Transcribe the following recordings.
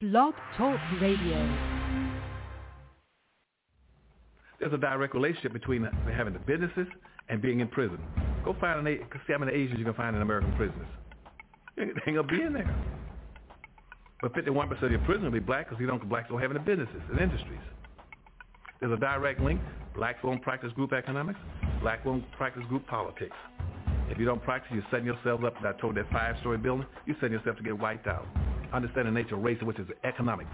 Blog Talk Radio. There's a direct relationship between having the businesses and being in prison. Go find see how many Asians you can find in American prisons. They ain't gonna be in there. But 51% of your prisoners will be black because blacks don't have any businesses and industries. There's a direct link. Blacks won't practice group economics. Black won't practice group politics. If you don't practice, you're setting yourself up. I told that 5-story building, you're setting yourself to get wiped out. Understand the nature of race, which is economics.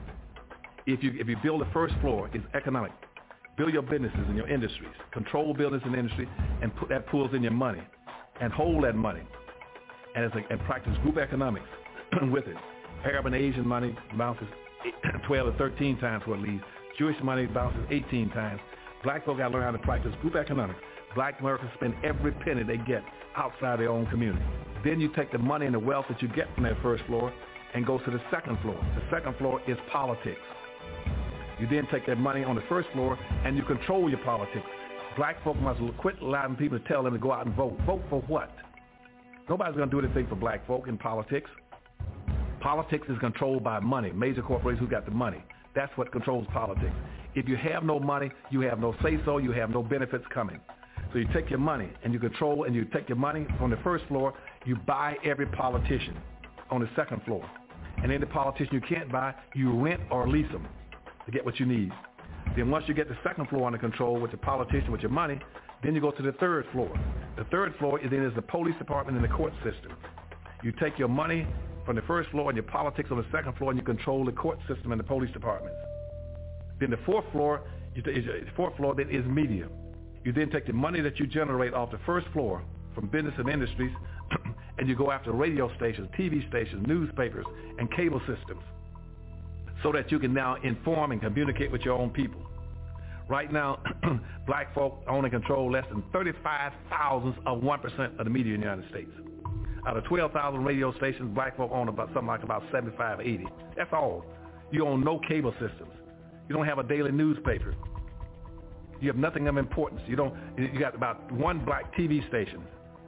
If you build the first floor, it's economic. Build your businesses and your industries. Control business and industry, and put that pools in your money, and hold that money, and practice group economics with it. Arab and Asian money bounces 12 to 13 times what it leaves. Jewish money bounces 18 times. Black folk got to learn how to practice group economics. Black Americans spend every penny they get outside their own community. Then you take the money and the wealth that you get from that first floor and go to the second floor. The second floor is politics. You then take that money on the first floor and you control your politics. Black folk must quit allowing people to tell them to go out and vote. Vote for what? Nobody's going to do anything for black folk in politics. Politics is controlled by money, major corporations who got the money. That's what controls politics. If you have no money, you have no say-so, you have no benefits coming. So you take your money and you control, and you take your money from the first floor, you buy every politician on the second floor. And any politician you can't buy, you rent or lease them to get what you need. Then once you get the second floor under control with the politician, with your money, then you go to the third floor. The third floor is the police department and the court system. You take your money from the first floor and your politics on the second floor, and you control the court system and the police departments. Then the fourth floor then is media. You then take the money that you generate off the first floor from business and industries, and you go after radio stations, TV stations, newspapers, and cable systems, so that you can now inform and communicate with your own people. Right now, black folk own and control less than 35 thousandths of 1% of the media in the United States. Out of 12,000 radio stations, black folk own about 75, 80. That's all. You own no cable systems. You don't have a daily newspaper. You have nothing of importance. You got about one black TV station.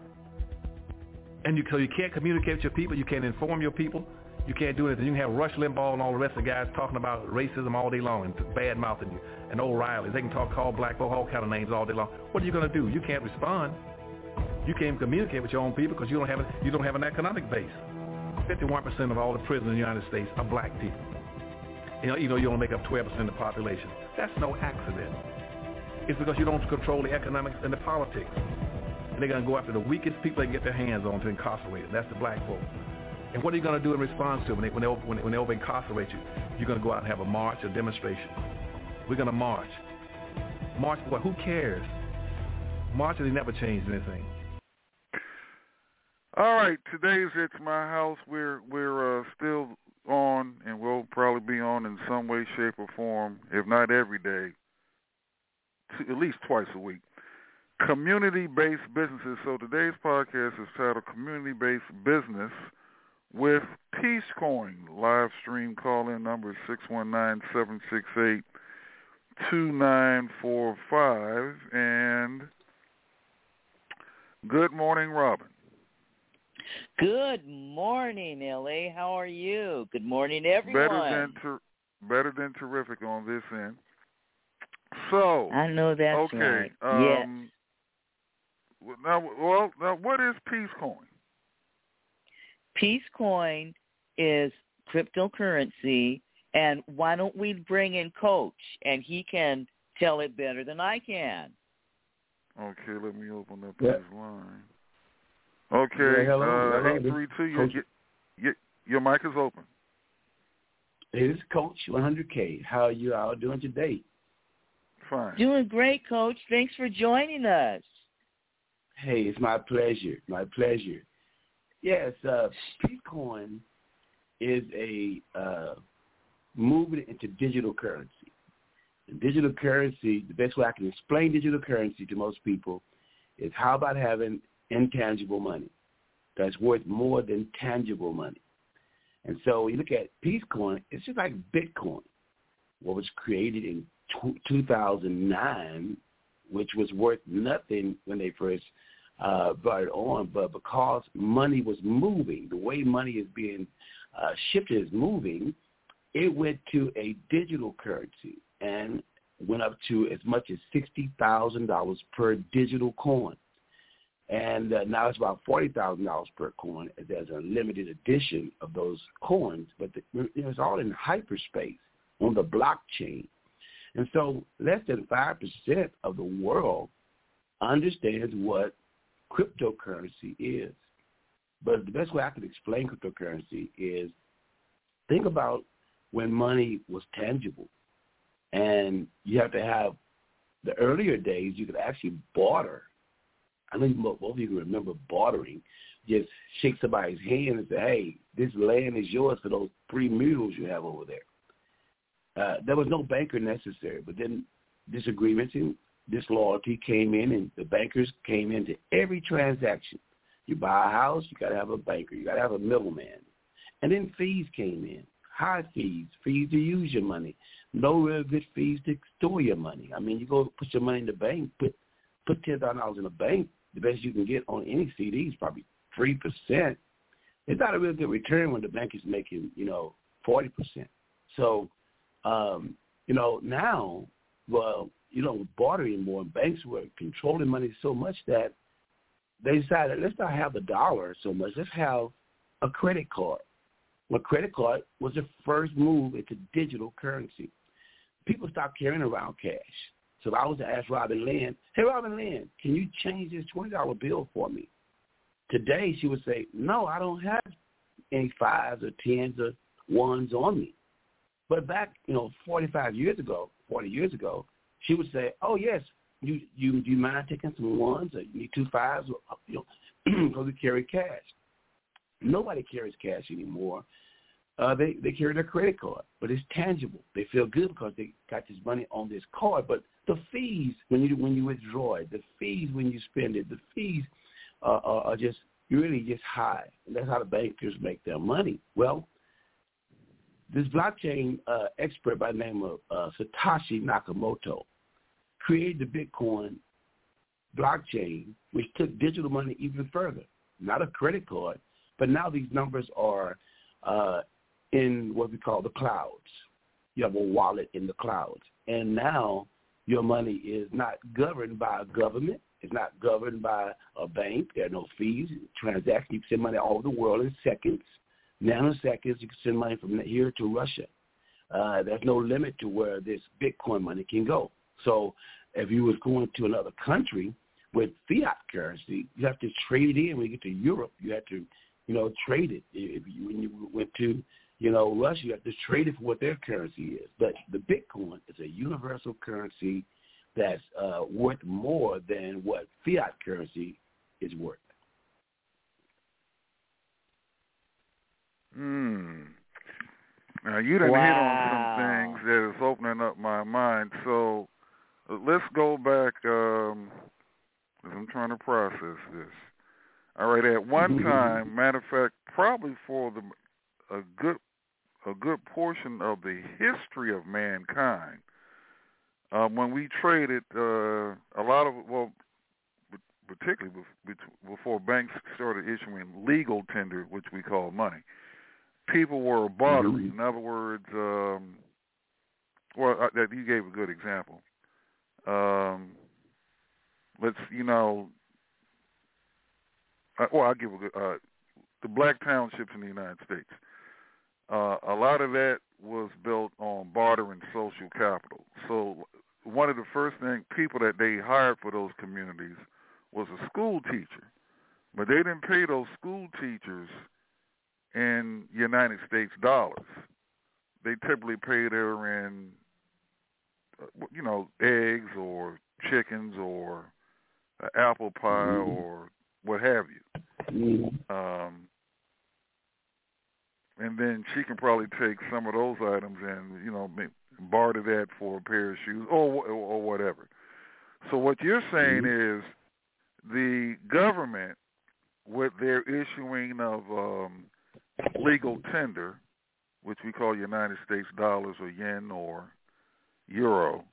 And so you can't communicate with your people. You can't inform your people. You can't do anything. You can have Rush Limbaugh and all the rest of the guys talking about racism all day long and bad-mouthing you, and O'Reilly. They can call black folk all kind of names all day long. What are you going to do? You can't respond. You can't communicate with your own people because you don't have an economic base. 51% of all the prisoners in the United States are black people. You only make up 12% of the population. That's no accident. It's because you don't control the economics and the politics. And they're going to go after the weakest people they can get their hands on to incarcerate them. That's the black folk. And what are you going to do in response to it when they over-incarcerate you? You're going to go out and have a march, a demonstration. We're going to march. March for what? Who cares? Marching never changed anything. All right, today's It's My House. We're still on, and we'll probably be on in some way, shape, or form, if not every day, at least twice a week. Community-based businesses. So today's podcast is titled Community-Based Business with Peace Coin. Live stream call-in number is 619-768-2945. And good morning, Robin. Good morning, L.A. How are you? Good morning, everyone. Better than terrific on this end. So I know that's okay. Right. Yes. Now, what is Peace Coin? Peace Coin is cryptocurrency, and why don't we bring in Coach, and he can tell it better than I can. Okay, let me open up his line. Okay, 832, your mic is open. Hey, this is Coach 100K. How are you all doing today? Fine. Doing great, Coach. Thanks for joining us. Hey, it's my pleasure. My pleasure. Yes, Bitcoin is a movement into digital currency. And digital currency, the best way I can explain digital currency to most people is how about having intangible money that's worth more than tangible money. And so you look at Peacecoin, it's just like Bitcoin, what was created in 2009, which was worth nothing when they first brought it on, but because money was moving, the way money is being shifted is moving, it went to a digital currency and went up to as much as $60,000 per digital coin. And now it's about $40,000 per coin. There's a limited edition of those coins, but it's all in hyperspace on the blockchain. And so less than 5% of the world understands what cryptocurrency is. But the best way I can explain cryptocurrency is think about when money was tangible. And you have to have the earlier days, you could actually barter. I know both of you can remember bartering. Just shake somebody's hand and say, hey, this land is yours for those 3 mules you have over there. There was no banker necessary, but then disagreements and disloyalty came in, and the bankers came into every transaction. You buy a house, you got to have a banker. You got to have a middleman. And then fees came in, high fees, fees to use your money. No real good fees to store your money. I mean, you go put your money in the bank, put $10,000 in the bank, the best you can get on any CD is probably 3%. It's not a real good return when the bank is making, 40%. So, now, bartering more, banks were controlling money so much that they decided, let's not have the dollar so much. Let's have a credit card. Well, credit card was the first move into digital currency. People stopped carrying around cash. So if I was to ask Robin Lynn, hey, Robin Lynn, can you change this $20 bill for me? Today she would say, no, I don't have any 5s or 10s or 1s on me. But back, 40 years ago, she would say, oh, yes, do you mind taking some 1s or you need 2 5s? Because we carry cash. Nobody carries cash anymore. They carry their credit card, but it's tangible. They feel good because they got this money on this card. But the fees when you withdraw it, the fees when you spend it, the fees are just really just high. And that's how the bankers make their money. Well, this blockchain expert by the name of Satoshi Nakamoto created the Bitcoin blockchain, which took digital money even further. Not a credit card, but now these numbers are in what we call the clouds. You have a wallet in the clouds. And now your money is not governed by a government. It's not governed by a bank. There are no fees. Transactions, you can send money all over the world in seconds. Nanoseconds, you can send money from here to Russia. There's no limit to where this Bitcoin money can go. So if you was going to another country with fiat currency, you have to trade it in. When you get to Europe, you have to, trade it. When you went to, Russia, you have to trade it for what their currency is. But the Bitcoin is a universal currency that's worth more than what fiat currency is worth. Now, you done hit on some things that is opening up my mind. So let's go back. I'm trying to process this. All right, at one time, matter of fact, probably for a good portion of the history of mankind, when we traded a lot of, particularly before banks started issuing legal tender, which we call money, people were bartering. In other words, you gave a good example. I'll give a good, the black townships in the United States. A lot of that was built on barter and social capital. So one of the first people that they hired for those communities was a school teacher. But they didn't pay those school teachers in United States dollars. They typically paid her in, eggs or chickens or apple pie or what have you. And then she can probably take some of those items and, barter that for a pair of shoes or whatever. So what you're saying is the government, with their issuing of legal tender, which we call United States dollars or yen or euro,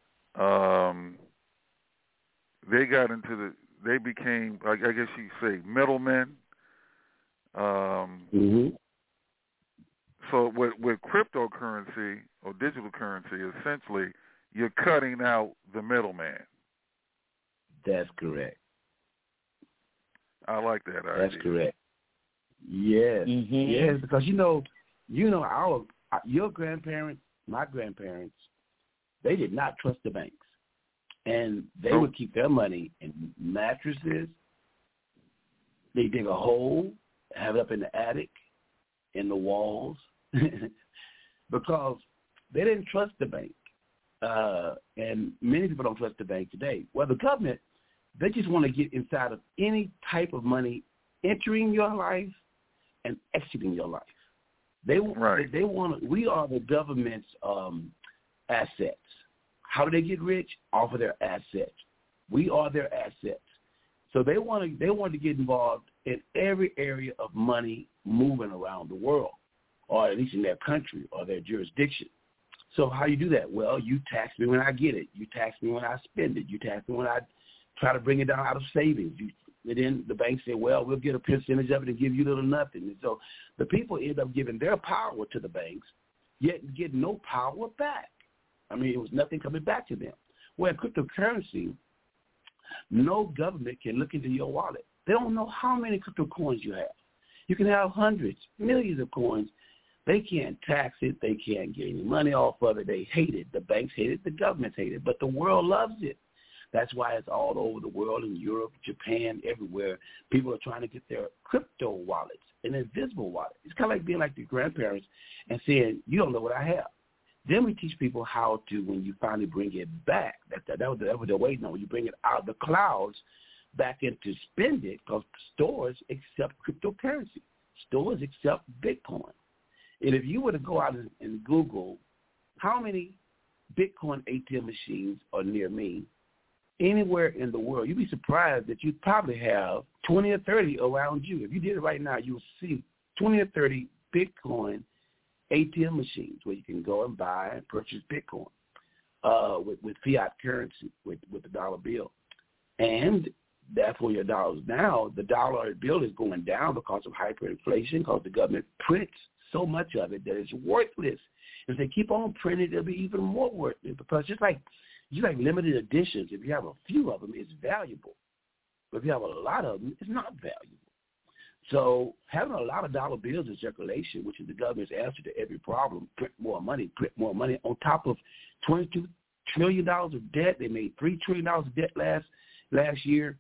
they became, I guess you could say, middlemen. So with cryptocurrency or digital currency, essentially, you're cutting out the middleman. That's correct. I like that idea. That's correct. Yes, yes, because your grandparents, my grandparents, they did not trust the banks, and they would keep their money in mattresses. They dig a hole, have it up in the attic, in the walls, because they didn't trust the bank. And many people don't trust the bank today. Well, the government, they just want to get inside of any type of money entering your life and exiting your life. They want. We are the government's assets. How do they get rich? Off of their assets. We are their assets. So they want to get involved in every area of money moving around the world, or at least in their country or their jurisdiction. So how you do that? Well, you tax me when I get it. You tax me when I spend it. You tax me when I try to bring it down out of savings. And then the bank say, well, we'll get a percentage of it and give you little nothing. And so the people end up giving their power to the banks, yet get no power back. I mean, it was nothing coming back to them. Well, in cryptocurrency, no government can look into your wallet. They don't know how many crypto coins you have. You can have hundreds, millions of coins. They can't tax it. They can't get any money off of it. They hate it. The banks hate it. The governments hate it. But the world loves it. That's why it's all over the world, in Europe, Japan, everywhere. People are trying to get their crypto wallets, an invisible wallet. It's kind of like being like the grandparents and saying, you don't know what I have. Then we teach people how to, when you finally bring it back, that was they're waiting on. When you bring it out of the clouds back in to spend it, because stores accept cryptocurrency. Stores accept Bitcoin. And if you were to go out and Google how many Bitcoin ATM machines are near me, anywhere in the world, you'd be surprised that you probably have 20 or 30 around you. If you did it right now, you will see 20 or 30 Bitcoin ATM machines where you can go and buy and purchase Bitcoin with fiat currency, with the dollar bill. And that's where your dollars now. The dollar bill is going down because of hyperinflation, because the government prints so much of it that it's worthless. If they keep on printing, it'll be even more worthless, because just like limited editions, if you have a few of them, it's valuable. But if you have a lot of them, it's not valuable. So having a lot of dollar bills in circulation, which is the government's answer to every problem, print more money, on top of $22 trillion of debt. They made $3 trillion of debt last year.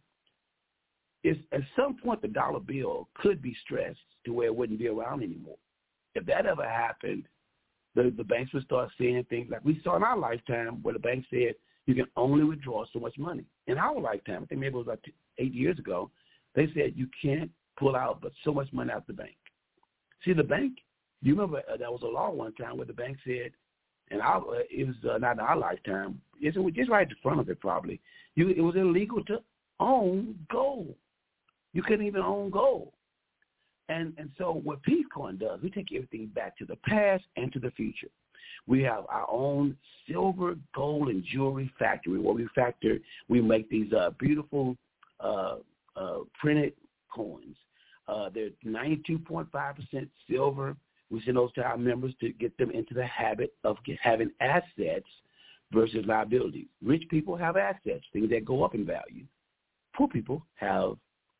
At some point, the dollar bill could be stressed to where it wouldn't be around anymore. If that ever happened, the banks would start saying things like we saw in our lifetime, where the bank said you can only withdraw so much money. In our lifetime, I think maybe it was like 8 years ago, they said you can't pull out but so much money out the bank. See, the bank, you remember there was a law one time where the bank said, and it was not in our lifetime, it's just right in front of it probably, it was illegal to own gold. You couldn't even own gold. And so what Peacecoin does, we take everything back to the past and to the future. We have our own silver, gold, and jewelry factory where we make these beautiful printed coins. They're 92.5% silver. We send those to our members to get them into the habit of having assets versus liabilities. Rich people have assets, things that go up in value. Poor people have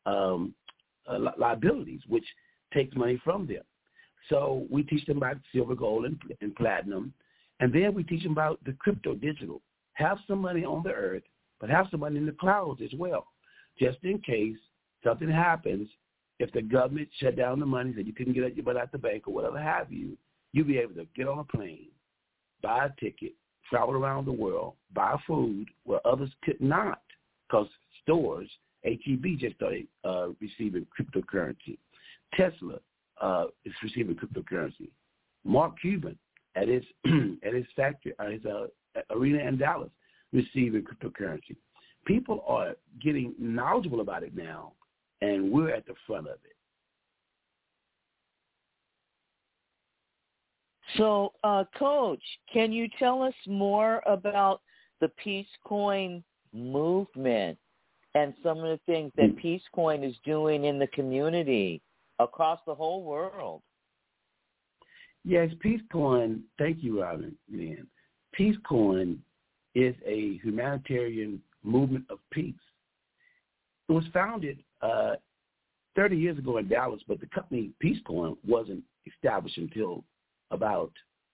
liabilities, which takes money from them. So we teach them about silver, gold, and platinum, and then we teach them about the crypto digital. Have some money on the earth, but have some money in the clouds as well, just in case something happens. If the government shut down the money that you couldn't get your butt out the bank or whatever have you, you'll be able to get on a plane, buy a ticket, travel around the world, buy food where others could not, because stores, H-E-B just started receiving cryptocurrency. Tesla is receiving cryptocurrency. Mark Cuban at his factory, his arena in Dallas, receiving cryptocurrency. People are getting knowledgeable about it now, and we're at the front of it. So, Coach, can you tell us more about the Peacecoin movement and some of the things that Peacecoin is doing in the community across the whole world? Yes, Peace Corps. Thank you, Robin. Man, Peace Corps is a humanitarian movement of peace. It was founded 30 years ago in Dallas, but the company Peace Corps wasn't established until about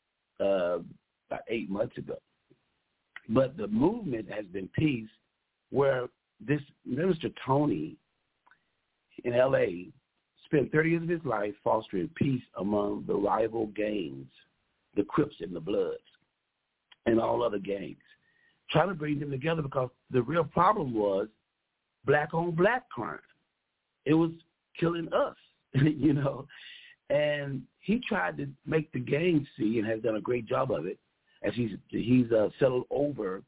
8 months ago. But the movement has been peace, where this Minister Tony in L.A. spent 30 years of his life fostering peace among the rival gangs, the Crips and the Bloods, and all other gangs, trying to bring them together because the real problem was black-on-black crime. It was killing us, you know. And he tried to make the gangs see, and has done a great job of it, as he's settled over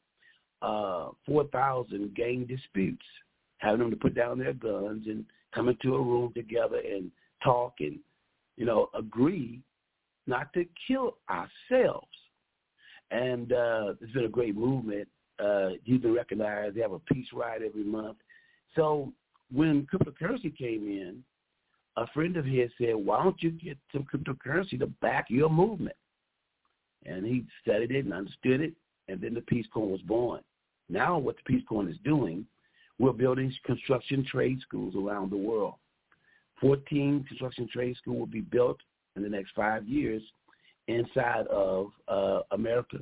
4,000 gang disputes, having them to put down their guns and come into a room together and talk and, you know, agree not to kill ourselves. And it's been a great movement. He's been recognized. They have a peace ride every month. So when cryptocurrency came in, a friend of his said, why don't you get some cryptocurrency to back your movement? And he studied it and understood it, and then the Peace Corps was born. Now what the Peace Corps is doing, we're building construction trade schools around the world. 14 construction trade schools will be built in the next 5 years inside of America.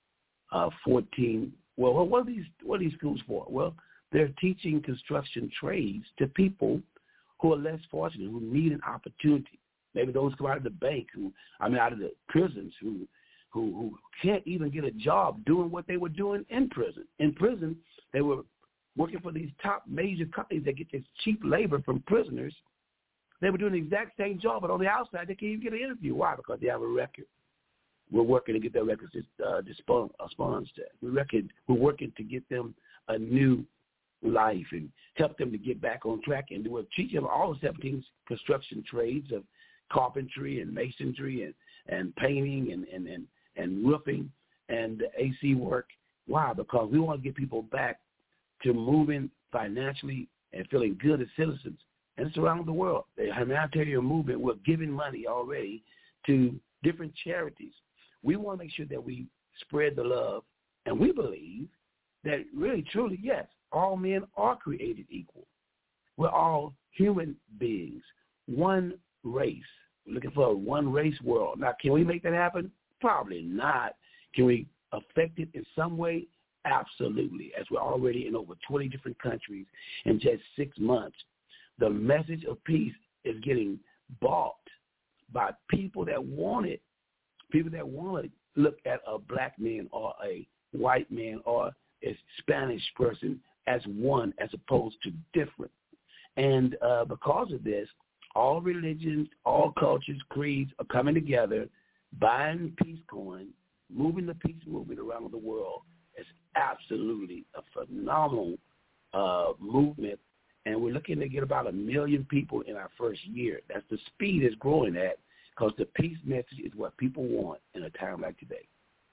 14. Well, what are these schools for? Well, they're teaching construction trades to people who are less fortunate, who need an opportunity. Maybe those who come out of the bank, out of the prisons, who can't even get a job doing what they were doing in prison. In prison, they were working for these top major companies that get this cheap labor from prisoners. They were doing the exact same job, but on the outside, they can't even get an interview. Why? Because they have a record. We're working to get their records expunged. We're working to get them a new life and help them to get back on track. And we're teaching them all the 17 construction trades of carpentry and masonry and painting and roofing and AC work. Why? Because we want to get people back to moving financially and feeling good as citizens. And it's around the world. The humanitarian movement, we're giving money already to different charities. We want to make sure that we spread the love. And we believe that really, truly, yes, all men are created equal. We're all human beings, one race. We're looking for a one-race world. Now, can we make that happen? Probably not. Can we affect it in some way? Absolutely, as we're already in over 20 different countries in just 6 months. The message of peace is getting bought by people that want it, people that want to look at a black man or a white man or a Spanish person as one as opposed to different. And because of this, all religions, all cultures, creeds are coming together, buying Peace Coin, moving the peace movement around the world. It's absolutely a phenomenal movement, and we're looking to get about 1 million people in our first year. That's the speed it's growing at, because the peace message is what people want in a time like today.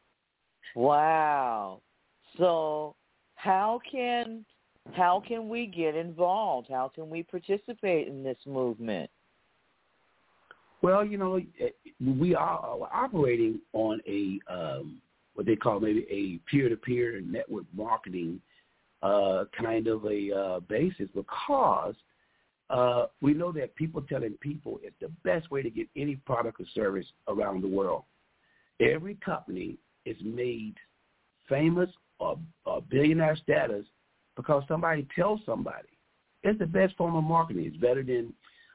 Wow. So how can we get involved? How can we participate in this movement? Well, you know, we are operating on a what they call maybe a peer-to-peer network marketing kind of a basis, because we know that people telling people is the best way to get any product or service around the world. Every company is made famous or billionaire status because somebody tells somebody. It's the best form of marketing. It's better than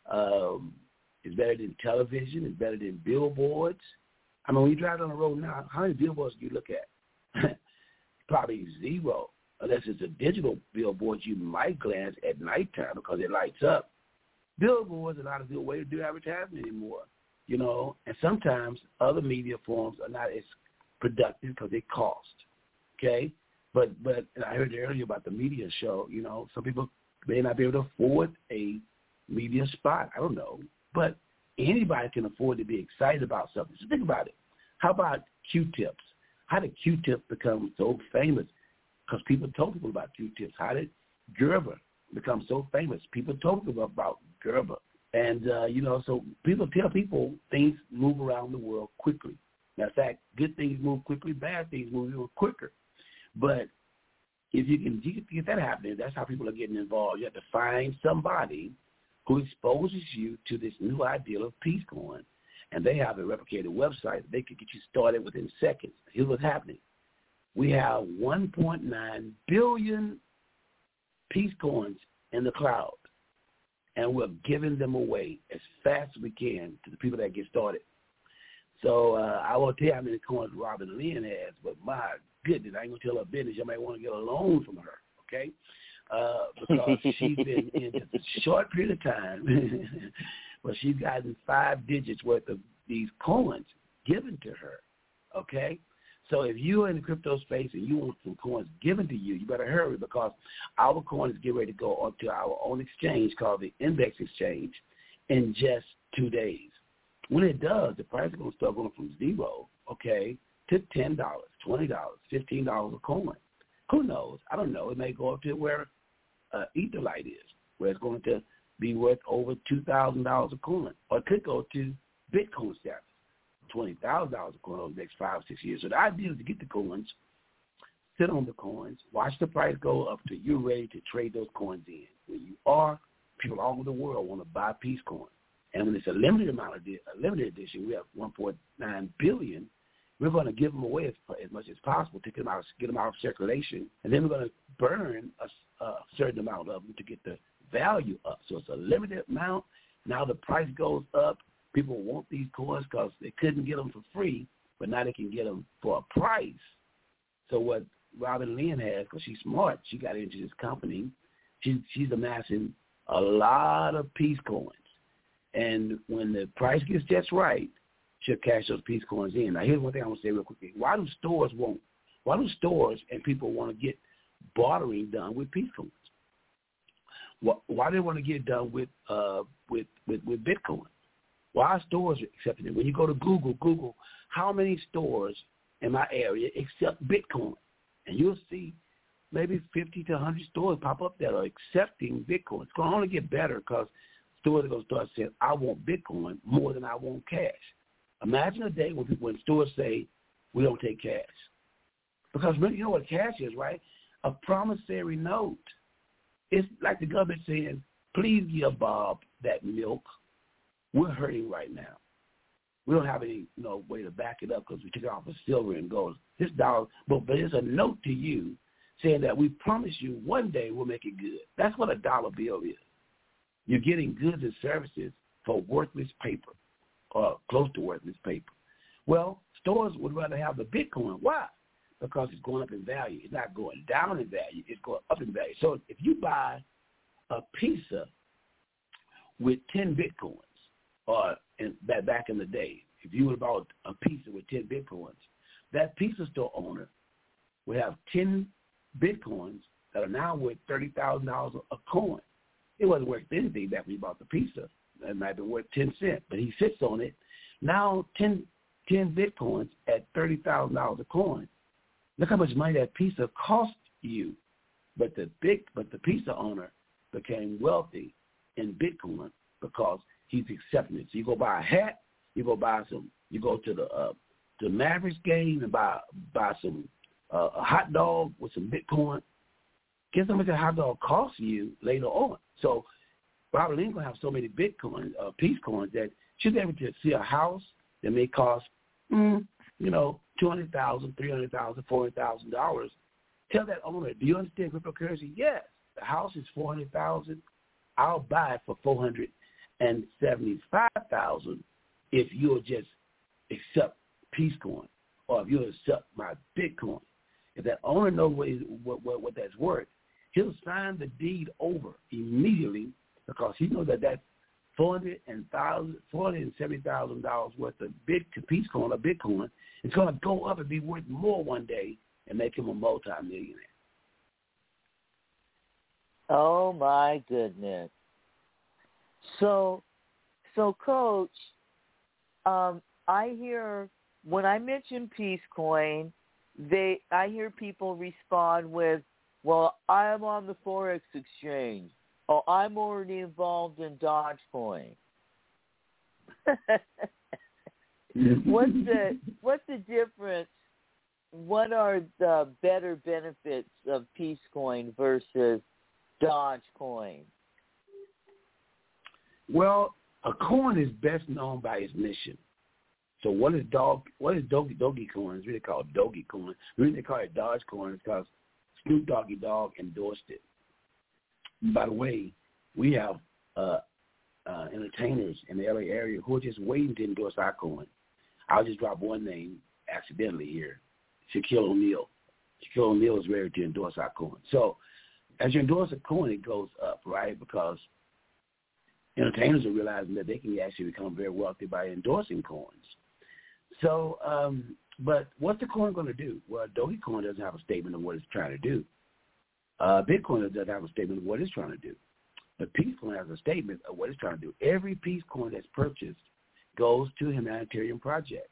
television. It's better than billboards. I mean, when you drive down the road now, how many billboards do you look at? Probably zero, unless it's a digital billboard you might glance at nighttime because it lights up. Billboards are not a good way to do advertising anymore, you know, and sometimes other media forms are not as productive because they cost, okay? But I heard earlier about the media show, you know, some people may not be able to afford a media spot. I don't know. But anybody can afford to be excited about something. So think about it. How about Q-tips? How did Q-tips become so famous? Because people told people about Q-tips. How did Gerber become so famous? People told people about Gerber And, so people tell people things move around the world quickly. Matter of fact, good things move quickly, bad things move even quicker. But if you can get that happening, that's how people are getting involved. You have to find somebody who exposes you to this new ideal of Peacecoin, and they have a replicated website. They could get you started within seconds. Here's what's happening. We have 1.9 billion Peacecoins in the cloud, and we're giving them away as fast as we can to the people that get started. So I won't tell you how many coins Robin Lynn has, but my goodness, I ain't going to tell her business. You might want to get a loan from her, okay? Because she's been in a short period of time, but she's gotten 5 digits worth of these coins given to her, okay? So if you're in the crypto space and you want some coins given to you, you better hurry, because our coin is getting ready to go onto our own exchange called the Index Exchange in just 2 days. When it does, the price is going to start going from $0, okay, to $10, $20, $15 a coin. Who knows? I don't know. It may go up to where Etherlight is, where it's going to be worth over $2,000 a coin. Or it could go to Bitcoin status, $20,000 a coin over the next 5 or 6 years. So the idea is to get the coins, sit on the coins, watch the price go up till you're ready to trade those coins in. When you are, people all over the world want to buy Peacecoin. And when it's a limited edition, we have 1.9 billion. We're going to give them away as much as possible to get them out of circulation, and then we're going to burn a certain amount of them to get the value up. So it's a limited amount. Now the price goes up. People want these coins because they couldn't get them for free, but now they can get them for a price. So what Robin Lynn has, because she's smart, she got into this company. She's amassing a lot of Peacecoins. And when the price gets just right, she'll cash those Peacecoins in. Now, here's one thing I want to say real quickly. Why do stores and people want to get bartering done with Peacecoins? Why do they want to get it done with Bitcoin? Why are stores accepting it? When you go to Google how many stores in my area accept Bitcoin, and you'll see maybe 50 to 100 stores pop up that are accepting Bitcoin. It's going to only get better because stores are going to start saying, I want Bitcoin more than I want cash. Imagine a day when stores say, we don't take cash. Because you know what cash is, right? A promissory note. It's like the government saying, please give Bob that milk. We're hurting right now. We don't have any way to back it up because we took it off of silver and gold. This dollar, but it's a note to you saying that we promise you one day we'll make it good. That's what a dollar bill is. You're getting goods and services for worthless paper or close to worthless paper. Well, stores would rather have the Bitcoin. Why? Because it's going up in value. It's not going down in value. It's going up in value. So if you buy a pizza with 10 Bitcoins, or back in the day, if you would have bought a pizza with 10 Bitcoins, that pizza store owner would have 10 Bitcoins that are now worth $30,000 a coin. It wasn't worth anything back when you bought the pizza. It might have been worth 10 cents, but he sits on it. Now 10 Bitcoins at $30,000 a coin. Look how much money that pizza cost you. But the pizza owner became wealthy in Bitcoin because he's accepting it. So you go buy a hat, you go to the Mavericks game and buy some a hot dog with some Bitcoin. Guess how much a hot dog costs you later on. So Robert Lynn gonna have so many Bitcoin, Peacecoins that she's able to see a house that may cost, $200,000, $300,000, $400,000. Tell that owner, do you understand cryptocurrency? Yes. The house is $400,000. I'll buy it for $475,000 if you'll just accept Peacecoin, or if you'll accept my Bitcoin. If that owner knows what that's worth, he'll sign the deed over immediately because he knows that that's $470,000 worth of Peacecoin or Bitcoin. It's going to go up and be worth more one day and make him a multi-millionaire. Oh my goodness! So, Coach, I hear when I mention Peacecoin, I hear people respond with, "Well, I'm on the Forex exchange, or I'm already involved in Dogecoin." What's the difference? What are the better benefits of Peacecoin versus Dogecoin? Well, a coin is best known by its mission. So what is Dogecoin? It's really called Dogecoin. The reason they call it Dogecoin is because Snoop Doggy Dogg endorsed it. By the way, we have entertainers in the LA area who are just waiting to endorse our coin. I'll just drop one name accidentally here, Shaquille O'Neal. Shaquille O'Neal is ready to endorse our coin. So as you endorse a coin, it goes up, right? Because entertainers are realizing that they can actually become very wealthy by endorsing coins. So, but what's the coin going to do? Well, Dogecoin doesn't have a statement of what it's trying to do. Bitcoin doesn't have a statement of what it's trying to do. But Peacecoin has a statement of what it's trying to do. Every Peacecoin that's purchased goes to a humanitarian project.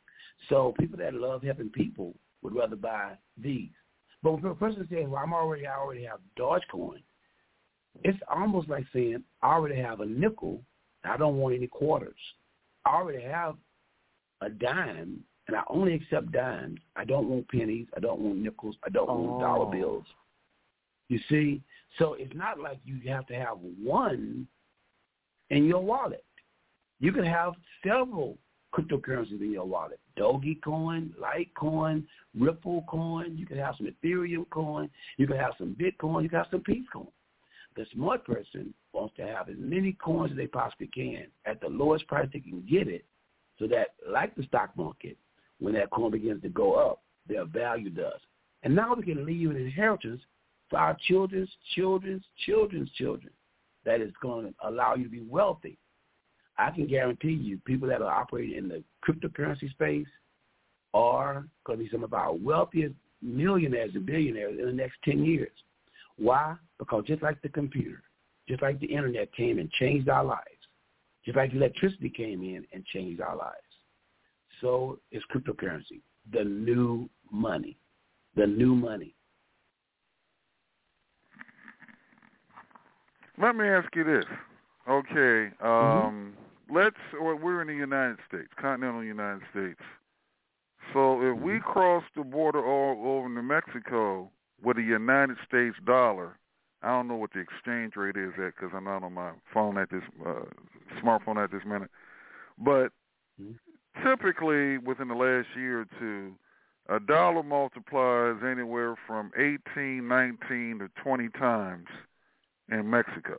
So people that love helping people would rather buy these. But when a person says, well, I already have Dogecoin, it's almost like saying, I already have a nickel, I don't want any quarters. I already have a dime, and I only accept dimes. I don't want pennies. I don't want nickels. I don't want dollar bills. You see? So it's not like you have to have one in your wallet. You can have several cryptocurrencies in your wallet. Dogecoin, Litecoin, Ripple coin. You can have some Ethereum coin. You can have some Bitcoin. You can have some Peacecoin. The smart person wants to have as many coins as they possibly can at the lowest price they can get it, so that, like the stock market, when that coin begins to go up, their value does. And now we can leave an inheritance for our children's children's children's children that is going to allow you to be wealthy. I can guarantee you people that are operating in the cryptocurrency space are going to be some of our wealthiest millionaires and billionaires in the next 10 years. Why? Because just like the computer, just like the internet came and changed our lives, just like electricity came in and changed our lives, so is cryptocurrency, the new money, the new money. Let me ask you this. Okay, we're in the United States, continental United States. So if we cross the border all over to Mexico with a United States dollar, I don't know what the exchange rate is at because I'm not on my phone at this smartphone at this minute. But typically within the last year or two, a dollar multiplies anywhere from 18, 19 to 20 times in Mexico.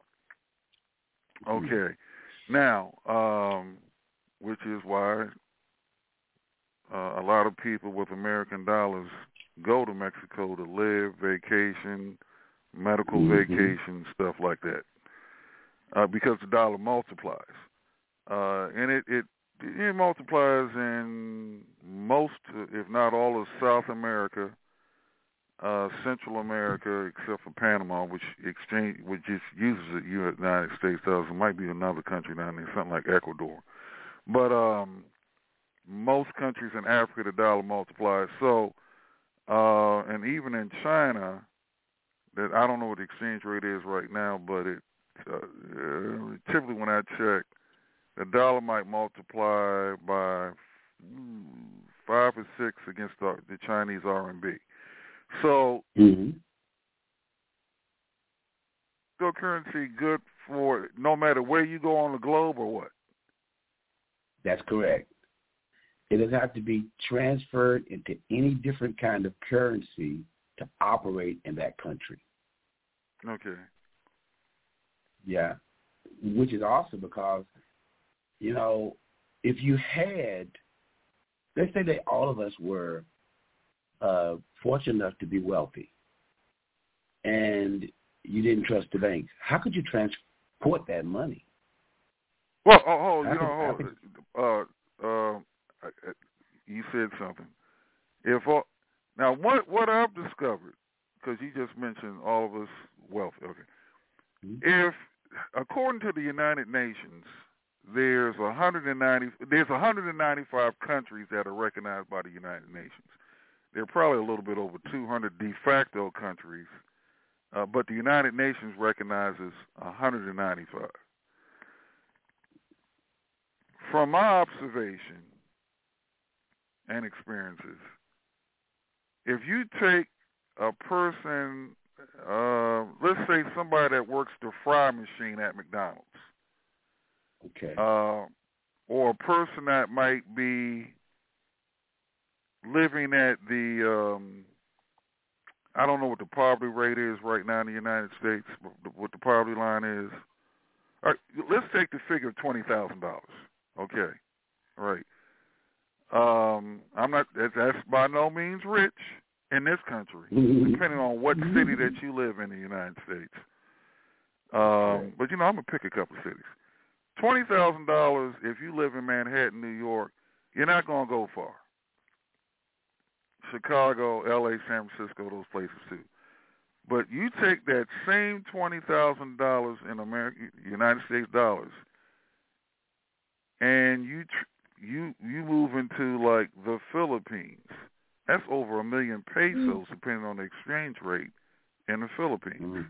Okay. Now, which is why a lot of people with American dollars go to Mexico to live, vacation, medical vacation, stuff like that, because the dollar multiplies. And it multiplies in most, if not all, of South America, Central America, except for Panama, which just uses the United States dollars. It might be another country down there, something like Ecuador. But most countries in Africa, the dollar multiplies. So, and even in China, that I don't know what the exchange rate is right now, but it typically when I check, the dollar might multiply by 5 or 6 against the Chinese RMB. So, cryptocurrency good for no matter where you go on the globe or what? That's correct. It doesn't have to be transferred into any different kind of currency to operate in that country. Okay. Yeah, which is awesome because, you know, if you had, let's say that all of us were fortunate enough to be wealthy and you didn't trust the banks, how could you transport that money? Well, you said something. Now, what I've discovered, because you just mentioned all of us wealthy. Okay, if according to the United Nations, there's 195 countries that are recognized by the United Nations. There are probably a little bit over 200 de facto countries, but the United Nations recognizes 195. from my observation and experiences, if you take a person, let's say somebody that works the fry machine at McDonald's, Okay. or a person that might be living at the, I don't know what the poverty rate is right now in the United States, what the poverty line is. All right, let's take the figure of $20,000. Okay, all right. I'm not. That's by no means rich in this country, depending on what city that you live in the United States. But I'm gonna pick a couple of cities. $20,000 if you live in Manhattan, New York, you're not gonna go far. Chicago, L.A., San Francisco, those places too. But you take that same $20,000 in United States dollars, and you move into like the Philippines. That's over 1 million pesos, depending on the exchange rate in the Philippines.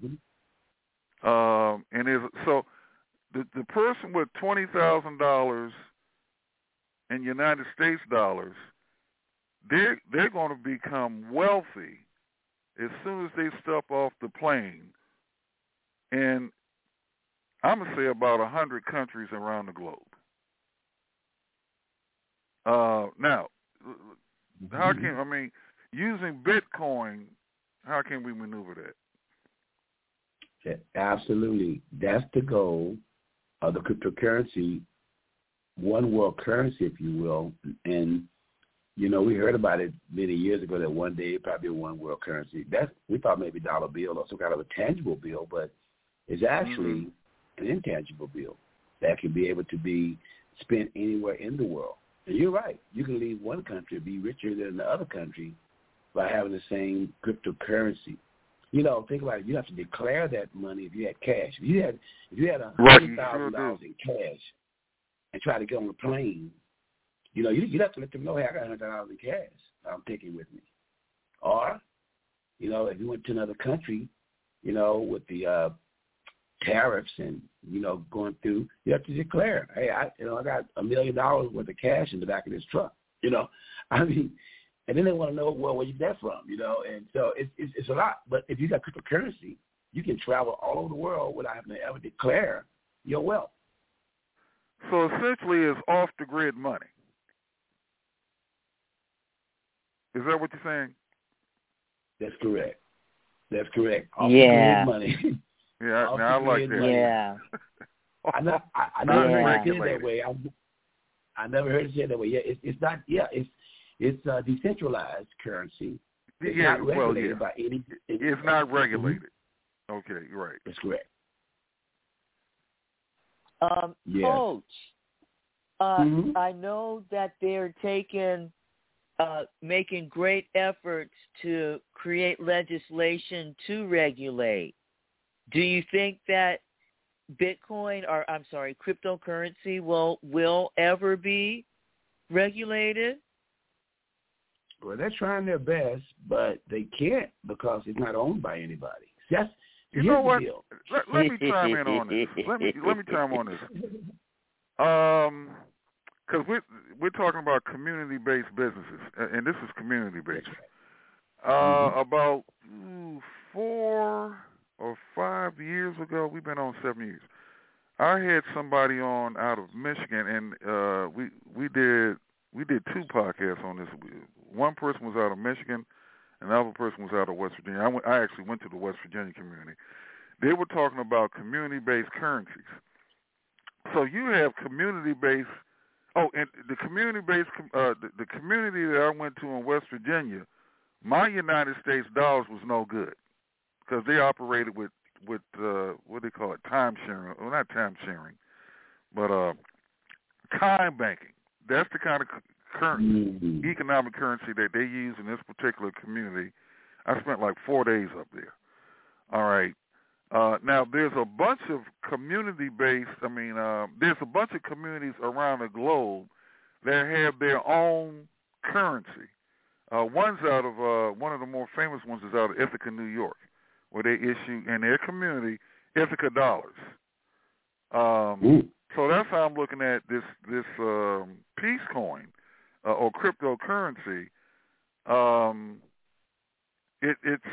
And so the person with $20,000 in United States dollars, they're going to become wealthy as soon as they step off the plane. And I'm going to say about 100 countries around the globe. Now, how can, using Bitcoin, how can we maneuver that? Yeah, absolutely. That's the goal of the cryptocurrency, one world currency, if you will. And, we heard about it many years ago that one day it'd probably be a one world currency. We thought maybe dollar bill or some kind of a tangible bill, but it's actually an intangible bill that can be able to be spent anywhere in the world. And you're right. You can leave one country and be richer than the other country by having the same cryptocurrency. Think about it. You have to declare that money if you had cash. If you had $100,000 in cash and try to get on a plane, you'd have to let them know, hey, I got $100 in cash I'm taking with me. Or, if you went to another country, with the tariffs and, going through, you have to declare, hey, I got $1 million worth of cash in the back of this truck, and then they want to know, well, where you get that from, and so it's a lot. But if you got cryptocurrency, you can travel all over the world without having to ever declare your wealth. So essentially it's off the grid money. Is that what you're saying? That's correct. Off the grid money. Yeah, I like that. Yeah. I never heard it said that way. I never heard it said that way. Yeah, it's not. Yeah, it's decentralized currency. It's not regulated by any. It's not regulated. Okay, you're right. That's correct. Coach, I know that they're making great efforts to create legislation to regulate. Do you think that cryptocurrency will ever be regulated? Well, they're trying their best, but they can't because it's not owned by anybody. That's you know what? Let me chime in on this. Let me chime on this. Because we're talking about community-based businesses, and this is community-based. About 4 or 5 years ago, we've been on 7 years. I had somebody on out of Michigan, and we did 2 podcasts on this. One person was out of Michigan, and the other person was out of West Virginia. I actually went to the West Virginia community. They were talking about community-based currencies. So you have community-based. Oh, and the community-based, the community that I went to in West Virginia, my United States dollars was no good because they operated with what do they call it, time sharing? Well, not time sharing, but time banking. That's the kind of economic currency that they use in this particular community. I spent like 4 days up there. All right. Now, there's a bunch of community-based, there's a bunch of communities around the globe that have their own currency. One's out of, one of the more famous ones is out of Ithaca, New York, where they issue, in their community, Ithaca dollars. So that's how I'm looking at this Peace Coin or cryptocurrency. It's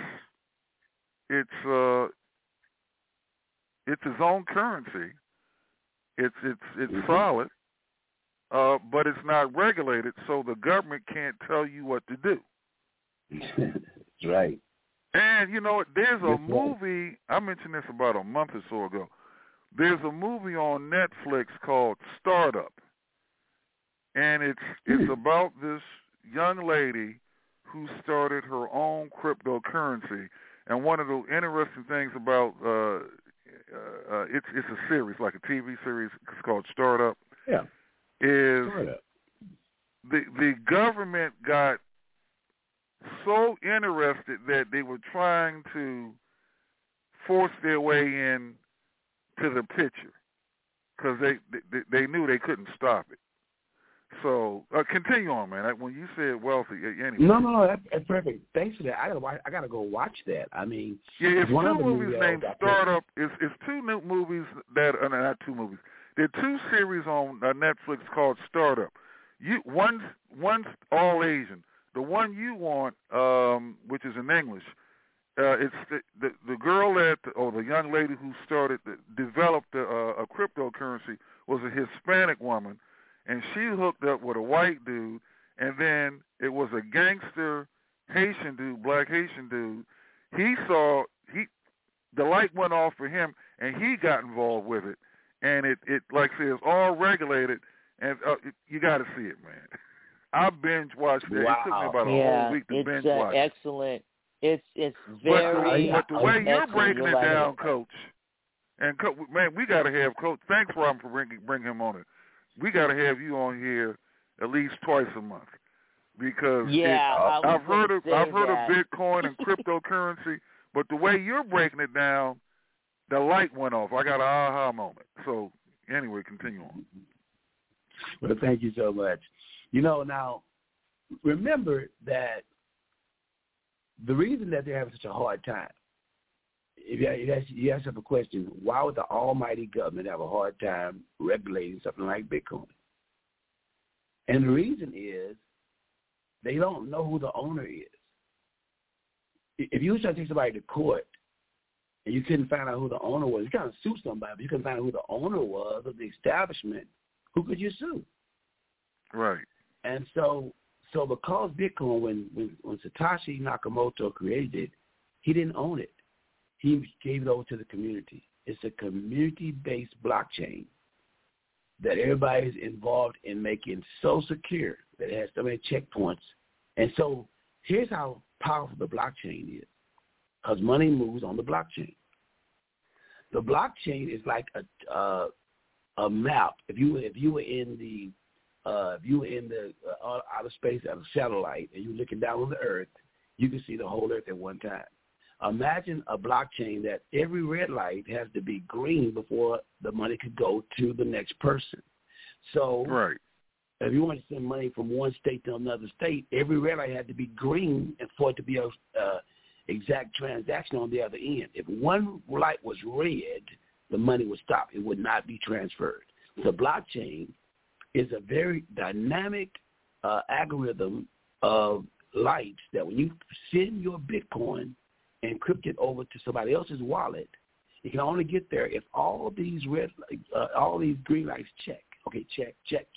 its own currency. It's solid, but it's not regulated, so the government can't tell you what to do. That's right. And there's a movie. I mentioned this about a month or so ago. There's a movie on Netflix called Startup, and it's about this young lady who started her own cryptocurrency. And one of the interesting things about it's a series, like a TV series. It's called Startup. Yeah. Is Startup. The government got so interested that they were trying to force their way in to the picture because they knew they couldn't stop it. So continue on, man. When you said wealthy, anyway. No, that's perfect. Thanks for that. I gotta go watch that. I mean, yeah, it's one two of the movies named Startup. It's two new movies that not two movies. There are two series on Netflix called Startup. One's all Asian. The one you want, which is in English, it's the girl the young lady who developed a cryptocurrency was a Hispanic woman. And she hooked up with a white dude, and then it was a gangster Haitian dude, black Haitian dude. The light went off for him, and he got involved with it. And it like I says, all regulated, and you got to see it, man. I binge watched it. Wow. It took me about a whole week to binge watch. Excellent. It's very. But the way you're breaking it down, it. Coach, and man, we got to have Coach. Thanks, Robin, for bring him on it. We got to have you on here at least twice a month because I've heard of Bitcoin and cryptocurrency, but the way you're breaking it down, the light went off. I got an aha moment. So anyway, continue on. Well, thank you so much. Now remember that the reason that they're having such a hard time. If you ask yourself a question, why would the almighty government have a hard time regulating something like Bitcoin? And the reason is they don't know who the owner is. If you were trying to take somebody to court and you couldn't find out who the owner was, you kind of sue somebody, but you couldn't find out who the owner was of the establishment, who could you sue? Right. And so because Bitcoin, when Satoshi Nakamoto created it, he didn't own it. He gave it over to the community. It's a community-based blockchain that everybody is involved in making so secure that it has so many checkpoints. And so here's how powerful the blockchain is, because money moves on the blockchain. The blockchain is like a map. If you were in the outer space at a satellite and you're looking down on the Earth, you can see the whole Earth at one time. Imagine a blockchain that every red light has to be green before the money could go to the next person. So right. If you want to send money from one state to another state, every red light had to be green and for it to be a exact transaction on the other end. If one light was red, the money would stop. It would not be transferred. The blockchain is a very dynamic algorithm of lights that when you send your Bitcoin encrypt it over to somebody else's wallet, it can only get there if all these green lights check. Okay, check.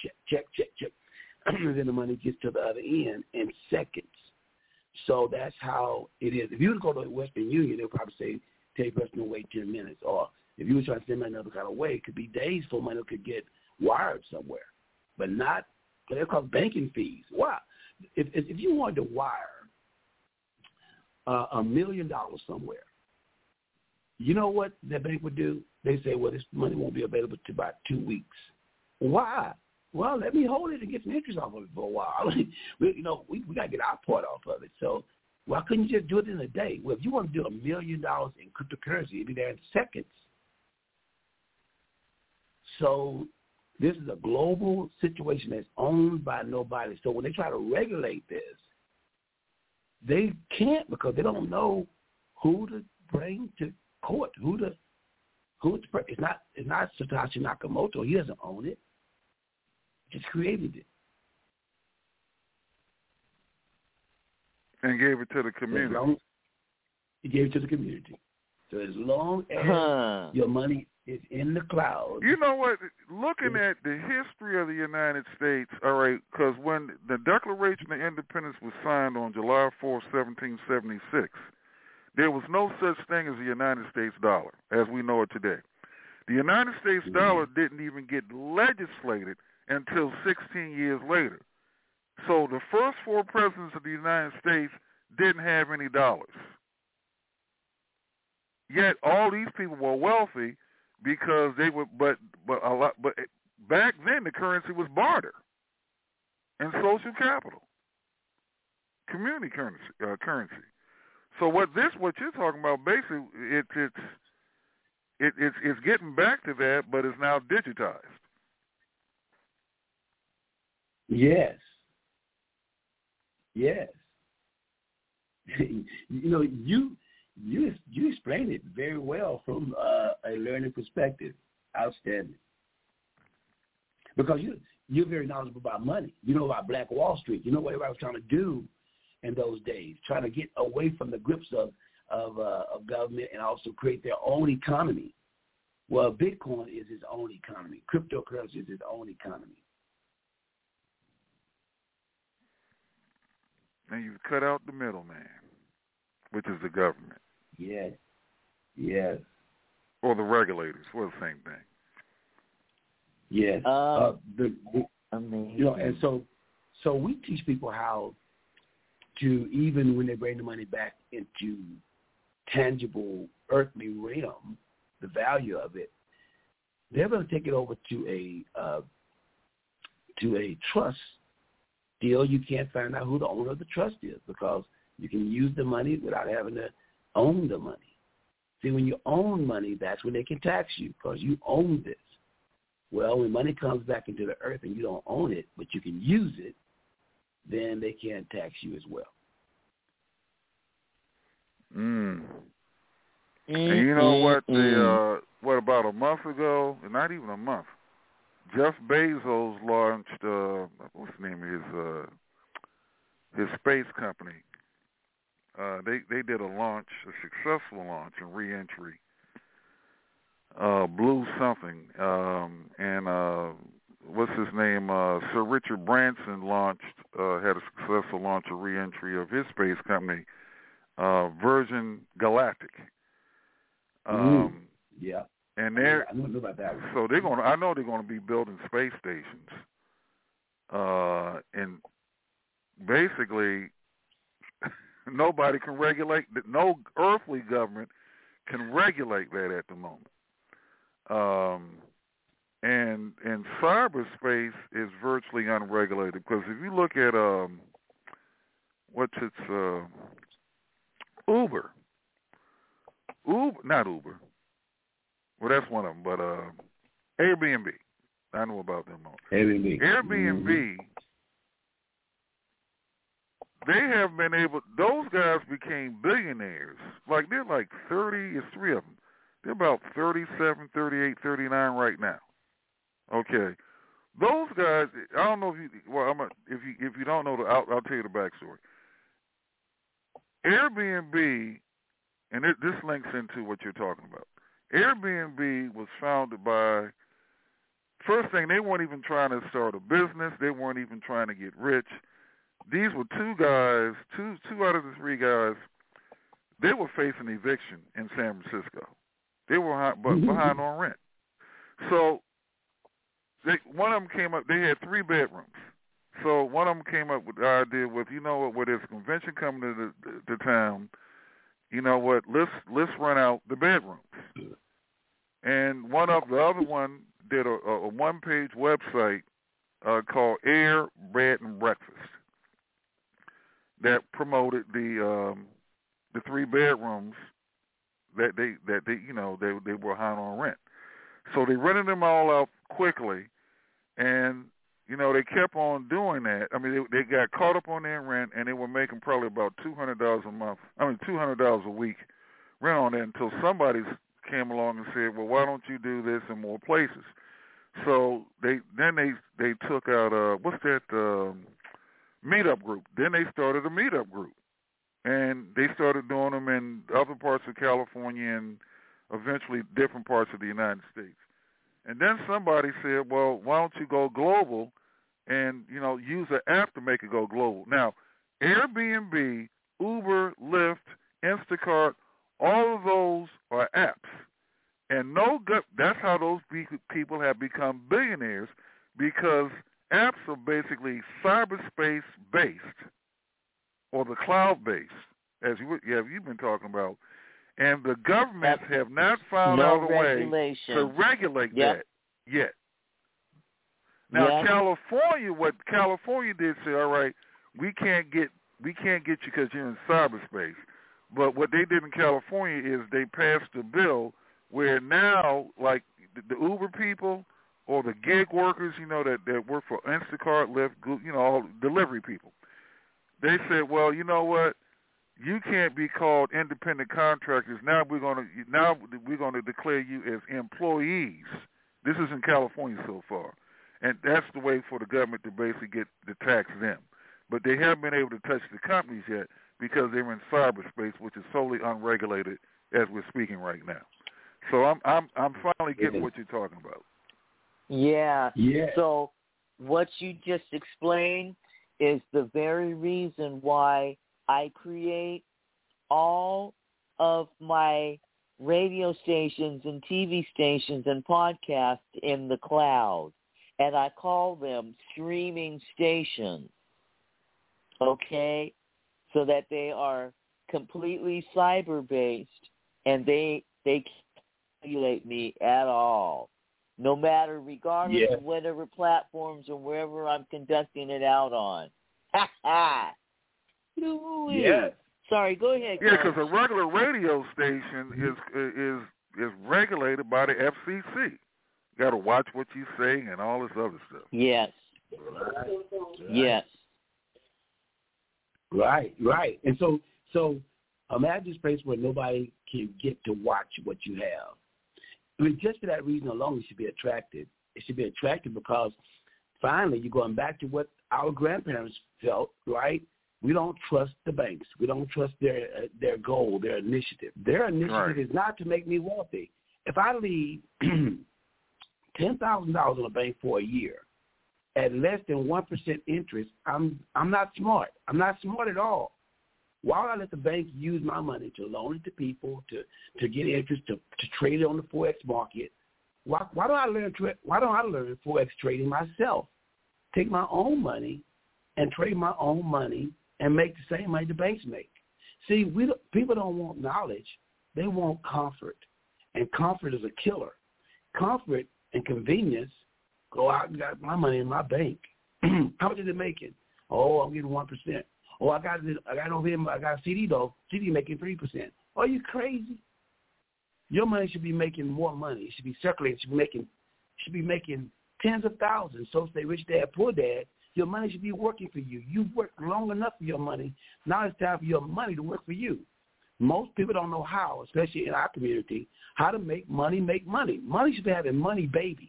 And then the money gets to the other end in seconds. So that's how it is. If you would go to Western Union, they'll probably say, tell your person to wait 10 minutes. Or if you were trying to send money another kind of way, it could be days before money could get wired somewhere. But not, they're called banking fees. Why? If you wanted to wire $1 million somewhere, you know what the bank would do? They say, well, this money won't be available to about 2 weeks. Why? Well, let me hold it and get some interest off of it for a while. we got to get our part off of it. So why couldn't you just do it in a day? Well, if you want to do $1 million in cryptocurrency, it'd be there in seconds. So this is a global situation that's owned by nobody. So when they try to regulate this, they can't because they don't know who to bring to court, who It's not Satoshi Nakamoto. He doesn't own it. He just created it. And gave it to the community. He gave it to the community. So as long as your money is in the cloud. You know what? Looking at the history of the United States, all right, because when the Declaration of Independence was signed on July 4, 1776, there was no such thing as the United States dollar as we know it today. The United States dollar didn't even get legislated until 16 years later. So the first 4 presidents of the United States didn't have any dollars. Yet all these people were wealthy because they were, but back then the currency was barter and social capital, community currency. So what you're talking about, basically, it's getting back to that, but it's now digitized. Yes. Yes. You explained it very well from a learning perspective. Outstanding. Because you're very knowledgeable about money. You know about Black Wall Street. You know what everybody was trying to do in those days, trying to get away from the grips of government and also create their own economy. Well, Bitcoin is its own economy. Cryptocurrency is its own economy. And you've cut out the middleman, which is the government. Yes. Yes. Or the regulators. Well, the same thing. Yes. Amazing. And so we teach people how to, even when they bring the money back into tangible earthly realm, the value of it, they're going to take it over to a trust deal. You can't find out who the owner of the trust is because you can use the money without having to own the money. See, when you own money, that's when they can tax you because you own this. Well, when money comes back into the earth and you don't own it, but you can use it, then they can't tax you as well. And you know what? What about a month ago? Not even a month. Jeff Bezos launched what's the name of his space company. They did a successful launch and re-entry. Blue something, and what's his name? Sir Richard Branson had a successful launch and re-entry of his space company, Virgin Galactic. Yeah. And I don't know about that. So I know they're going to be building space stations, and basically nobody can regulate. No earthly government can regulate that at the moment. And cyberspace is virtually unregulated because if you look at not Uber. Well, that's one of them, but Airbnb. I know about them all. Airbnb. They have been those guys became billionaires. They're like 30, it's 3 of them. They're about 37, 38, 39 right now. Okay. Those guys, I don't know if you don't know, I'll tell you the backstory. Airbnb, and this links into what you're talking about. Airbnb was founded by, first thing, they weren't even trying to start a business. They weren't even trying to get rich. These were 2 guys, two out of the 3 guys, they were facing eviction in San Francisco. They were behind on rent. So one of them came up, they had 3 bedrooms. So one of them came up with the idea with, you know what, with this convention coming to the town, you know what, let's rent out the bedrooms. And the other one did a one-page website called Air, Bed, and Breakfast that promoted the 3 bedrooms that they were high on rent. So they rented them all out quickly, and they kept on doing that. I mean, they got caught up on their rent, and they were making probably about $200 a month. I mean, $200 a week rent on that until somebody came along and said, well, why don't you do this in more places? So they took out what's that meetup group. Then they started a meetup group, and they started doing them in other parts of California and eventually different parts of the United States. And then somebody said, well, why don't you go global and, use an app to make it go global? Now, Airbnb, Uber, Lyft, Instacart, all of those are apps. And that's how those people have become billionaires, because apps are basically cyberspace-based or the cloud-based, as you've been talking about. And the governments have not found out a way to regulate that yet. Now, California, what California did say, all right, we can't get you because you're in cyberspace. But what they did in California is they passed a bill where now, like the Uber people or the gig workers, that work for Instacart, Lyft, all delivery people, they said, well, you know what? You can't be called independent contractors. Now we're going to declare you as employees. This is in California so far, and that's the way for the government to basically get to tax them. But they haven't been able to touch the companies yet because they're in cyberspace, which is solely unregulated as we're speaking right now. So I'm finally getting what you're talking about. Yeah. So what you just explained is the very reason why I create all of my radio stations and TV stations and podcasts in the cloud, and I call them streaming stations, okay, so that they are completely cyber-based, and they can't regulate me at all, no matter, regardless of whatever platforms or wherever I'm conducting it out on. Ha ha! Yes. Sorry, go ahead. Yeah, because a regular radio station is regulated by the FCC. You got to watch what you say and all this other stuff. Yes. Yes. Right. And so imagine a space where nobody can get to watch what you have. I mean, just for that reason alone, it should be attractive. It should be attractive because finally you're going back to what our grandparents felt, right? We don't trust the banks. We don't trust their goal, their initiative. Their initiative is not to make me wealthy. If I leave $10,000 in a bank for a year at less than 1% interest, I'm not smart. I'm not smart at all. Why would I let the bank use my money to loan it to people, to get interest, to trade it on the Forex market? Why don't I learn Forex trading myself? Take my own money and trade my own money and make the same money the banks make. See, people don't want knowledge. They want comfort, and comfort is a killer. Comfort and convenience, go out and got my money in my bank. How much is it making? Oh, I'm getting 1%. Oh, I got over here, I got a CD though. CD making 3%. Are you crazy? Your money should be making more money. It should be circulating. It should be making tens of thousands. So say rich dad, poor dad. Your money should be working for you. You've worked long enough for your money. Now it's time for your money to work for you. Most people don't know how, especially in our community, how to make money make money. Money should be having money babies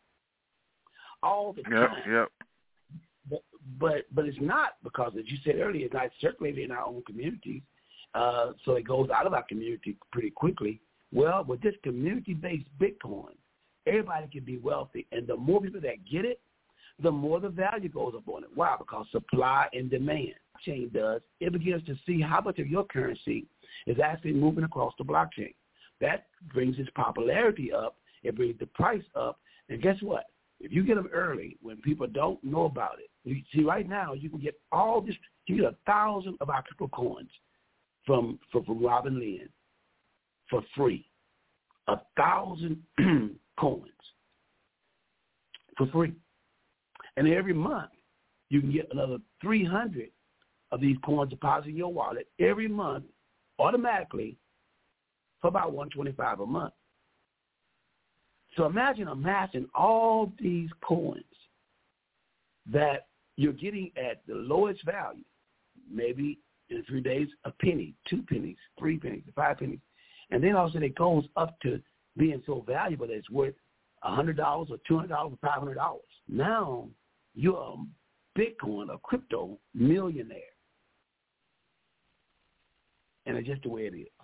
all the time. Yep. But it's not, because, as you said earlier, it's not circulated in our own communities, so it goes out of our community pretty quickly. Well, with this community-based Bitcoin, everybody can be wealthy, and the more people that get it, the more the value goes up on it. Why? Because supply and demand. Blockchain does. It begins to see how much of your currency is actually moving across the blockchain. That brings its popularity up. It brings the price up. And guess what? If you get them early, when people don't know about it, you see right now you can get all this. You get 1,000 of our crypto coins from Robin Lynn for free. 1,000 coins for free. And every month, you can get another 300 of these coins deposited in your wallet every month, automatically, for about $125 a month. So imagine amassing all these coins that you're getting at the lowest value, maybe in 3 days, a penny, 2 pennies, 3 pennies, 5 pennies. And then all of a sudden it goes up to being so valuable that it's worth $100 or $200 or $500. Now you're a Bitcoin or crypto millionaire. And it's just the way it is.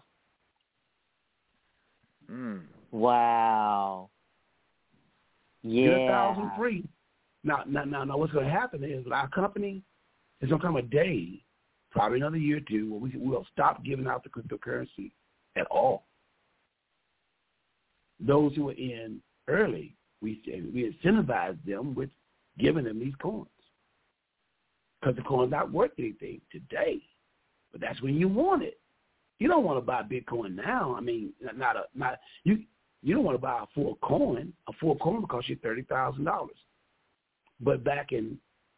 Wow. Yeah. Get 1,000 free. Now, what's going to happen is our company, there's going to come a day, probably another year or two, where we'll stop giving out the cryptocurrency at all. Those who are in early, we incentivize them with giving them these coins. Because the coin's not worth anything today. But that's when you want it. You don't want to buy Bitcoin now. I mean, you don't want to buy a full coin. A full coin will cost you $30,000. But back in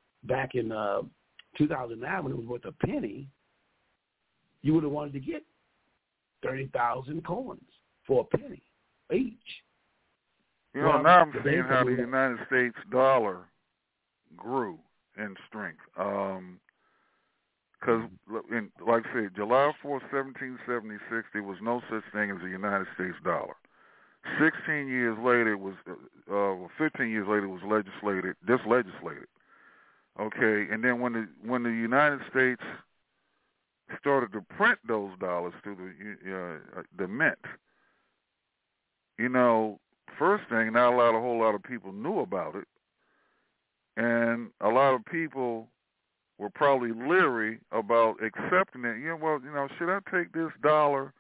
2009, when it was worth a penny, you would have wanted to get 30,000 coins for a penny each. You know, now I'm seeing how the United States dollar grew in strength. Because, like I said, July 4th, 1776, there was no such thing as a United States dollar. 16 years later, it was 15 years later, it was legislated. Okay, and then when the United States started to print those dollars through the mint, you know, first thing, not a whole lot of people knew about it, and a lot of people were probably leery about accepting it. Should I take this dollar,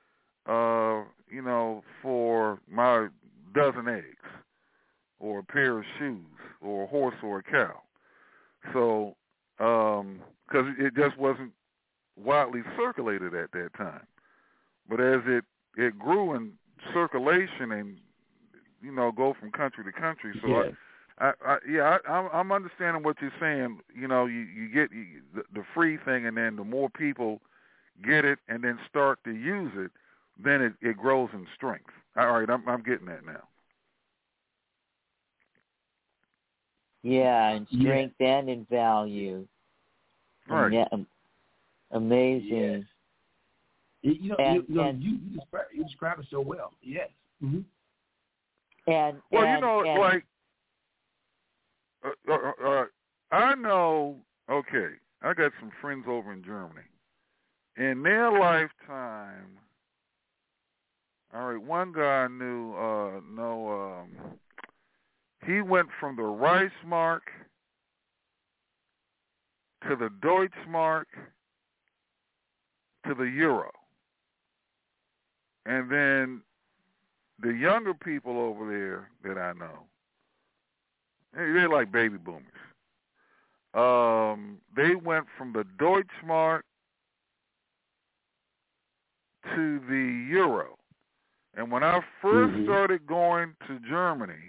for my dozen eggs, or a pair of shoes, or a horse or a cow? So, because it just wasn't widely circulated at that time. But as it grew in circulation and, go from country to country, so yes. I'm understanding what you're saying. You know, you get the free thing, and then the more people get it and then start to use it, then it grows in strength. All right, I'm getting that now. Yeah, in strength and in value. Right. Amazing. Yes. You describe it so well. Yes. Mm-hmm. I know. Okay, I got some friends over in Germany. In their lifetime, all right, one guy I knew. He went from the Reichsmark to the Deutschmark to the Euro. And then the younger people over there that I know, they're like baby boomers. They went from the Deutschmark to the Euro. And when I first started going to Germany,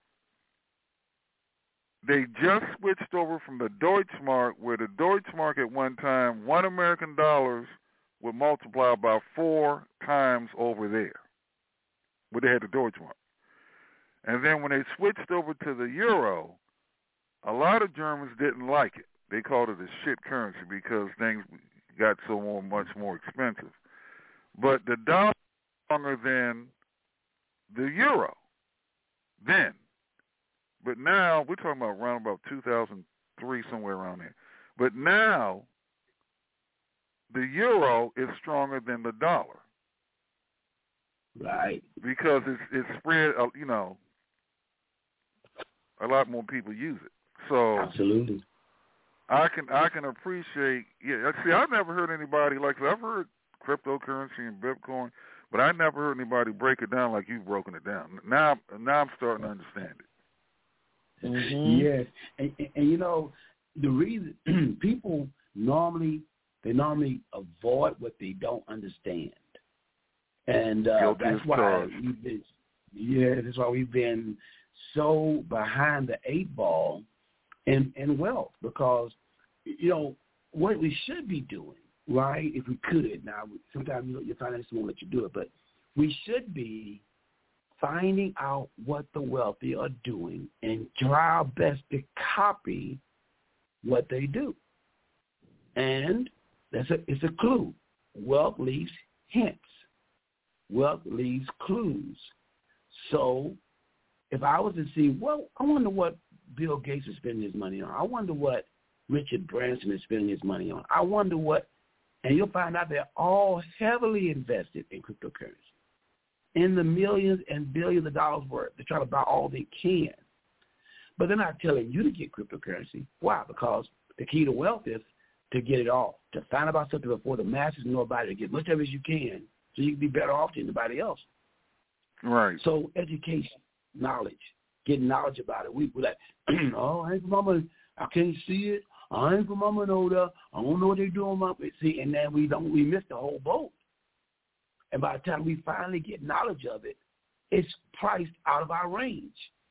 they just switched over from the Deutschmark, where the Deutschmark at one time, $1 American would multiply by 4 times over there, where they had the Deutschmark. And then when they switched over to the Euro, a lot of Germans didn't like it. They called it a shit currency because things got much more expensive. But the dollar was stronger than the Euro then. But now, we're talking about around about 2003, somewhere around there. But now, the Euro is stronger than the dollar. Right. Because it's spread, a lot more people use it. So absolutely. I can appreciate. Yeah, see, I've never heard anybody like that. I've heard cryptocurrency and Bitcoin, but I never heard anybody break it down like you've broken it down. Now I'm starting to understand it. Mm-hmm. Yes, and the reason people normally avoid what they don't understand, and that's why we've been so behind the 8 ball in wealth, because what we should be doing, right? If we could, now sometimes your finances won't let you do it, but we should be finding out what the wealthy are doing and try our best to copy what they do. And it's a clue. Wealth leaves hints. wealth leaves clues. So if I was to see, well, I wonder what Bill Gates is spending his money on. I wonder what Richard Branson is spending his money on. I wonder what, and you'll find out they're all heavily invested in cryptocurrency, in the millions and billions of dollars worth. They're trying to buy all they can. But they're not telling you to get cryptocurrency. Why? Because the key to wealth is to get it all, to find about something before the masses know about it, to get as much of it as you can so you can be better off than anybody else. Right. So education, knowledge, getting knowledge about it. We're like, oh, I ain't from mama, I can't see it. I ain't from mama know that. I don't know what they're doing. See, and then we miss the whole boat. And by the time we finally get knowledge of it, it's priced out of our range.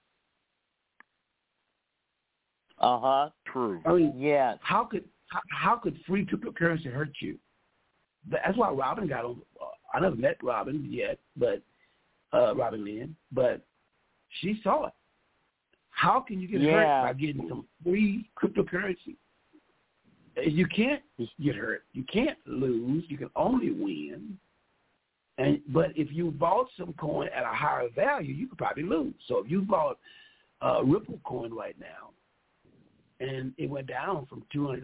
True. I mean, yes. How could free cryptocurrency hurt you? That's why Robin got on. I never met Robin yet, but Robin Lynn, but she saw it. How can you get hurt by getting some free cryptocurrency? You can't get hurt. You can't lose. You can only win. But if you bought some coin at a higher value, you could probably lose. So if you bought Ripple coin right now, and it went down from $200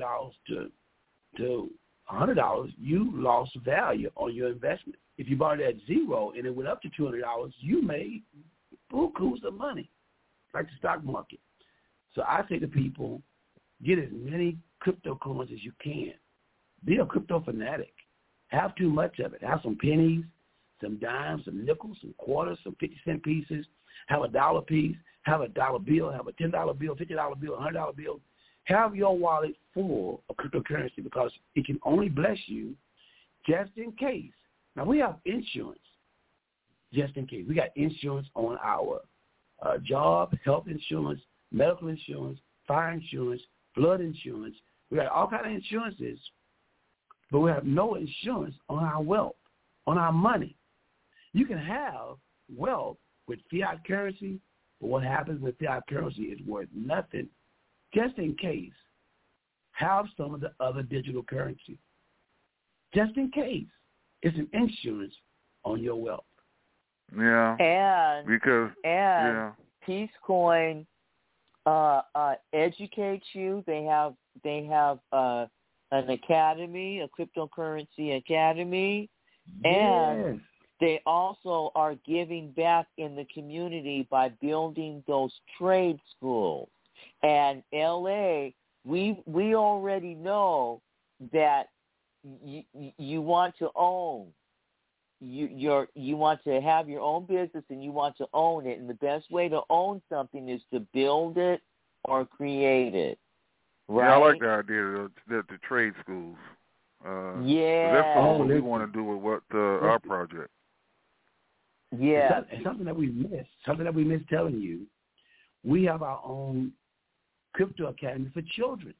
to $100, you lost value on your investment. If you bought it at zero and it went up to $200, you made bukus of money, like the stock market. So I say to people, get as many crypto coins as you can. Be a crypto fanatic. Have too much of it. Have some pennies, some dimes, some nickels, some quarters, some 50-cent pieces. Have a dollar piece. Have a dollar bill. Have a $10 bill, $50 bill, $100 bill. Have your wallet full of cryptocurrency because it can only bless you just in case. Now, we have insurance just in case. We got insurance on our job, health insurance, medical insurance, fire insurance, flood insurance. We got all kinds of insurances, but we have no insurance on our wealth, on our money. You can have wealth with fiat currency, but what happens with fiat currency is worth nothing. Just in case, have some of the other digital currency. Just in case. It's an insurance on your wealth. Yeah. And Peace Coin educates you. They have an academy, a cryptocurrency academy, and they also are giving back in the community by building those trade schools. And LA, we already know that you want to own. You want to have your own business and you want to own it. And the best way to own something is to build it or create it. Right? Yeah, I like the idea of the trade schools. That's what we want to do with our project. Yeah. It's something that we miss telling you. We have our own crypto academy for children.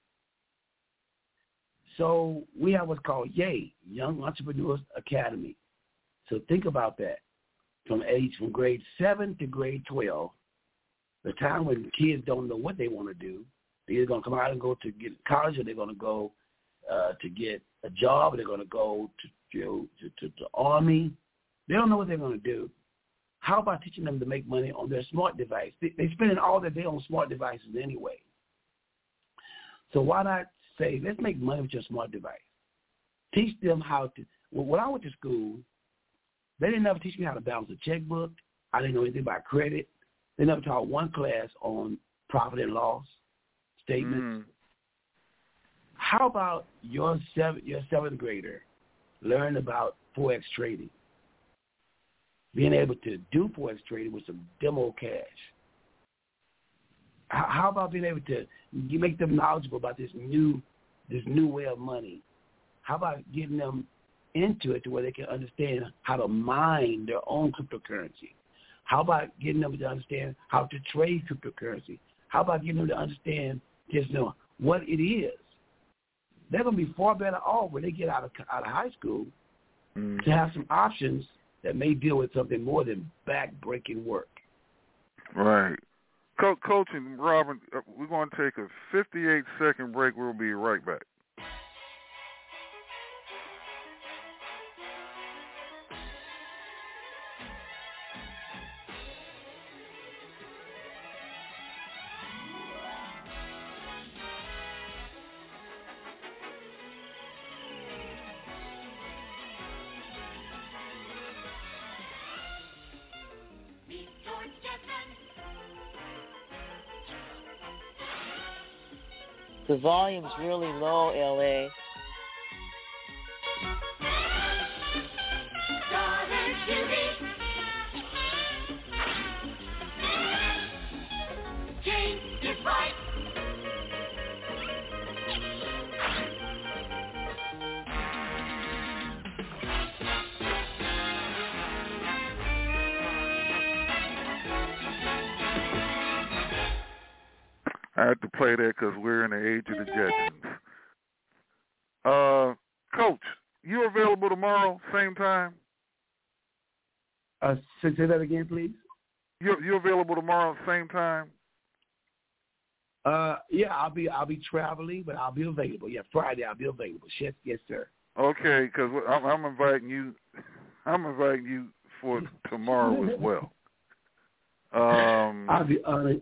So we have what's called YAY, Young Entrepreneurs Academy. So think about that. From grade 7 to grade 12, the time when kids don't know what they want to do, they're either going to come out and go to get college, or they're going to go to get a job, or they're going to go to the Army. They don't know what they're going to do. How about teaching them to make money on their smart device? They're spending all their day on smart devices anyway. So why not say, let's make money with your smart device. Teach them how to. When I went to school, they didn't ever teach me how to balance a checkbook. I didn't know anything about credit. They never taught one class on profit and loss statements. How about your seventh grader learn about Forex trading? Being able to do Forex trading with some demo cash. How about being able to make them knowledgeable about this new way of money? How about getting them into it to where they can understand how to mine their own cryptocurrency? How about getting them to understand how to trade cryptocurrency? How about getting them to understand just what it is? They're going to be far better off when they get out of high school to have some options that may deal with something more than back-breaking work. Right. Coach and Robin, we're going to take a 58-second break. We'll be right back. The volume's really low, L.A. I had to play that because we're in the age of the Jetsons. Coach, you available tomorrow, same time? Say that again, please. You available tomorrow, same time? Yeah, I'll be traveling, but I'll be available. Yeah, Friday I'll be available. Yes, sir. Okay, because I'm inviting you. I'm inviting you for tomorrow as well. I'll be honored.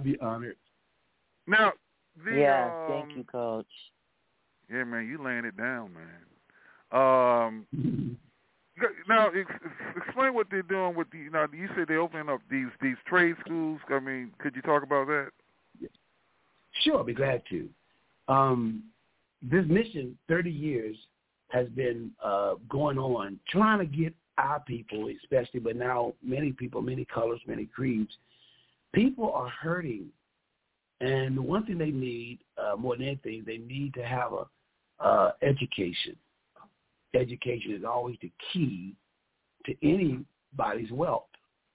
Now, thank you, Coach. Yeah, man, you laying it down, man. Now, explain what they're doing with the. Now, you said they're opening up these trade schools. I mean, could you talk about that? Sure, I'll be glad to. This mission, 30 years, has been going on, trying to get our people, especially, but now many people, many colors, many creeds. People are hurting. And the one thing they need, more than anything, they need to have a education. Education is always the key to anybody's wealth.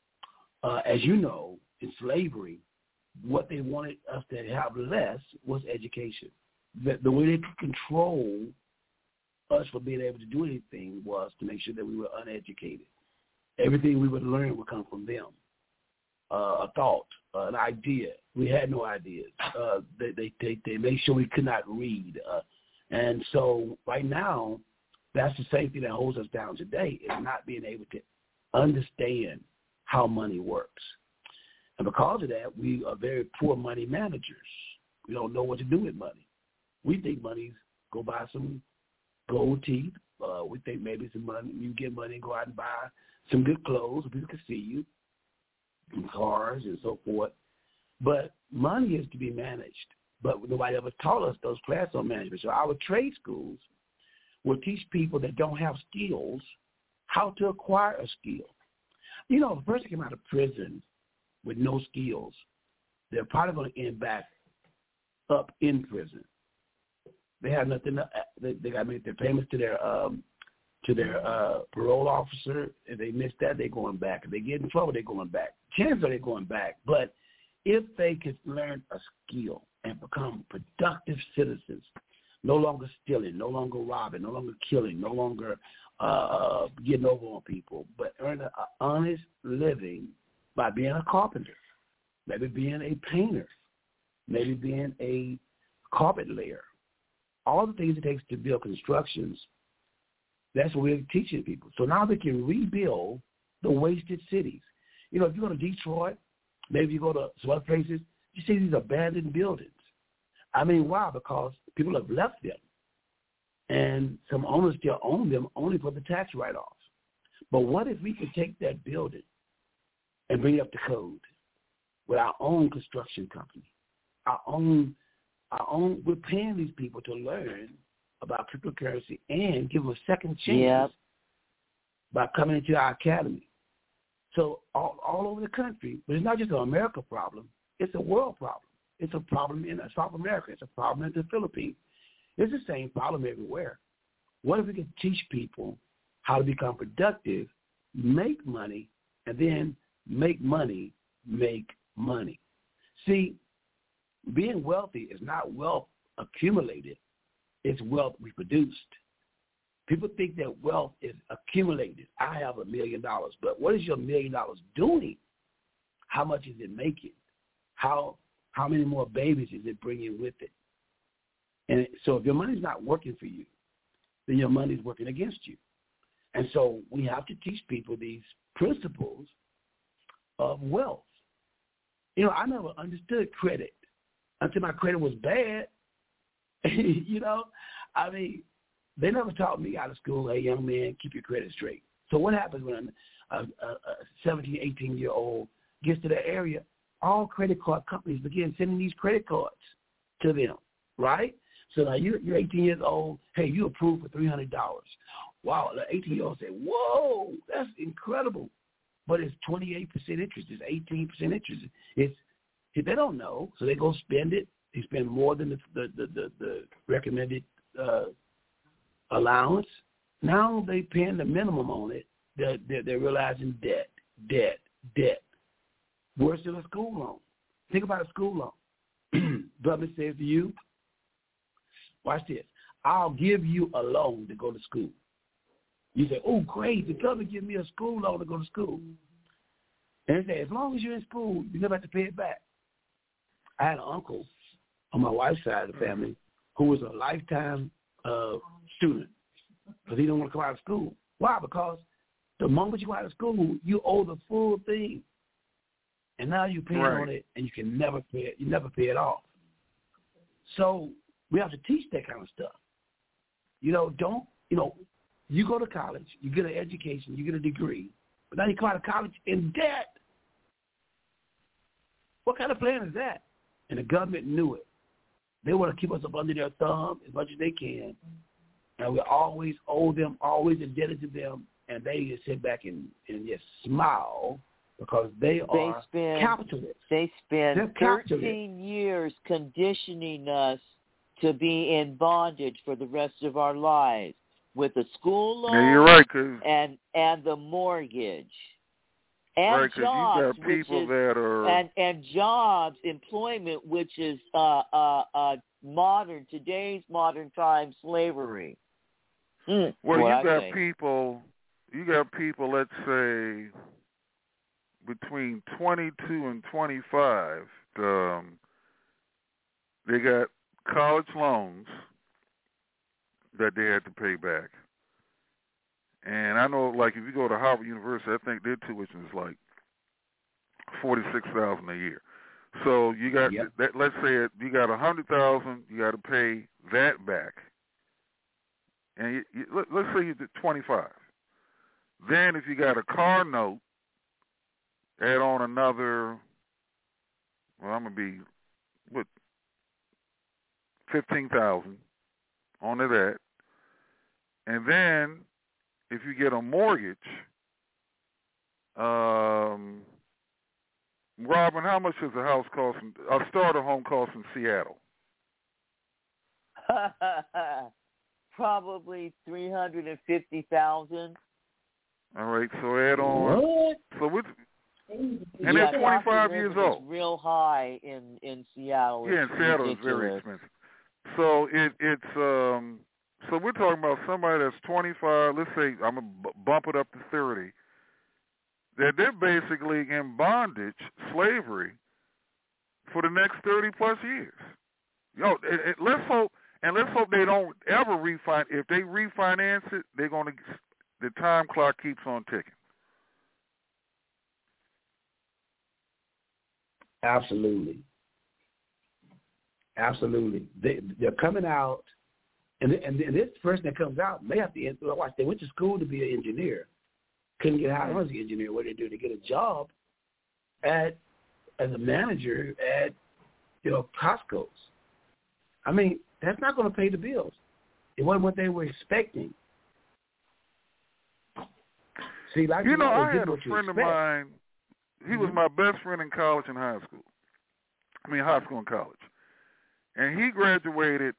As you know, in slavery, what they wanted us to have less was education. The way they could control us from being able to do anything was to make sure that we were uneducated. Everything we would learn would come from them. A thought, an idea. We had no ideas. They made sure we could not read. And so right now, that's the same thing that holds us down today, is not being able to understand how money works. And because of that, we are very poor money managers. We don't know what to do with money. We think money's go buy some gold teeth. We think maybe some money, you get money and go out and buy some good clothes so people can see you, and cars and so forth. But money is to be managed. But nobody ever taught us those classes on management. So our trade schools will teach people that don't have skills how to acquire a skill. You know, if a person came out of prison with no skills, they're probably going to end back up in prison. They have nothing. They got to make their payments to their parole officer. If they miss that, they're going back. If they get in trouble, they're going back. Chances are they're going back. But if they could learn a skill and become productive citizens, no longer stealing, no longer robbing, no longer killing, no longer getting over on people, but earn an honest living by being a carpenter, maybe being a painter, maybe being a carpet layer. All the things it takes to build constructions, that's what we're teaching people. So now they can rebuild the wasted cities. You know, if you go to Detroit, maybe you go to some other places, you see these abandoned buildings. I mean, why? Because people have left them. And some owners still own them only for the tax write-offs. But what if we could take that building and bring it up to code with our own construction company, our own, we're paying these people to learn about cryptocurrency and give them a second chance by coming into our academy. So all over the country, but it's not just an America problem, it's a world problem. It's a problem in South America. It's a problem in the Philippines. It's the same problem everywhere. What if we could teach people how to become productive, make money, and then make money, make money? See, being wealthy is not wealth accumulated. It's wealth reproduced. People think that wealth is accumulated. I have $1 million, but what is your $1 million doing? How much is it making? How many more babies is it bringing with it? And so if your money's not working for you, then your money's working against you. And so we have to teach people these principles of wealth. You know, I never understood credit until my credit was bad. You know, I mean, they never taught me out of school, hey, young man, keep your credit straight. So what happens when a 17, 18-year-old gets to that area? All credit card companies begin sending these credit cards to them. right? So now you're 18 years old. Hey, you approved for $300. Wow, the 18-year-old said, whoa, that's incredible. But it's 28% interest. It's 18% interest. They don't know, so they go spend it. They spend more than the recommended allowance. Now they paying the minimum on it. They're realizing debt. Worse than a school loan. Think about a school loan. Government says to you, watch this, I'll give you a loan to go to school. You say, oh, great, the government give me a school loan to go to school. And they say, as long as you're in school, you never have to pay it back. I had an uncle on my wife's side of the family who was a lifetime student because he didn't want to come out of school. Why? Because the moment you go out of school, you owe the full thing. And now you pay on it, and you can never pay it. You never pay it off. So we have to teach that kind of stuff. You go to college, you get an education, you get a degree, but now you come out of college in debt. What kind of plan is that? And the government knew it. They want to keep us up under their thumb as much as they can, and we always owe them, always indebted to them, and they just sit back and just smile because they are capitalists. They spend 13 years conditioning us to be in bondage for the rest of our lives with a school loan, you're right, and the mortgage. And jobs, you got people that are and jobs, employment, which is today's modern time slavery. Well, you got people. Let's say between 22 and 25. They got college loans that they had to pay back. And I know, like, if you go to Harvard University, I think their tuition is like $46,000 a year. So you got that. Let's say you got $100,000, you got to pay that back. And let's say you did 25. Then if you got a car note, add on another. Well, I'm gonna be what, 15,000 onto that, and then if you get a mortgage, Robin, how much does a house cost? A starter home cost in Seattle? Probably $350,000. All right, so add on. What? So and they're 25 years old. Real high in Seattle. Yeah, in Seattle it's very expensive. So it's so we're talking about somebody that's 25. Let's say I'm gonna bump it up to 30. That they're basically in bondage, slavery, for the next 30 plus years. Let's hope they don't ever refinance. If they refinance it, the time clock keeps on ticking. Absolutely. They're coming out, and this person that comes out, they have to watch. They went to school to be an engineer, couldn't get hired as an engineer. What did they do? They get a job as a manager at Costco's. I mean, that's not going to pay the bills. It wasn't what they were expecting. See, like I had a friend of mine. He was my best friend in college and high school. I mean, high school and college. And he graduated.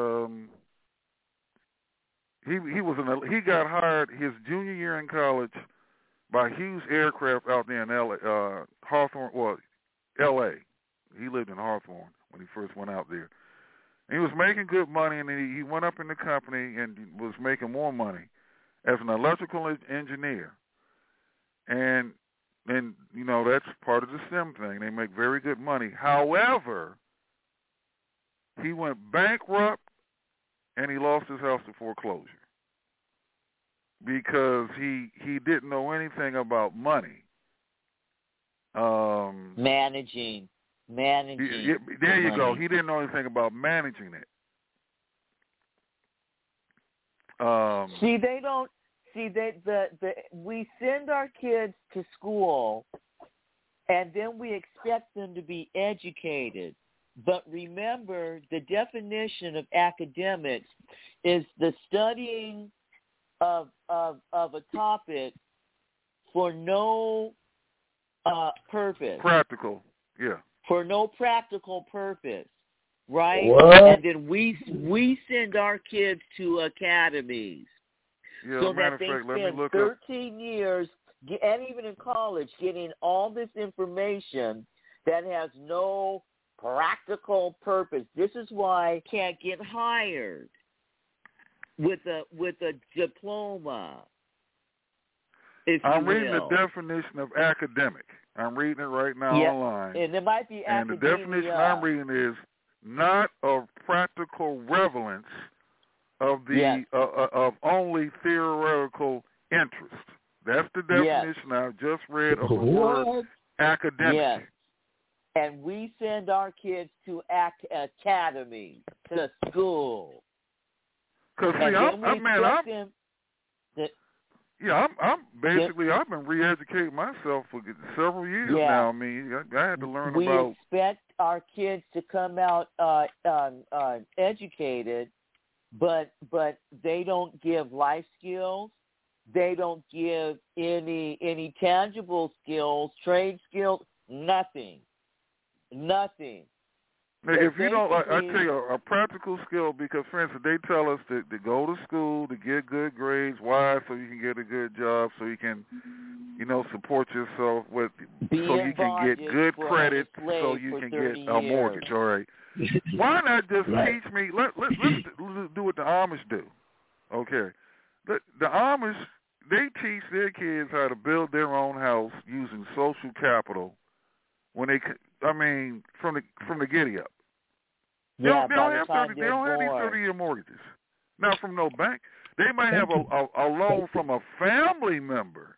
He got hired his junior year in college by Hughes Aircraft out there in Hawthorne. Well, L.A. He lived in Hawthorne when he first went out there. And he was making good money, and he went up in the company and was making more money as an electrical engineer. And that's part of the STEM thing. They make very good money. However, he went bankrupt and he lost his house to foreclosure because he didn't know anything about money. Managing. There you go. He didn't know anything about managing it. We send our kids to school, and then we expect them to be educated. But remember, the definition of academics is the studying of a topic for no purpose. Practical, yeah. For no practical purpose, right? What? And then we send our kids to academies. Yeah, So matter that they of fact, let me spend look 13 years, and even in college, getting all this information that has no practical purpose. This is why you can't get hired with a diploma. I'm reading the definition of academic. I'm reading it right now online. And it might be and the definition I'm reading is not of practical relevance of the of only theoretical interest. That's the definition I just read of the word academic. Yes. And we send our kids to academy, to school. Because see, I'm basically I've been re-educating myself for several years now. I mean, I had to learn about. We expect our kids to come out educated, but they don't give life skills. They don't give any tangible skills, trade skills, nothing. If you don't, I tell you, a practical skill, because, for instance, they tell us to go to school, to get good grades. Why? So you can get a good job, so you can, support yourself so you can get good credit, so you can get a mortgage. All right. Why not just teach me? Let's do what the Amish do. Okay. The Amish, they teach their kids how to build their own house using social capital from the giddy up. They don't have these 30-year mortgages. Not from no bank. They might have a loan from a family member,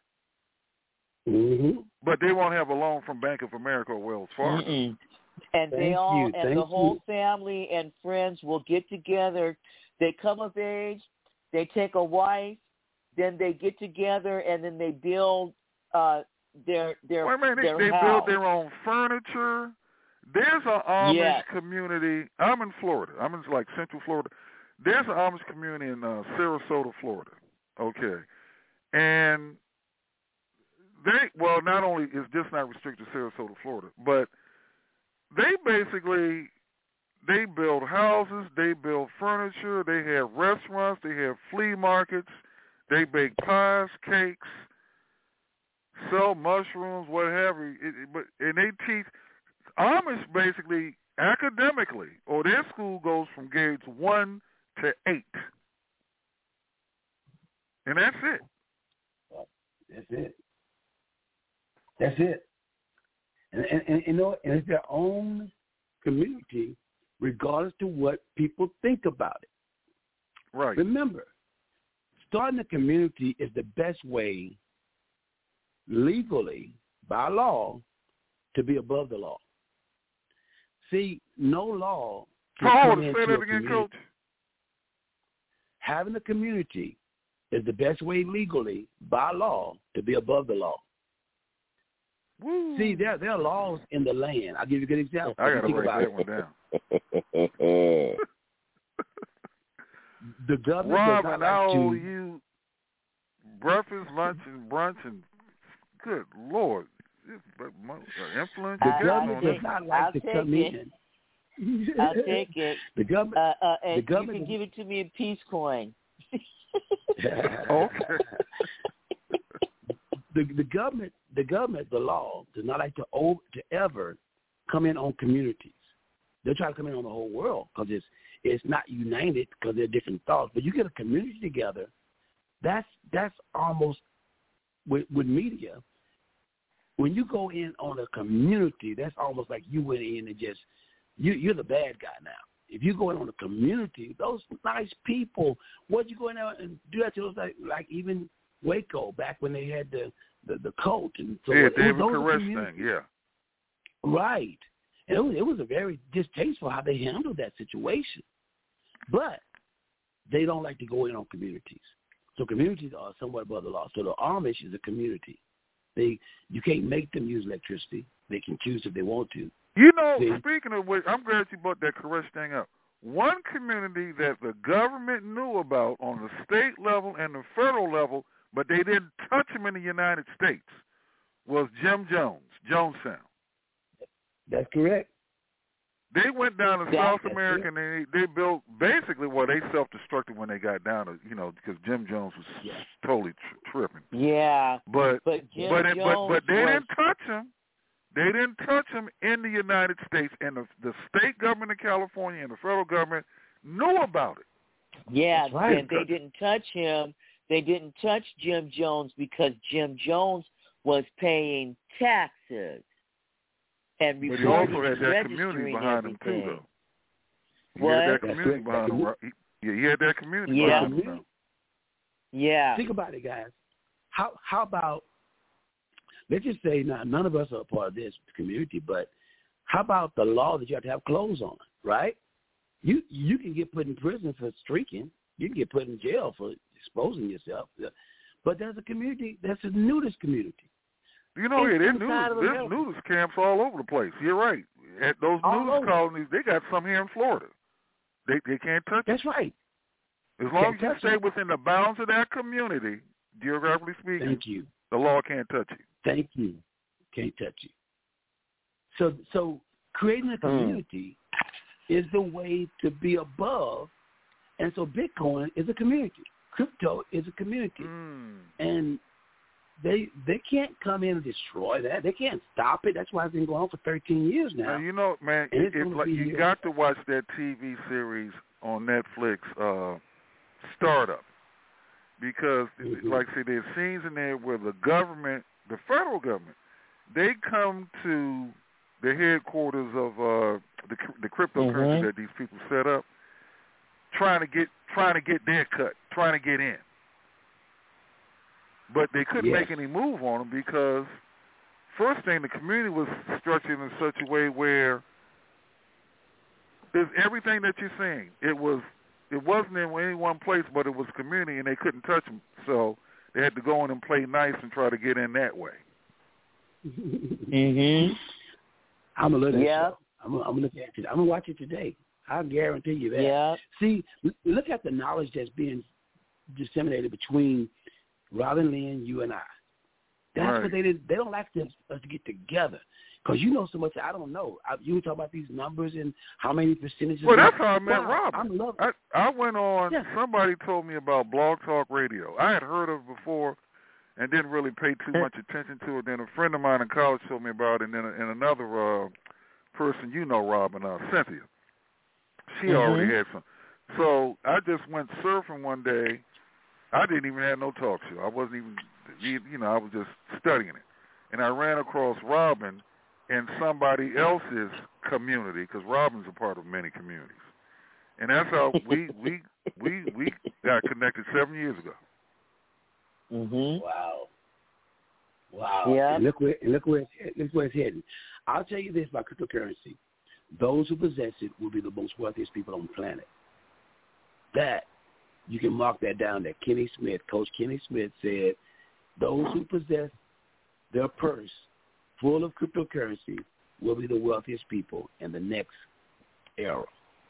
but they won't have a loan from Bank of America or Wells Fargo. Mm-mm. And the whole family and friends will get together. They come of age. They take a wife. Then they get together and then they build their they house. build their own furniture. There's an Amish community. I'm in Florida. I'm in Central Florida. There's an Amish community in Sarasota, Florida. Okay, and not only is this not restricted to Sarasota, Florida, but they build houses, they build furniture, they have restaurants, they have flea markets, they bake pies, cakes, sell mushrooms, what have you. And they teach Amish basically academically, or their school goes from grades 1 to 8, and that's it. That's it. And it's their own community, regardless to what people think about it. Right. Remember, starting a community is the best way, legally, by law, to be above the law. See, no law can come into say that a again, community. Coach. Having a community is the best way legally, by law, to be above the law. Woo. See, there are laws in the land. I'll give you a good example. I got to write that one down. The government Robin, does not I like owe to... you breakfast, lunch, and brunch, and good Lord. Influence. The government does not like to come in. I'll take it. The government. The government. You can give it to me in Peace Coin. Okay. The government, the law does not like to ever come in on communities. They try to come in on the whole world because it's not united because they're different thoughts. But you get a community together, that's almost with media. When you go in on a community, that's almost like you went in and just you're the bad guy now. If you go in on a community, those nice people, what you go in there and do that to those like even Waco back when they had the cult and so David Koresh thing, yeah. Right. And it was a very distasteful how they handled that situation. But they don't like to go in on communities. So communities are somewhat above the law. So the Amish is a community. You can't make them use electricity. They can choose if they want to. You know, speaking of which, I'm glad you brought that Koresh thing up. One community that the government knew about on the state level and the federal level, but they didn't touch them in the United States, was Jim Jones, Jonestown. That's correct. They went down to South America and they built basically they self-destructed when they got down to, because Jim Jones was totally tripping. Yeah. But Jim Jones they didn't touch him. They didn't touch him in the United States, and the state government of California and the federal government knew about it. Yeah, right. And they didn't touch him. They didn't touch Jim Jones because Jim Jones was paying taxes and but he also had that community behind him too, though. He had that community behind him. He had that community behind him. Yeah. Think about it, guys. How about, let's just say now none of us are a part of this community, but how about the law that you have to have clothes on, right? You can get put in prison for streaking. You can get put in jail for exposing yourself. But there's a community, that's a nudist community. There's nudist camps all over the place. You're right. At those nudist colonies, they got some here in Florida. They can't touch it. That's right. As long as you stay within the bounds of that community, geographically speaking, thank you. The law can't touch you. Thank you. Can't touch you. So creating a community is the way to be above, and so Bitcoin is a community. Crypto is a community, and they can't come in and destroy that. They can't stop it. That's why it's been going on for 13 years now. Man, you got to watch that TV series on Netflix, Startup, because, like I said, there's scenes in there where the government, the federal government, they come to the headquarters of the cryptocurrency that these people set up, trying to get their cut, trying to get in. But they couldn't make any move on them because, first thing, the community was structured in such a way where there's everything that you're saying. It wasn't in any one place, but it was community, and they couldn't touch them. So they had to go in and play nice and try to get in that way. I'm gonna look at it. I'm gonna look at it. I'm gonna watch it today. I guarantee you that. Yeah. See, look at the knowledge that's being disseminated between Robin Lynn, you and I. That's what they did. They don't like us to get together because you know so much I don't know. You talk about these numbers and how many percentages. Well, that's how I met Robin. I went on. Yeah. Somebody told me about Blog Talk Radio. I had heard of it before and didn't really pay too much attention to it. Then a friend of mine in college told me about it, and then another person, Robin, Cynthia. She already had some. So I just went surfing one day. I didn't even have no talk show. I wasn't even, I was just studying it. And I ran across Robin in somebody else's community, because Robin's a part of many communities. And that's how we got connected 7 years ago. Wow. Yeah. And look where it's heading. I'll tell you this about cryptocurrency. Those who possess it will be the most wealthiest people on the planet. That, you can mark that down, that Coach Kenny Smith said, those who possess their purse full of cryptocurrency will be the wealthiest people in the next era.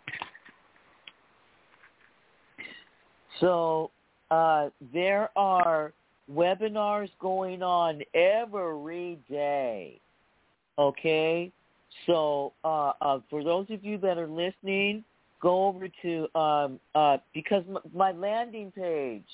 So there are webinars going on every day, okay? So for those of you that are listening, go over to because my landing page,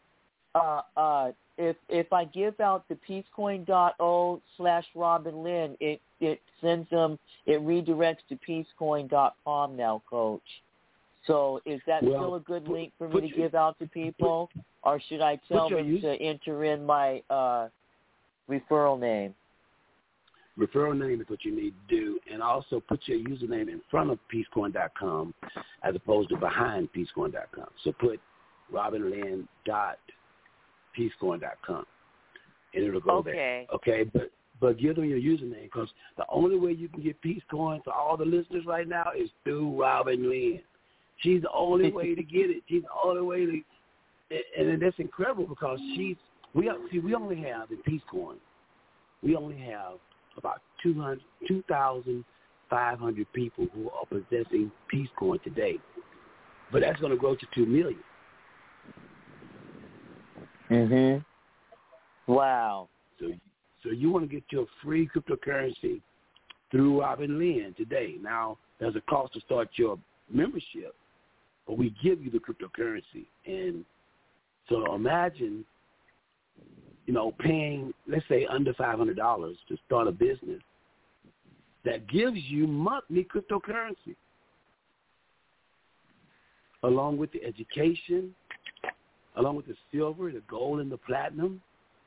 if I give out the peacecoin.o/Robin Lynn, it sends them, it redirects to peacecoin.com now, Coach. So is that still a good link for me to give out to people, or should I tell them to enter in my referral name? Referral name is what you need to do, and also put your username in front of peacecoin.com as opposed to behind peacecoin.com. So put robinland.peacecoin.com, and it'll go there. Okay, but give them your username, because the only way you can get Peacecoin to all the listeners right now is through Robin Lynn. She's the only way to get it. She's the only way to, and that's incredible because we only have in Peacecoin, we only have about 2,000 500 people who are possessing Peace Coin today. But that's going to grow to 2 million. Wow. So you want to get your free cryptocurrency through Robin Lynn today. Now, there's a cost to start your membership, but we give you the cryptocurrency. And so imagine, paying, let's say, under $500 to start a business that gives you monthly cryptocurrency, along with the education, along with the silver, the gold, and the platinum,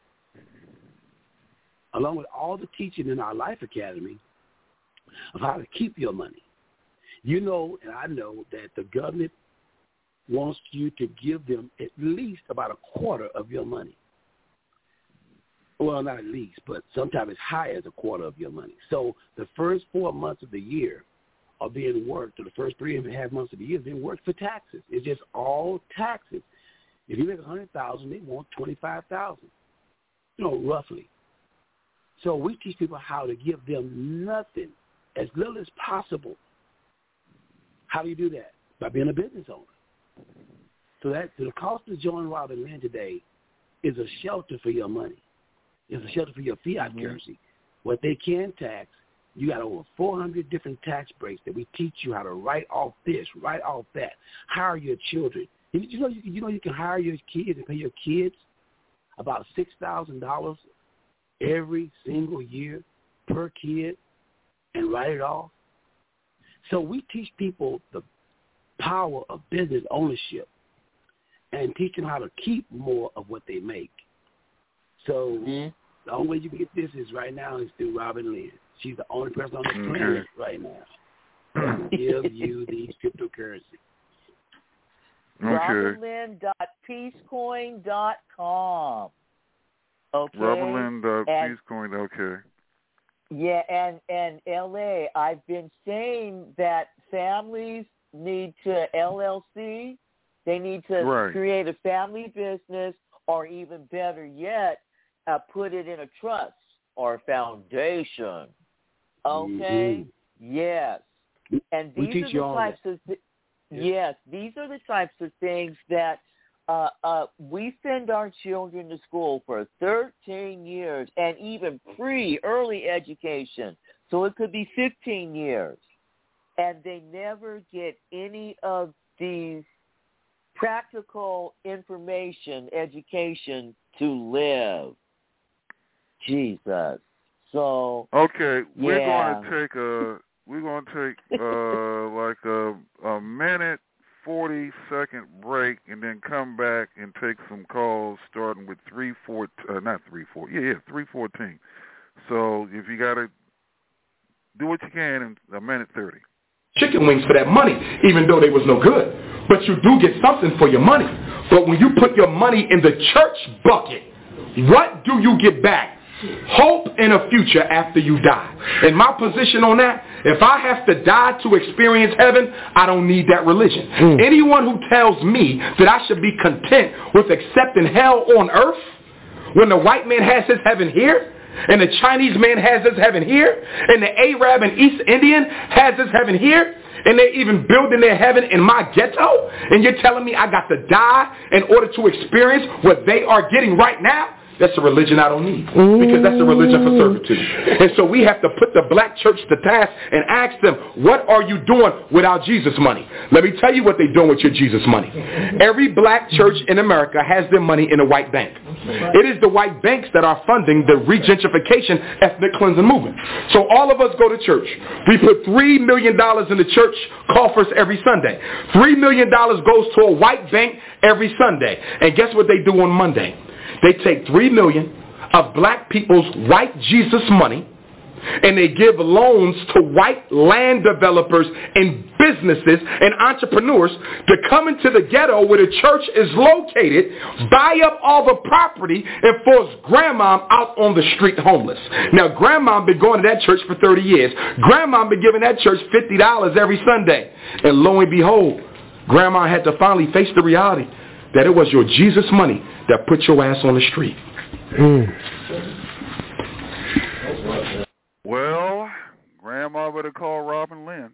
along with all the teaching in our Life Academy of how to keep your money. You know, and I know that the government wants you to give them at least about a quarter of your money. Well, not at least, but sometimes as high as a quarter of your money. So the first 4 months of the year are being worked, or the first 3.5 months of the year are being worked for taxes. It's just all taxes. If you make $100,000, they want $25,000, roughly. So we teach people how to give them nothing, as little as possible. How do you do that? By being a business owner. So the cost to join Robin Lynn today is a shelter for your money. It's a shelter for your fiat currency. What they can tax, you got over 400 different tax breaks that we teach you how to write off this, write off that, hire your children. You can hire your kids and pay your kids about $6,000 every single year per kid and write it off. So we teach people the power of business ownership and teach them how to keep more of what they make. So the only way you can get this is right now is through Robin Lynn. She's the only person on the planet right now that can give you these cryptocurrency. RobinLynn.peacecoin.com. Okay. RobinLynn.peacecoin, okay. Yeah, and LA, I've been saying that families need to LLC. They need to create a family business, or even better yet, put it in a trust or foundation. Okay? Yes. And these are the types of these are the types of things that we send our children to school for 13 years, and even early education. So it could be 15 years. And they never get any of these practical information, education to live. Jesus. So okay, we're going to take like a minute 40-second break, and then come back and take some calls starting with 314. So if you got to do what you can in a minute 30. Chicken wings for that money, even though they was no good. But you do get something for your money. But when you put your money in the church bucket, what do you get back? Hope in a future after you die. And my position on that, if I have to die to experience heaven, I don't need that religion. Anyone who tells me that I should be content with accepting hell on earth, when the white man has his heaven here, and the Chinese man has his heaven here, and the Arab and East Indian has his heaven here, and they're even building their heaven in my ghetto, and you're telling me I got to die in order to experience what they are getting right now? That's a religion I don't need, because that's a religion for servitude. And so we have to put the black church to task and ask them, what are you doing with our Jesus money? Let me tell you what they're doing with your Jesus money. Every black church in America has their money in a white bank. It is the white banks that are funding the regentrification ethnic cleansing movement. So all of us go to church. We put $3 million in the church coffers every Sunday. $3 million goes to a white bank every Sunday. And guess what they do on Monday? They take $3 million of black people's white Jesus money, and they give loans to white land developers and businesses and entrepreneurs to come into the ghetto where the church is located, buy up all the property, and force grandma out on the street homeless. Now, grandma been going to that church for 30 years. Grandma been giving that church $50 every Sunday. And lo and behold, grandma had to finally face the reality that it was your Jesus money that put your ass on the street. Well, grandma better have called Robin Lynn.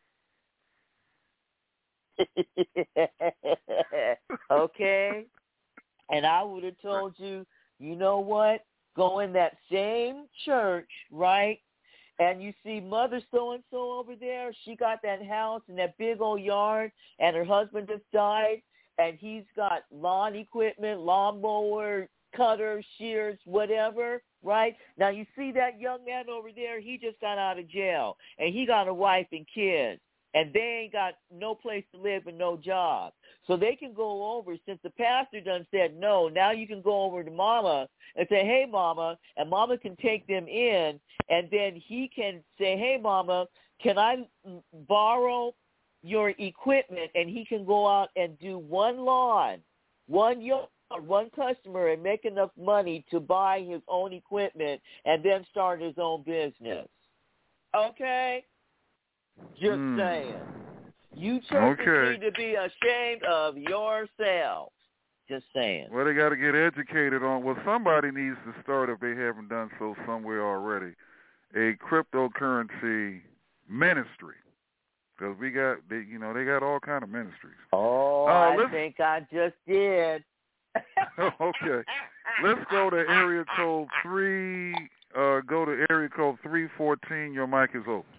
Okay. And I would have told you, you know what? Go in that same church, right? And you see Mother so-and-so over there. She got that house and that big old yard, and her husband just died, and he's got lawn equipment, lawnmower, cutter, shears, whatever, right? Now you see that young man over there, he just got out of jail, and he got a wife and kids, and they ain't got no place to live and no job. So they can go over, since the pastor done said no, now you can go over to Mama and say, hey, Mama, and Mama can take them in, and then he can say, hey, Mama, can I borrow your equipment? And he can go out and do one lawn, one yard, one customer, and make enough money to buy his own equipment and then start his own business. Okay? Just saying. You churches need to be ashamed of yourselves. Just saying. Well, they got to get educated on. Well, somebody needs to start, if they haven't done so somewhere already, a cryptocurrency ministry. Because they got all kind of ministries. Oh, I think I just did. Okay. Let's go to area code 3. Go to area code 314. Your mic is open.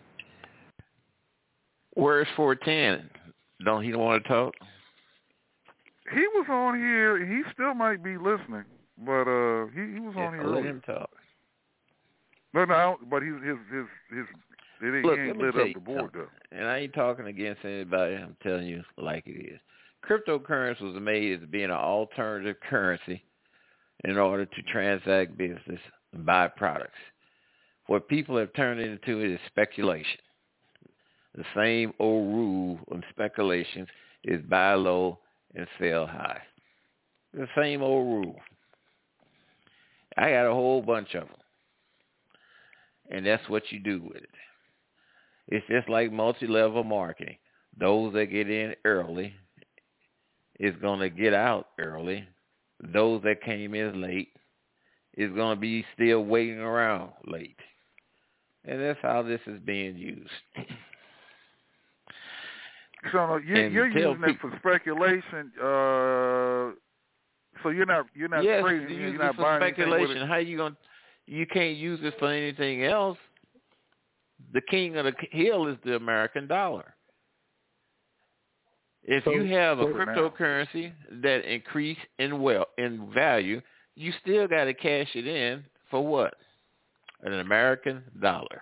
Where's 410? Don't he want to talk? He was on here. He still might be listening, but he was on here. Let him talk. No, but he ain't lit up the board though. And I ain't talking against anybody. I'm telling you like it is. Cryptocurrency was made as being an alternative currency in order to transact business and buy products. What people have turned it into is speculation. The same old rule of speculations is buy low and sell high. The same old rule. I got a whole bunch of them. And that's what you do with it. It's just like multi-level marketing. Those that get in early is going to get out early. Those that came in late is going to be still waiting around late. And that's how this is being used. So you're using it for speculation. So you're not trading. You're not for buying speculation. With it. How you going? You can't use it for anything else. The king of the hill is the American dollar. If you have a cryptocurrency that increase in value, you still got to cash it in for what? An American dollar.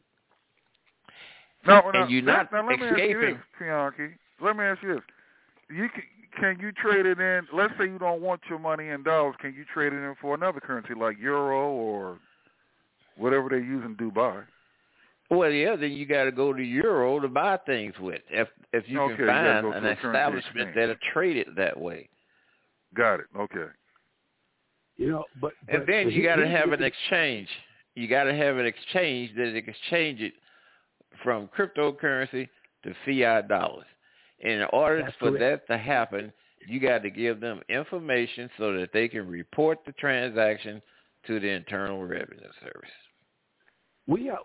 And you're not escaping. Let me ask you this. Can you trade it in? Let's say you don't want your money in dollars. Can you trade it in for another currency like euro or whatever they use in Dubai? Well, yeah, then you got to go to euro to buy things with. If you can find an establishment that'll trade it that way. Got it. Okay. But and then you got to have an exchange. You got to have an exchange that exchange it from cryptocurrency to fiat dollars. In order for that to happen, you got to give them information so that they can report the transaction to the Internal Revenue Service. We have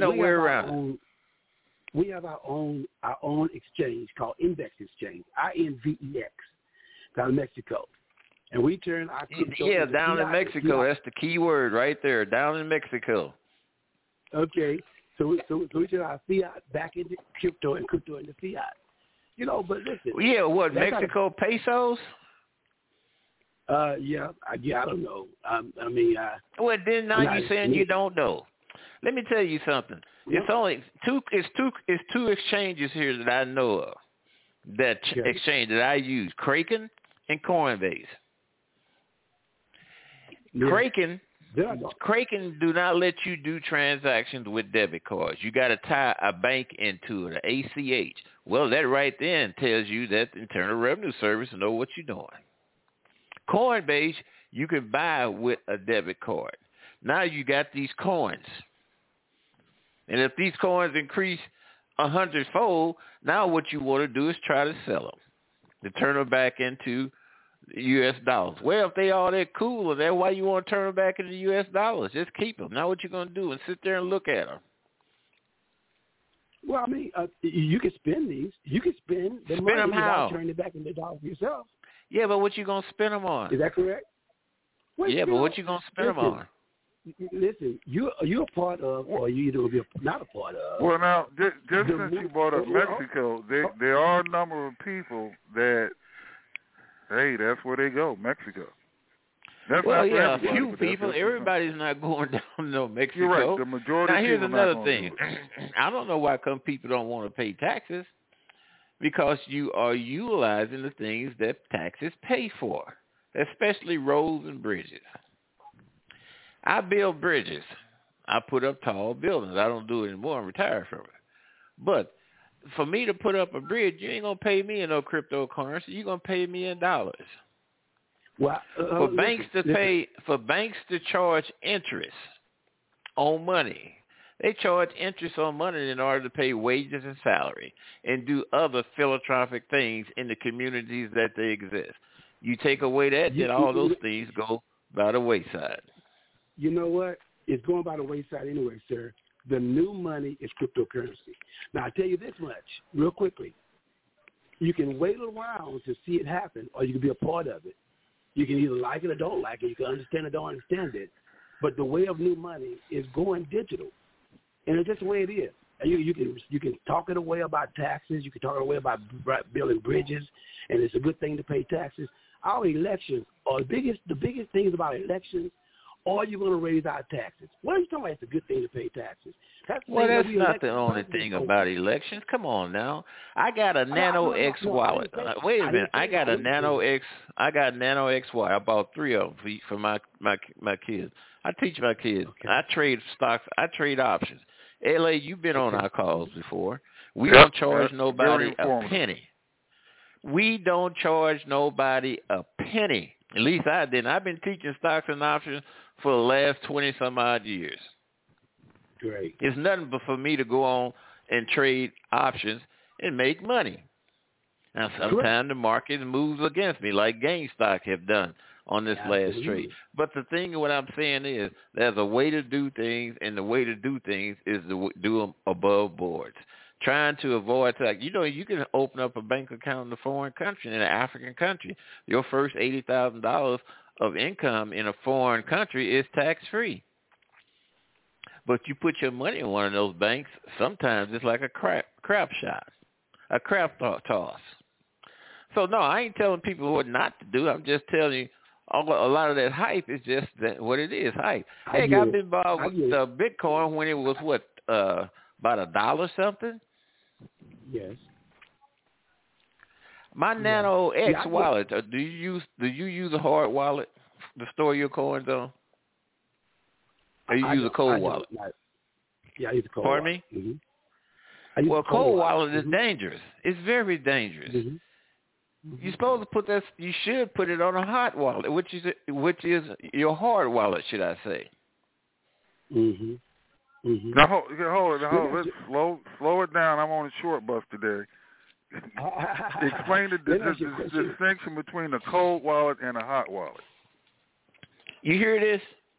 our own exchange called Index Exchange, INVEX, down in Mexico, and we turn our crypto down in Mexico. That's the key word right there. Down in Mexico. Okay, so we turn our fiat back into crypto and crypto into fiat. But listen. Yeah, what Mexico pesos? Yeah, I don't know. Well, then now you're saying you don't know. Let me tell you something. Yeah. It's only two exchanges here that I know of. That exchange that I use, Kraken and Coinbase. Yeah. Kraken do not let you do transactions with debit cards. You got to tie a bank into it, an ACH. Well, that right then tells you that the Internal Revenue Service know what you're doing. Coinbase, you can buy with a debit card. Now you got these coins. And if these coins increase 100-fold, now what you want to do is try to sell them, to turn them back into U.S. dollars. Well, if they all that cool, and that's why you want to turn them back into U.S. dollars, just keep them. Now what you going to do is sit there and look at them. Well, I mean, you can spend these. You can spend the money without turning it back into dollars for yourself. Yeah, but what you gonna spend them on? Is that correct? Well, yeah, but what you gonna spend them on? Listen, you're a part of, or you either will be not a part of. Well, now, just since you brought up Mexico, there are a number of people that, hey, that's where they go, Mexico. That's well, yeah, a few people. Everybody's not going down to Mexico. You're right. The majority. Now, here's of people another thing. I don't know why come people don't want to pay taxes, because you are utilizing the things that taxes pay for, especially roads and bridges. I build bridges. I put up tall buildings. I don't do it anymore. I'm retired from it. But for me to put up a bridge, you ain't gonna pay me in no cryptocurrency. You're gonna pay me in dollars. Well, for banks to charge interest on money, they charge interest on money in order to pay wages and salary and do other philanthropic things in the communities that they exist. You take away that, then all those things go by the wayside. You know what? It's going by the wayside anyway, sir. The new money is cryptocurrency. Now, I'll tell you this much real quickly. You can wait around to see it happen, or you can be a part of it. You can either like it or don't like it. You can understand or don't understand it. But the way of new money is going digital. And it's just the way it is. And you can talk it away about taxes. You can talk it away about building bridges, and it's a good thing to pay taxes. Our elections are the biggest things about elections. Are you going to raise our taxes? What are you talking about? It's a good thing to pay taxes. That's not the only thing about elections. Come on now. I got a Nano X wallet. Wait a minute. I got Nano X wallet. I bought 3 of them for my kids. I teach my kids. Okay. I trade stocks. I trade options. LA, you've been on our calls before. We don't charge nobody a penny. We don't charge nobody a penny. At least I didn't. I've been teaching stocks and options for the last 20-some-odd years. Great. It's nothing but for me to go on and trade options and make money. Now, sometimes the market moves against me, like GameStop have done on this last trade. But the thing, what I'm saying is, there's a way to do things, and the way to do things is to do them above boards. Trying to avoid tax. You know, you can open up a bank account in a foreign country, in an African country. Your first $80,000 of income in a foreign country is tax-free. But you put your money in one of those banks, sometimes it's like a crap shot, a crap toss. So, no, I ain't telling people what not to do. I'm just telling you a lot of that hype is just what it is, hype. Heck, I've been involved with Bitcoin when it was, about $1 something? Yes. My Nano X wallet, do you use a hard wallet to store your coins on? Or you use a cold wallet? Yeah, I use a cold wallet. Pardon me? Mm-hmm. Well, cold wallet is dangerous. It's very dangerous. Mm-hmm. You're supposed to put that. You should put it on a hot wallet, which is your hard wallet, should I say? Mhm. Mm-hmm. Now, hold it. Let's slow it down. I'm on a short bus today. Explain the distinction between a cold wallet and a hot wallet. You hear this?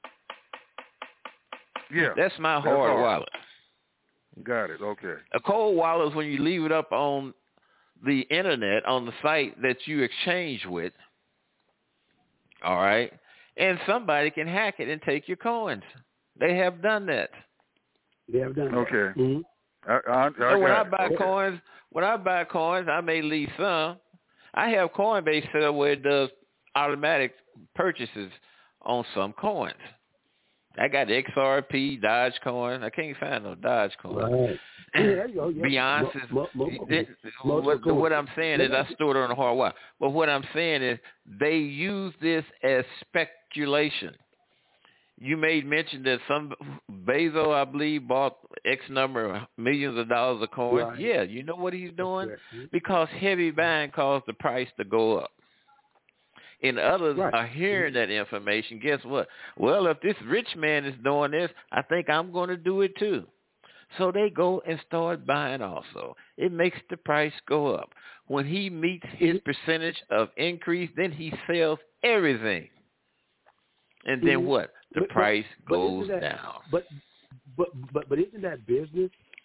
Yeah. That's my hard wallet. Got it. Okay. A cold wallet is when you leave it up on the internet, on the site that you exchange with. All right? And somebody can hack it and take your coins. They have done that. They have done that. Okay. Mm-hmm. So when I buy coins, I may leave some. I have Coinbase set up where it does automatic purchases on some coins. I got XRP, Dogecoin. I can't find no Dogecoin. Right. There you go. Yeah. Beyonce's. What I'm saying is I stored it on a hard wallet. But what I'm saying is they use this as speculation. You made mention that some Bezos, I believe, bought X number of millions of dollars of coins. Right. Yeah, you know what he's doing? Because heavy buying caused the price to go up. And others are hearing that information. Guess what? Well, if this rich man is doing this, I think I'm going to do it too. So they go and start buying also. It makes the price go up. When he meets his percentage of increase, then he sells everything. And then what? The price goes down. But isn't that business?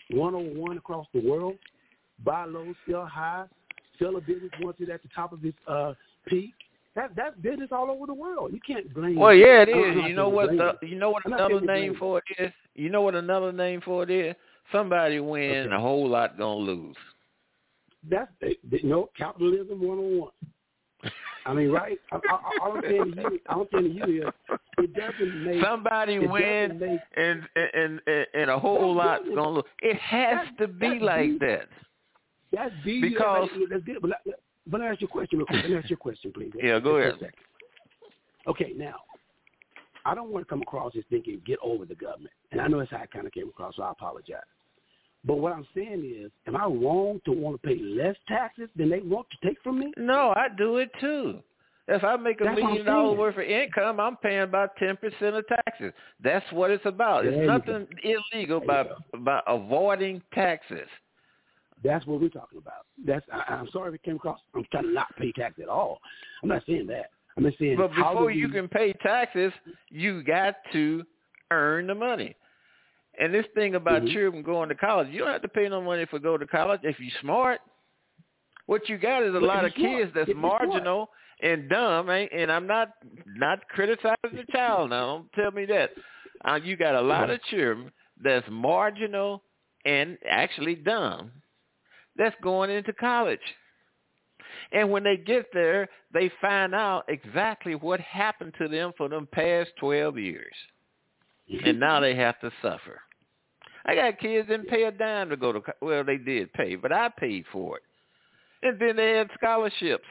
101 across the world, buy low, sell high, sell a business once it's at the top of its peak. That's business all over the world. You can't blame. Well, yeah, it is. You know what another name for it is? You know what another name for it is? Somebody win, a whole lot gonna lose. That's capitalism 101. I mean, right? All I'm saying to you is it doesn't make somebody win and a whole lot gonna lose. It has to be like that. That's because that's good. But let me ask you a question real quick. Let me ask you a question, please. Yeah, go ahead. Okay, now I don't want to come across as thinking get over the government, and I know that's how I kind of came across, so I apologize. But what I'm saying is, am I wrong to want to pay less taxes than they want to take from me? No, I do it too. If I make $1 million worth of income, I'm paying about 10% of taxes. That's what it's about. It's nothing illegal about avoiding taxes. That's what we're talking about. I'm sorry if it came across. I'm trying to not pay tax at all. I'm not saying that. I'm just saying. But before you can pay taxes, you got to earn the money. And this thing about children going to college, you don't have to pay no money for go to college if you're smart. What you got is a lot of kids that's marginal and dumb, and I'm not criticizing the child now. Don't tell me that. You got a lot of children that's marginal and actually dumb that's going into college. And when they get there, they find out exactly what happened to them for them past 12 years. And now they have to suffer. I got kids that didn't pay a dime to go to – well, they did pay, but I paid for it. And then they had scholarships.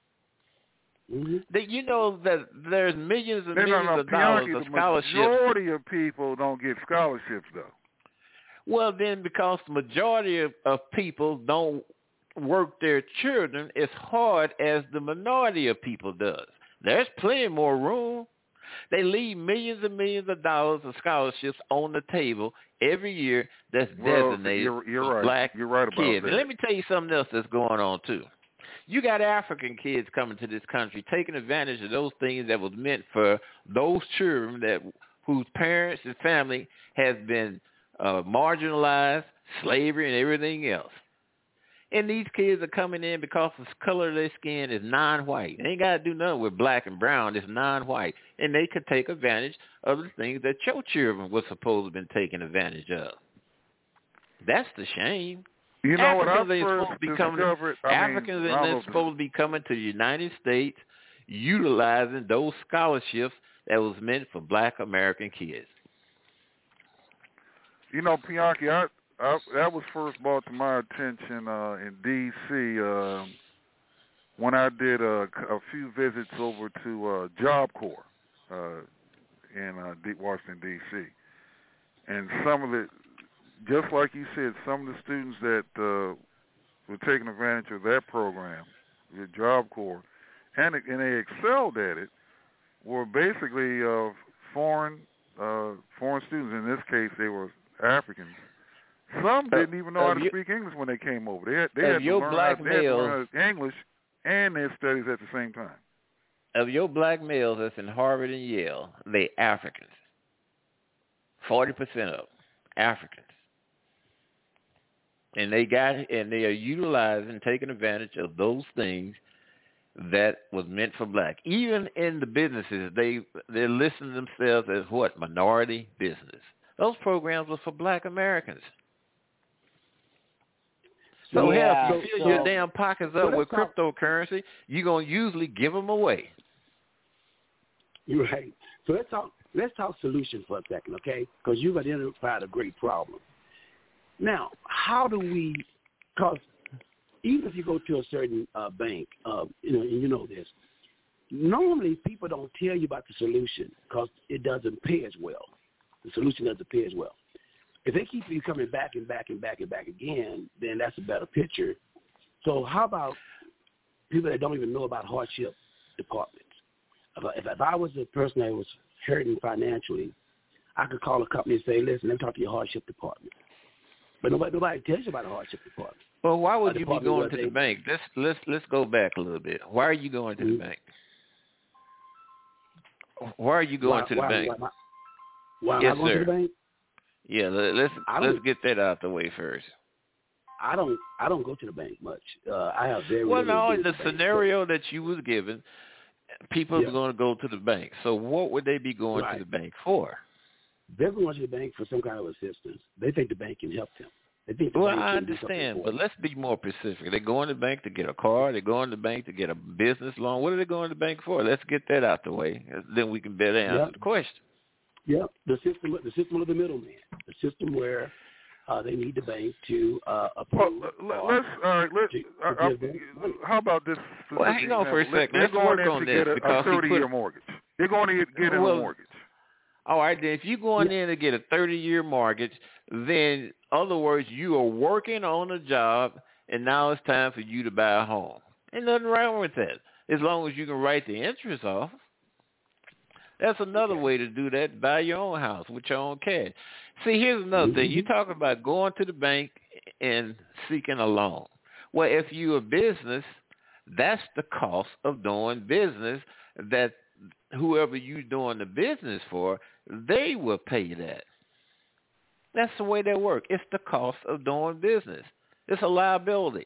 You know that there's millions and millions of dollars of scholarships. The majority of people don't get scholarships, though. Well, then because the majority of people don't work their children as hard as the minority of people does. There's plenty more room. They leave millions and millions of dollars of scholarships on the table every year that's designated for black kids. And let me tell you something else that's going on, too. You got African kids coming to this country taking advantage of those things that was meant for those children whose parents and family has been marginalized, slavery, and everything else. And these kids are coming in because the color of their skin is non-white. They ain't got to do nothing with black and brown. It's non-white. And they could take advantage of the things that your children were supposed to have been taking advantage of. That's the shame. You know what Africans ain't supposed to be coming to the United States utilizing those scholarships that was meant for black American kids. You know, Bianchi, that was first brought to my attention in D.C. When I did a few visits over to Job Corps in Washington, D.C. And some of the, just like you said, some of the students that were taking advantage of that program, the Job Corps, and they excelled at it, were basically foreign students. In this case, they were Africans. Some didn't even know how to speak English when they came over. They had to learn English and their studies at the same time. Of your black males that's in Harvard and Yale, they Africans. 40% of them, Africans. And they are utilizing, taking advantage of those things that was meant for black. Even in the businesses, they're listing themselves as what? Minority business. Those programs were for black Americans. So if you fill your damn pockets up with cryptocurrency, you're going to usually give them away. You're right. So let's talk solution for a second, okay? Because you've identified a great problem. Now, how do we, because even if you go to a certain bank, you know this, normally people don't tell you about the solution because it doesn't pay as well. The solution doesn't pay as well. If they keep you coming back and back and back and back again, then that's a better picture. So how about people that don't even know about hardship departments? If I was a person that was hurting financially, I could call a company and say, listen, let me talk to your hardship department. But nobody tells you about the hardship department. Well, why would you be going to the bank? Let's go back a little bit. Why are you going to the bank? Why are you going to the bank? Why am I going to the bank? Yeah, let's get that out the way first. I don't go to the bank much. I have very well. little No, to in do the with the bank. scenario that you was given, people are going to go to the bank. So what would they be going Right. to the bank for? They're going to the bank for some kind of assistance. They think the bank can help them. They think the Well, bank I can do something understand, for but them. let's be more specific. They go in the bank to get a car. They go in the bank to get a business loan. What are they going to the bank for? Let's get that out the way. Then we can better answer the question. Yep, the system of the middleman, the system where they need the bank to approve. How about this? Well, hang on for a second. They're Let's going work in on to this get because a 30-year mortgage. They're going to get in a mortgage. All right, then if you're going in to get a 30-year mortgage, then, in other words, you are working on a job, and now it's time for you to buy a home. Ain't nothing wrong with that, as long as you can write the interest off. That's another way to do that, buy your own house with your own cash. See, here's another thing. You talk about going to the bank and seeking a loan. Well, if you're a business, that's the cost of doing business that whoever you're doing the business for, they will pay that. That's the way they work. It's the cost of doing business. It's a liability.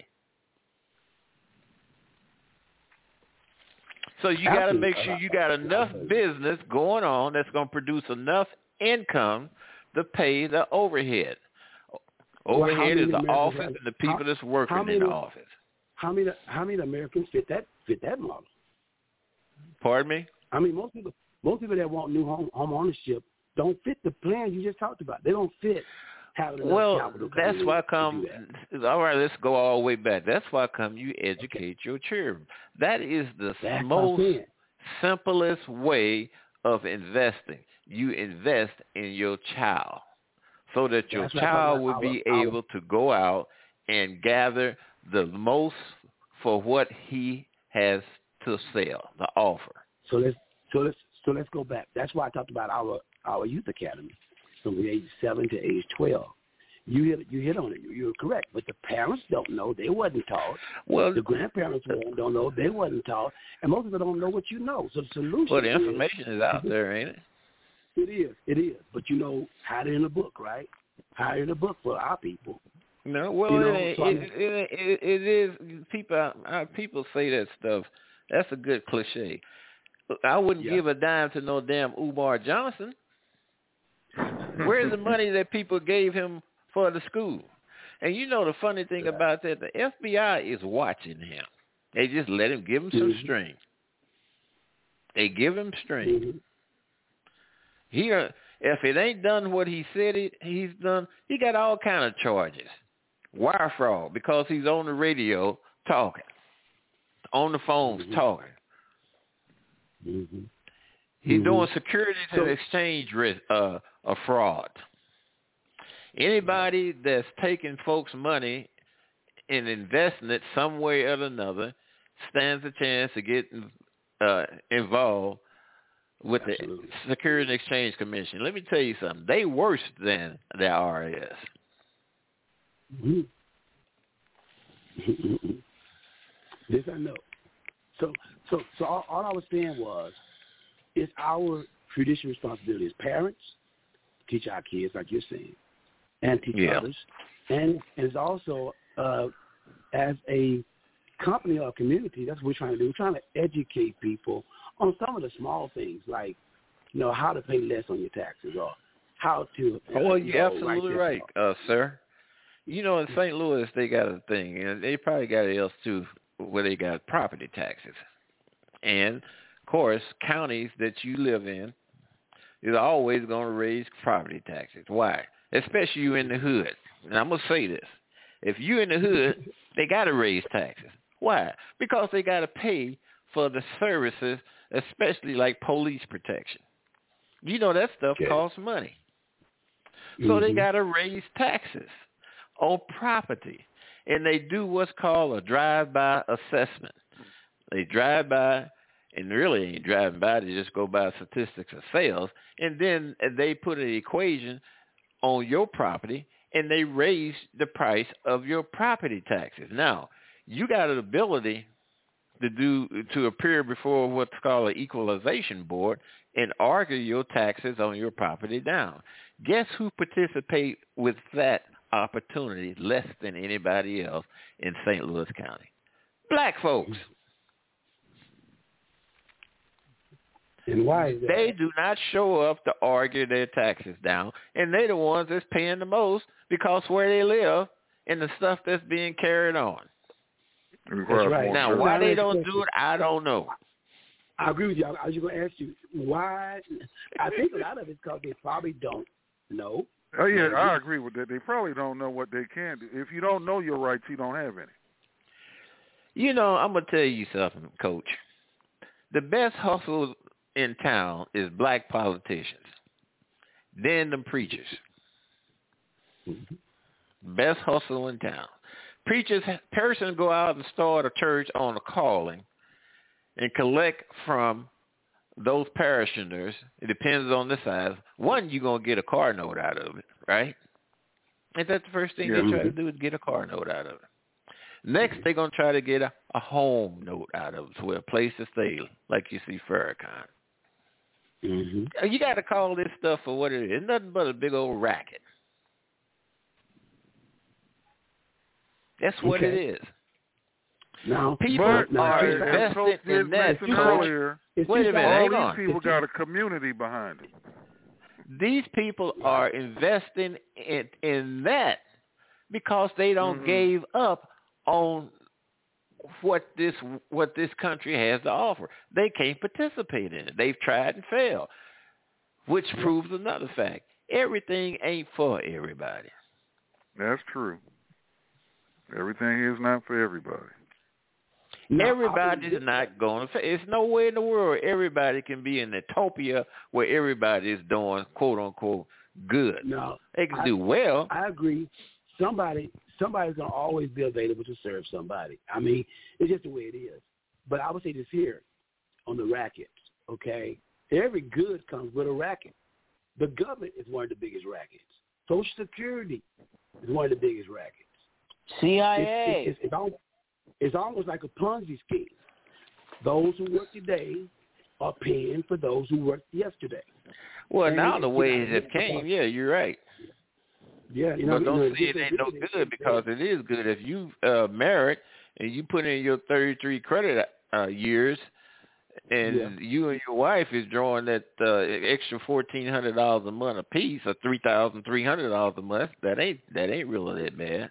So you got to make sure you got enough business going on that's going to produce enough income to pay the overhead. Overhead is the office and the people that's working in the office. How many Americans fit that model? Pardon me? I mean, most people that want new home ownership don't fit the plan you just talked about. They don't fit having enough capital. That's why all right, let's go all the way back. That's why you educate your children. That is the most simplest way of investing. You invest in your child so that your child will be able to go out and gather the most for what he has to sell, the offer. So let's go back. That's why I talked about our youth academy from the age 7 to age 12. You hit on it. You're correct. But the parents don't know. They wasn't taught. Well, the grandparents don't know. They wasn't taught. And most of them don't know what you know. So the solution well, the information is out there, ain't it? It is. But hide it in a book, right? Hide it in a book for our people. No, well, it is. People say that stuff. That's a good cliche. I wouldn't give a dime to no damn Umar Johnson. Where's the money that people gave him for the school? And the funny thing about that, the FBI is watching him. They just let him give him some string. They give him string. Here, if it ain't done what he said he's done, he got all kind of charges. Wire fraud, because he's on the radio talking, on the phones talking. He's doing securities and exchange risk, a fraud. Anybody that's taking folks' money and investing it some way or another stands a chance to get involved with the Securities and Exchange Commission. Let me tell you something. They worse than the IRS. This I know. So all I was saying was, it's our traditional responsibility as parents to teach our kids, like you're saying, and teach others. And it's also as a company or community, that's what we're trying to do. We're trying to educate people on some of the small things, like how to pay less on your taxes or how to. Well, you're absolutely right, sir. In St. Louis, they got a thing, and they probably got it else too, where they got property taxes. And, of course, counties that you live in is always going to raise property taxes. Why? Especially you in the hood. And I'm going to say this. If you in the hood, they got to raise taxes. Why? Because they got to pay for the services, especially like police protection. That stuff costs money. So they got to raise taxes on property. And they do what's called a drive-by assessment. They drive by, and really ain't driving by, they just go by statistics of sales, and then they put an equation on your property, and they raise the price of your property taxes. Now, you got an ability to appear before what's called an equalization board and argue your taxes on your property down. Guess who participate with that opportunity less than anybody else in St. Louis County? Black folks. And why is that? They do not show up to argue their taxes down, and they're the ones that's paying the most because where they live and the stuff that's being carried on. That's right. Now, why they don't do it, I don't know. I agree with you. I was just going to ask you why. I think a lot of it's because they probably don't know. Oh, yeah, I agree with that. They probably don't know what they can do. If you don't know your rights, you don't have any. You know, I'm going to tell you something, Coach. The best hustle in town is black politicians. Then them preachers. Best hustle in town. Preachers, person go out and start a church on a calling and collect from those parishioners. It depends on the size. One, you're going to get a car note out of it, right? Is that the first thing they try to do is get a car note out of it? Next, they're going to try to get a home note out of it, so a place to stay, like you see Farrakhan. Mm-hmm. You got to call this stuff for what it is. It's nothing but a big old racket. That's what it is. Now, people are invested in that. Earlier, wait a minute, hang on. All these people got a community behind them. These people are investing in that because they don't gave up on what this country has to offer. They can't participate in it. They've tried and failed, which proves another fact. Everything ain't for everybody. That's true. Everything is not for everybody. Everybody's not going to. It's no way in the world everybody can be in utopia where everybody is doing quote unquote good. No, they can do well. I agree. Somebody's gonna always be available to serve somebody. I mean, it's just the way it is. But I would say this here on the rackets. Okay, every good comes with a racket. The government is one of the biggest rackets. Social Security is one of the biggest rackets. CIA. It's almost like a Ponzi scheme. Those who work today are paying for those who worked yesterday. Well, now the way it came, yeah, you're right. Yeah, but don't say it ain't no good because it is good. If you married and you put in your 33 credit years, and you and your wife is drawing that extra $1,400 a month a piece, or $3,300 a month, that ain't really that bad.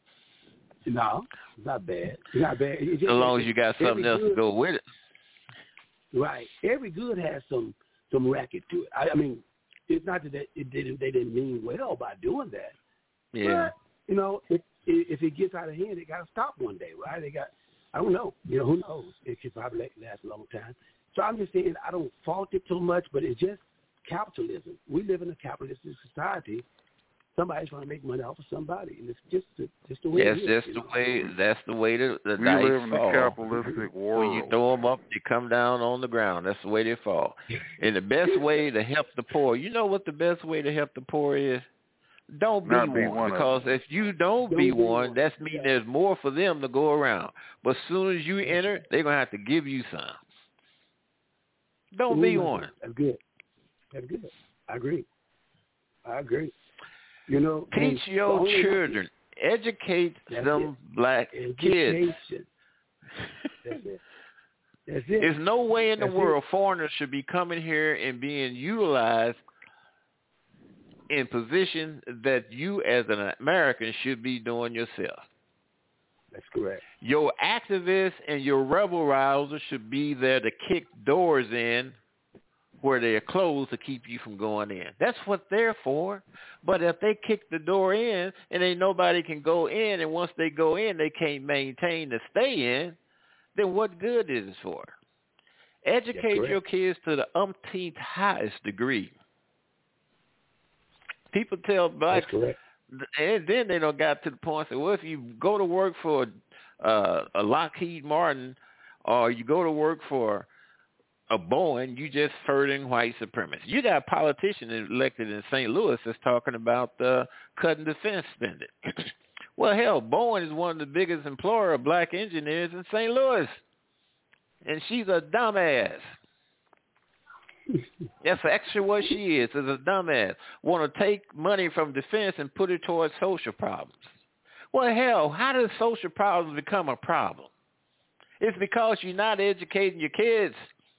No, it's not bad. It's not bad. As long as you got something else to go with it. Right. Every good has some racket to it. I mean, it's not that they didn't mean well by doing that. Yeah. But, you know, if it gets out of hand, it got to stop one day, right? I don't know. You know, who knows? It could probably last a long time. So I'm just saying I don't fault it too much, but it's just capitalism. We live in a capitalistic society. Somebody's trying to make money off of somebody, and it's just the way it is. That's the way the we dice live in fall. a capitalistic world. When you throw them up, they come down on the ground. That's the way they fall. And the best way to help the poor, you know what the best way to help the poor is? Don't be one. Because if you don't be one, that means there's more for them to go around. But as soon as you enter, they're going to have to give you some. Don't be one. That's good. I agree. You know, teach your children. Educate them black kids. That's it. There's no way in the world foreigners should be coming here and being utilized in positions that you as an American should be doing yourself. That's correct. Your activists and your rebel rousers should be there to kick doors in where they are closed to keep you from going in. That's what they're for. But if they kick the door in and ain't nobody can go in, and once they go in, they can't maintain to stay in, then what good is it for? Educate your kids to the umpteenth highest degree. People tell blacks, and then they don't got to the point say, well, if you go to work for a Lockheed Martin or you go to work for a Boeing, you just furthering white supremacy. You got a politician elected in St. Louis that's talking about cutting defense spending. Well, hell, Boeing is one of the biggest employer of black engineers in St. Louis. and she's a dumbass. That's actually what she is a dumbass. Want to take money from defense and put it towards social problems. Well, hell, how does social problems become a problem? It's because you're not educating your kids.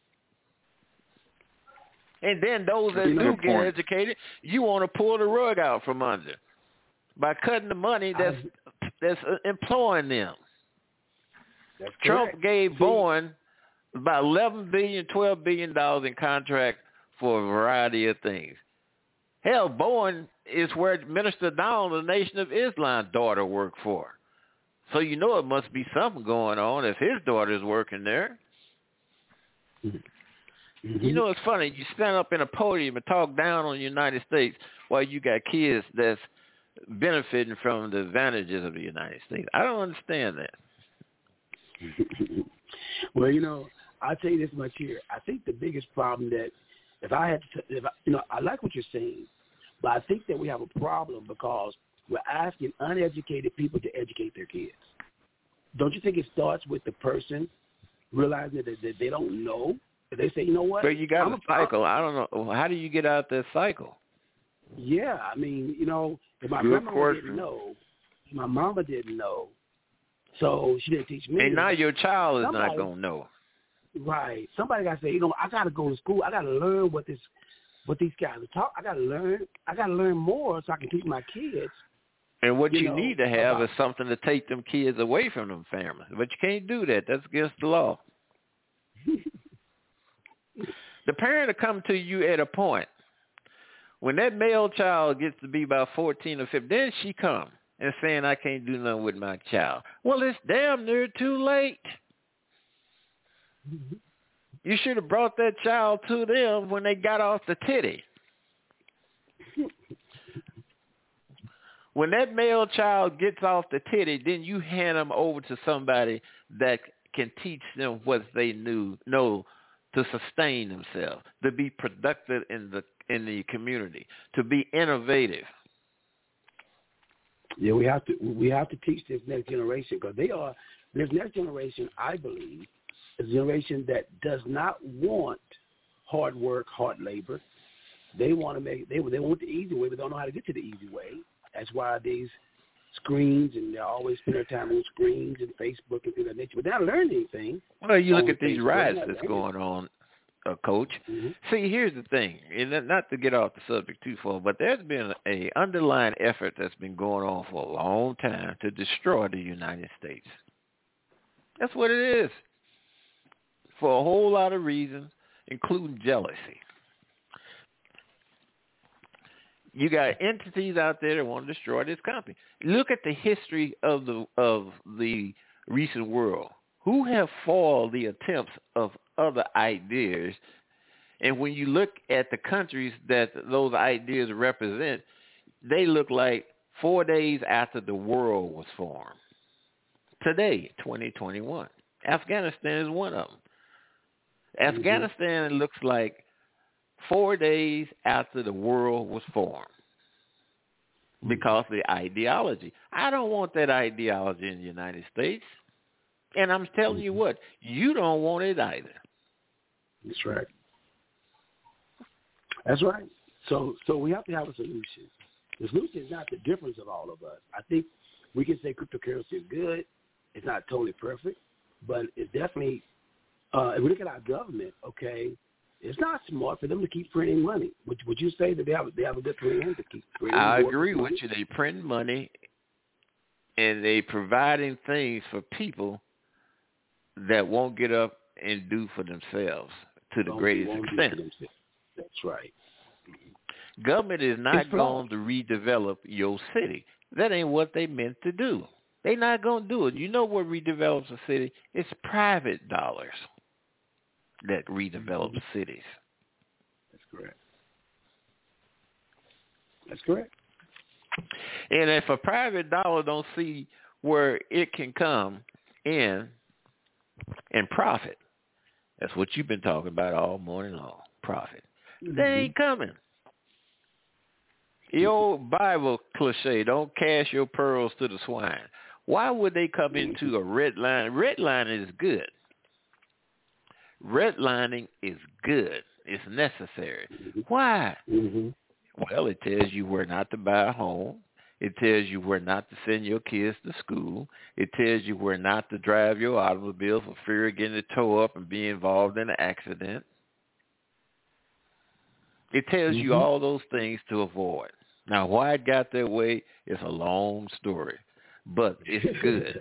And then those that do get educated, you want to pull the rug out from under by cutting the money that's employing them. Trump gave Boeing about $11 billion, $12 billion in contract for a variety of things. Hell, Boeing is where Minister Donald, the Nation of Islam daughter, worked for. So you know it must be something going on if his daughter's working there. Mm-hmm. You know, it's funny. You stand up in a podium and talk down on the United States while you got kids that's benefiting from the advantages of the United States. I don't understand that. Well, you know, I'll tell you this much here. I think the biggest problem that I like what you're saying, but I think that we have a problem because we're asking uneducated people to educate their kids. Don't you think it starts with the person realizing that they don't know? They say, you know what? But you got a cycle. I don't know. How do you get out that cycle? Yeah, I mean, you know, if my grandmother didn't know, my mama didn't know, so she didn't teach me. And now your child is not going to know. Right. Somebody got to say, you know, I got to go to school. I got to learn what these guys are talking. I got to learn more so I can teach my kids. And what you need to have is something to take them kids away from them families. But you can't do that. That's against the law. The parent will come to you at a point. When that male child gets to be about 14 or 15, then she come and saying, I can't do nothing with my child. Well, it's damn near too late. You should have brought that child to them when they got off the titty. When that male child gets off the titty, then you hand them over to somebody that can teach them what they know to sustain themselves, to be productive in the community, to be innovative. Yeah, we have to teach this next generation because this next generation, I believe, is a generation that does not want hard work, hard labor. They want they want the easy way, but don't know how to get to the easy way. That's why these screens, and they always spend their time on screens and Facebook and things of that nature. But they're not learning anything. Well, you look at these riots that's going on, Coach. Mm-hmm. See, here's the thing, and not to get off the subject too far, but there's been a underlying effort that's been going on for a long time to destroy the United States. That's what it is, for a whole lot of reasons, including jealousy. You got entities out there that want to destroy this country. Look at the history of the recent world. Who have foiled the attempts of other ideas? And when you look at the countries that those ideas represent, they look like 4 days after the world was formed. Today, 2021. Afghanistan is one of them. Mm-hmm. Afghanistan looks like 4 days after the world was formed because of the ideology. I don't want that ideology in the United States. And I'm telling you what, you don't want it either. That's right. That's right. So we have to have a solution. The solution is not the difference of all of us. I think we can say cryptocurrency is good. It's not totally perfect, but it's definitely, if we look at our government, okay, it's not smart for them to keep printing money. Would you say that they have a good plan to keep printing money? I agree with you. They print money, and they providing things for people that won't get up and do for themselves to the greatest extent. That's right. Government is not going to redevelop your city. That ain't what they meant to do. They're not going to do it. You know what redevelops a city? It's private dollars that redevelops cities. That's correct. That's correct. And if a private dollar don't see where it can come in and profit, that's what you've been talking about all morning long, profit. Mm-hmm. They ain't coming. The old Bible cliche, don't cast your pearls to the swine. Why would they come into a red line? Red line is good. Redlining is good. It's necessary. Why? Well, it tells you where not to buy a home. It tells you where not to send your kids to school. It tells you where not to drive your automobile for fear of getting it towed up and being involved in an accident. It tells you all those things to avoid. Now, why it got that way is a long story, but it's good.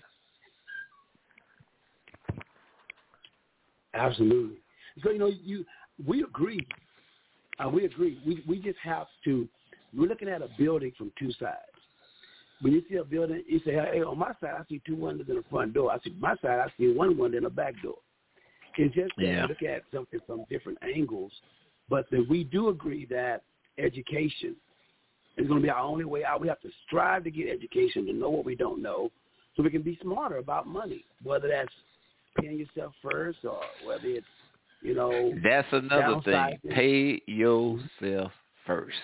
Absolutely. So, we agree. We agree. We just have to, we're looking at a building from two sides. When you see a building, you say, hey, on my side, I see two windows in the front door. I see my side, I see one window in the back door. It's just that we look at something from different angles, but that we do agree that education is going to be our only way out. We have to strive to get education, to know what we don't know, so we can be smarter about money, whether that's paying yourself first or whether it's, That's another thing. Pay yourself first.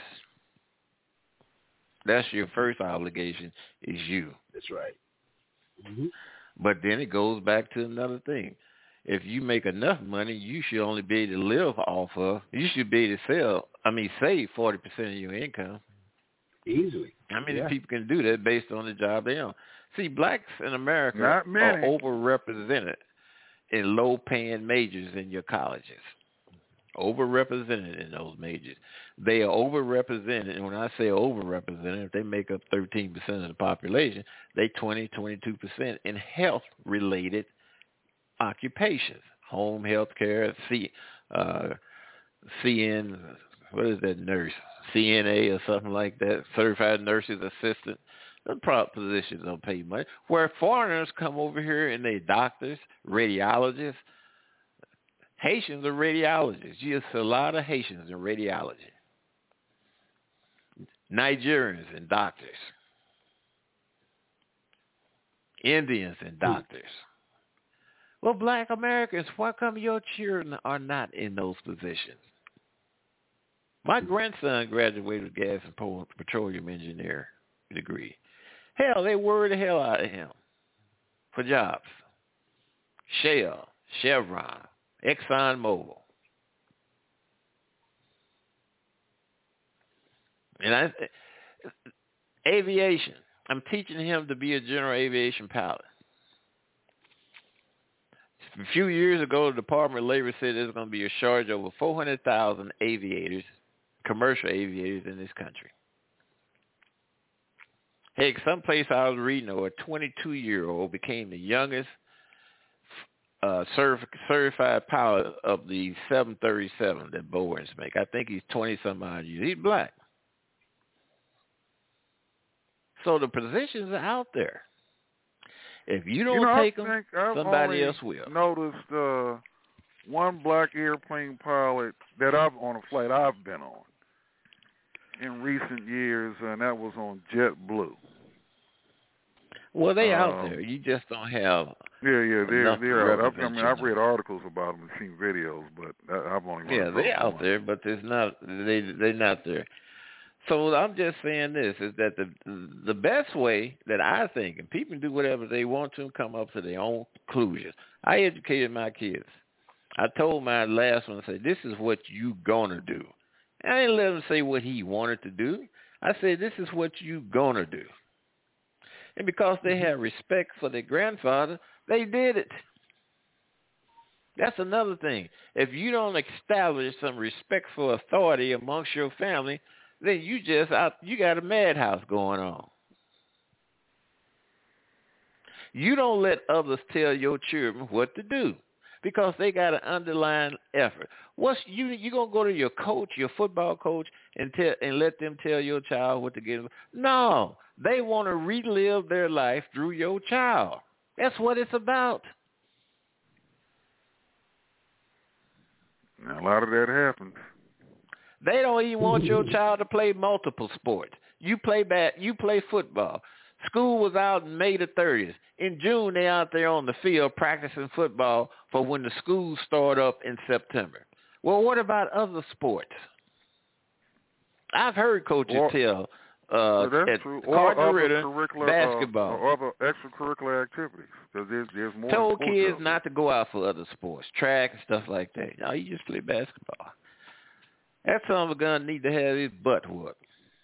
That's your first obligation, is you. That's right. But then it goes back to another thing. If you make enough money, you should only be able to live off of, you should be able to save 40% of your income. Easily. How many people can do that based on the job they own? See, blacks in America Not many. are overrepresented in low-paying majors in your colleges. Overrepresented in those majors. They are overrepresented, and when I say overrepresented, if they make up 13% of the population, they 22% in health-related occupations. Home health care, CN, what is that nurse? CNA or something like that, certified nurses assistant. The prop positions don't pay much. Where foreigners come over here and they doctors, radiologists. Haitians are radiologists. You see a lot of Haitians in radiology. Nigerians and doctors. Indians and doctors. Well, black Americans, why come your children are not in those positions? My grandson graduated with gas and petroleum engineer degree. Hell, they worried the hell out of him for jobs. Shell, Chevron, ExxonMobil. And aviation. I'm teaching him to be a general aviation pilot. A few years ago, the Department of Labor said there's going to be a shortage of over 400,000 aviators, commercial aviators in this country. Heck, someplace I was reading, a 22-year-old became the youngest certified pilot of the 737 that Boeing's make. I think he's 20-some odd years. He's black. So the positions are out there. If you don't take them, somebody else will. I've noticed one black airplane pilot that on a flight I've been on in recent years, and that was on JetBlue. Well, they out there. You just don't have. They're out. I've read articles about them and seen videos, but I've only. Yeah, they're out there, but there's not. They're not there. So I'm just saying this is that the best way that I think, and people can do whatever they want to and come up to their own conclusions. I educated my kids. I told my last one, I said, this is what you gonna do. And I didn't let him say what he wanted to do. I said, this is what you gonna do. And because they had respect for their grandfather, they did it. That's another thing. If you don't establish some respect for authority amongst your family, then you got a madhouse going on. You don't let others tell your children what to do because they got an underlying effort. You gonna go to your coach, your football coach, and let them tell your child what to get? No, they want to relive their life through your child. That's what it's about. Now, a lot of that happens. They don't even want your child to play multiple sports. You play football. School was out in May the 30th. In June, they're out there on the field practicing football for when the schools start up in September. Well, what about other sports? I've heard coaches tell that's true. Or other basketball. or other extracurricular activities. Because there's more. Told kids not to go out for other sports, track and stuff like that. No, you just play basketball. That son of a gun need to have his butt whooped.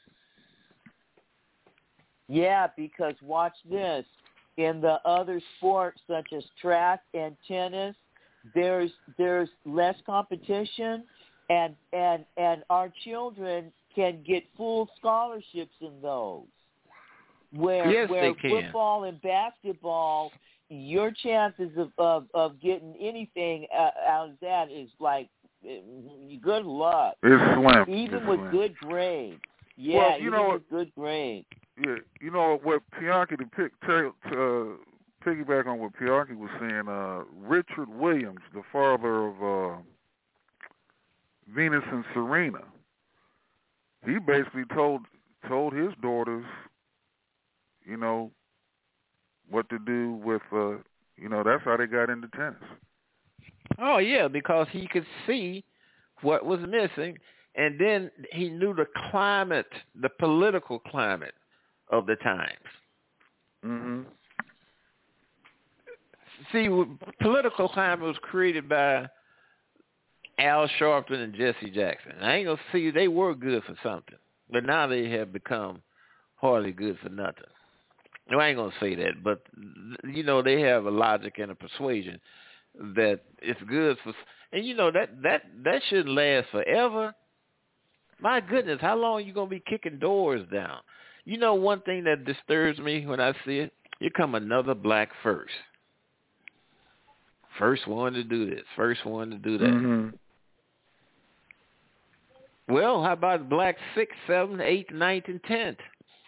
Yeah, because watch this. In the other sports such as track and tennis, there's less competition, and our children can get full scholarships in those. Where football and basketball, your chances of getting anything out of that is like good luck. It's slim. Even with good grades. Yeah, well, with good grades. Yeah, you know what Pianki, to piggyback on what Pianki was saying, Richard Williams, the father of Venus and Serena, he basically told his daughters, you know, what to do with, you know, that's how they got into tennis. Oh, yeah, because he could see what was missing, and then he knew the climate, the political climate of the times. Mm-hmm. See, political climate was created by Al Sharpton and Jesse Jackson. I ain't going to see they were good for something, but now they have become hardly good for nothing. No, I ain't going to say that, but, you know, they have a logic and a persuasion that it's good for, and, you know, that shouldn't last forever. My goodness, how long are you going to be kicking doors down? You know, one thing that disturbs me when I see it, here come another black first. First one to do this, first one to do that. Mm-hmm. Well, how about black 6th, 7th, 8th, 9th, and 10th?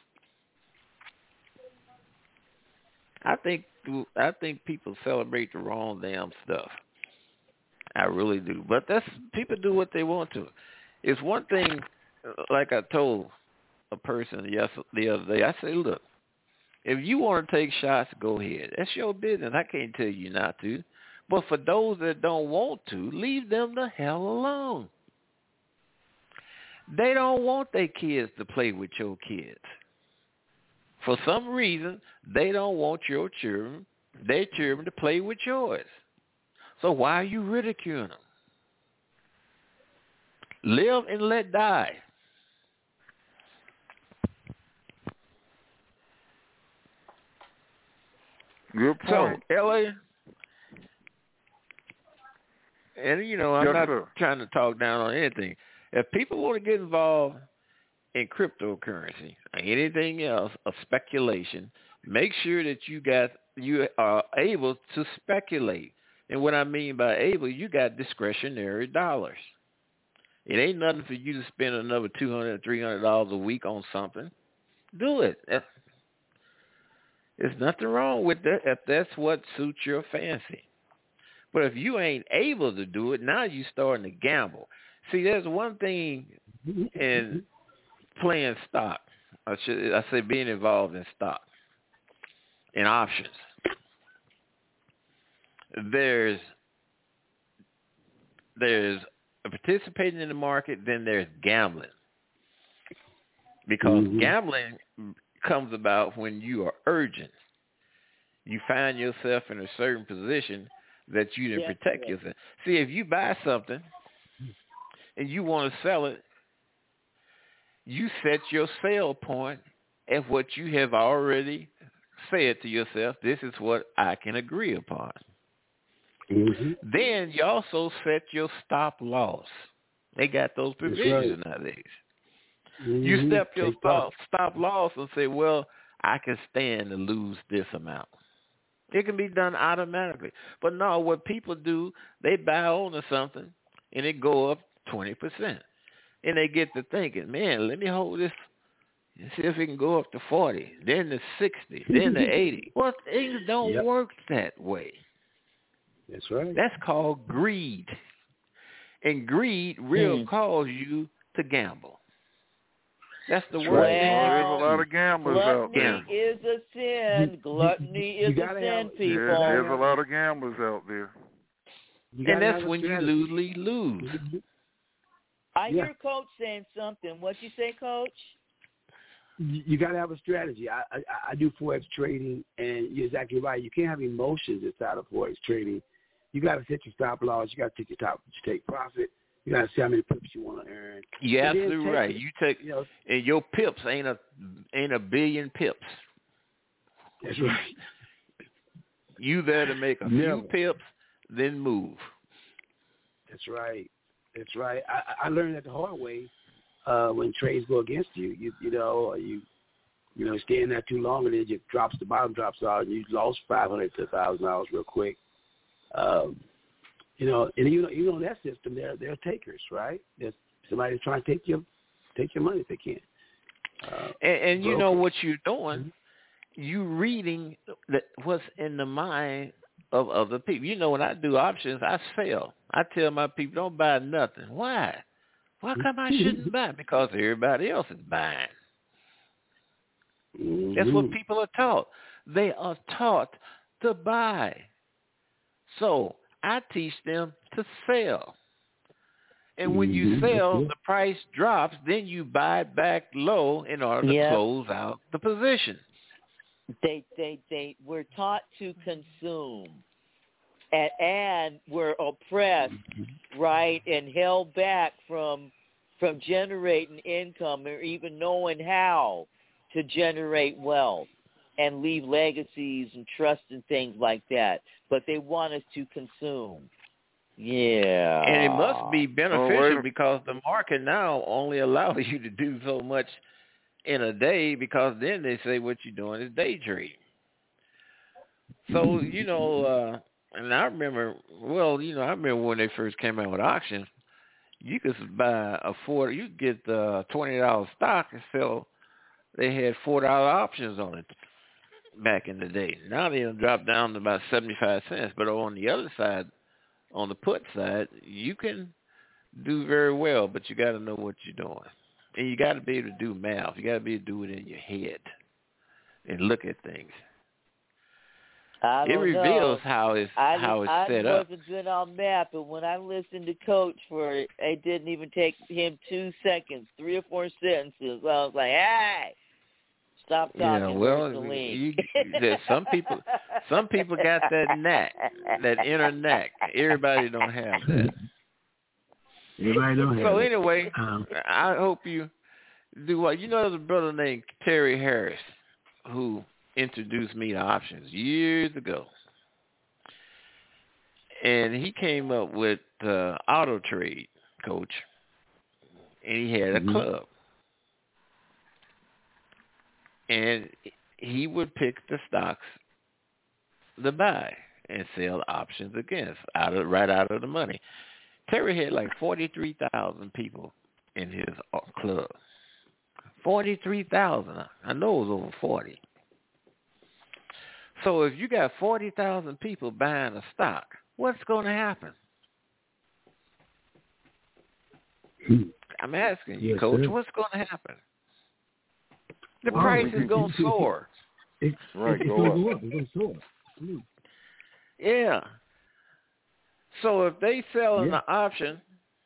I think people celebrate the wrong damn stuff. I really do. But people do what they want to. It's one thing, like I told a person the other day, I say, look, if you want to take shots, go ahead. That's your business. I can't tell you not to. But for those that don't want to, leave them the hell alone. They don't want their kids to play with your kids. For some reason, they don't want your children, their children, to play with yours. So why are you ridiculing them? Live and let die. Good point. So, L.A., and, you know, I'm not trying to talk down on anything. If people want to get involved in cryptocurrency or anything else of speculation, make sure that you are able to speculate. And what I mean by able, you got discretionary dollars. It ain't nothing for you to spend another $200, $300 a week on something. Do it. There's nothing wrong with that if that's what suits your fancy. But if you ain't able to do it, now you're starting to gamble. See, there's one thing in playing stock. I say being involved in stock, in options. There's participating in the market, then there's gambling. Because gambling comes about when you are urgent. You find yourself in a certain position that you didn't protect yourself. See, if you buy something and you want to sell it, you set your sale point at what you have already said to yourself, this is what I can agree upon. Mm-hmm. Then you also set your stop loss. They got those provisions nowadays. Mm-hmm. You step your stop loss and say, well, I can stand to lose this amount. It can be done automatically. But no, what people do, they buy on to something and it go up 20%. And they get to thinking, man, let me hold this and see if it can go up to 40, then to 60, then to 80. Well, things don't work that way. That's right. That's called greed. And greed will cause you to gamble. That's the word. There's a lot of gamblers out there. Gluttony is a sin. Gluttony is a sin, people. There's a lot of gamblers out there. And that's when you lose. I hear Coach saying something. What'd you say, Coach? You got to have a strategy. I do Forex trading, and you're exactly right. You can't have emotions inside of Forex trading. You got to set your stop loss. You got to take profit. You got to see how many pips you want to earn. You're absolutely right. You take, and your pips ain't a billion pips. That's right. You there to make a few pips, then move. That's right. That's right. I learned that the hard way. When trades go against you, you stay in there too long and then it drops, the bottom drops out, and you lost $500 to $1,000 real quick. And that system, they're takers, right? There's somebody trying to take your money if they can. And you know what you're doing? You reading what's in the mind of other people. You know, when I do options, I sell. I tell my people, don't buy nothing. Why? Why come I shouldn't buy? Because everybody else is buying. That's what people are taught. They are taught to buy. So I teach them to sell. And when you sell, the price drops, then you buy it back low in order to close out the position. They were taught to consume. And we're oppressed, right, and held back from generating income or even knowing how to generate wealth and leave legacies and trust and things like that. But they want us to consume. Yeah. And it must be beneficial because the market now only allows you to do so much in a day, because then they say what you're doing is day trading. So, and I remember when they first came out with auctions, you could buy you could get $20 stock and sell. They had $4 options on it back in the day. Now they dropped down to about 75 cents. But on the other side, on the put side, you can do very well, but you got to know what you're doing. And you got to be able to do math. You got to be able to do it in your head and look at things. It reveals how it's set up. I wasn't good on math, but when I listened to Coach it didn't even take him 2 seconds, 3 or 4 sentences. I was like, hey, stop talking. Yeah, well, some people got that knack, that inner knack. Everybody don't have that. Everybody don't have So anyway, I hope you do well. There's a brother named Terry Harris who introduced me to options years ago. And he came up with Auto Trade, Coach. And he had a club. And he would pick the stocks to buy and sell options against right out of the money. Terry had like 43,000 people in his club. 43,000. I know it was over 40. So if you got 40,000 people buying a stock, what's going to happen? I'm asking you, Coach, what's going to happen? The price is going to soar. It's going to go up. It's going to soar. Yeah. So if they sell an option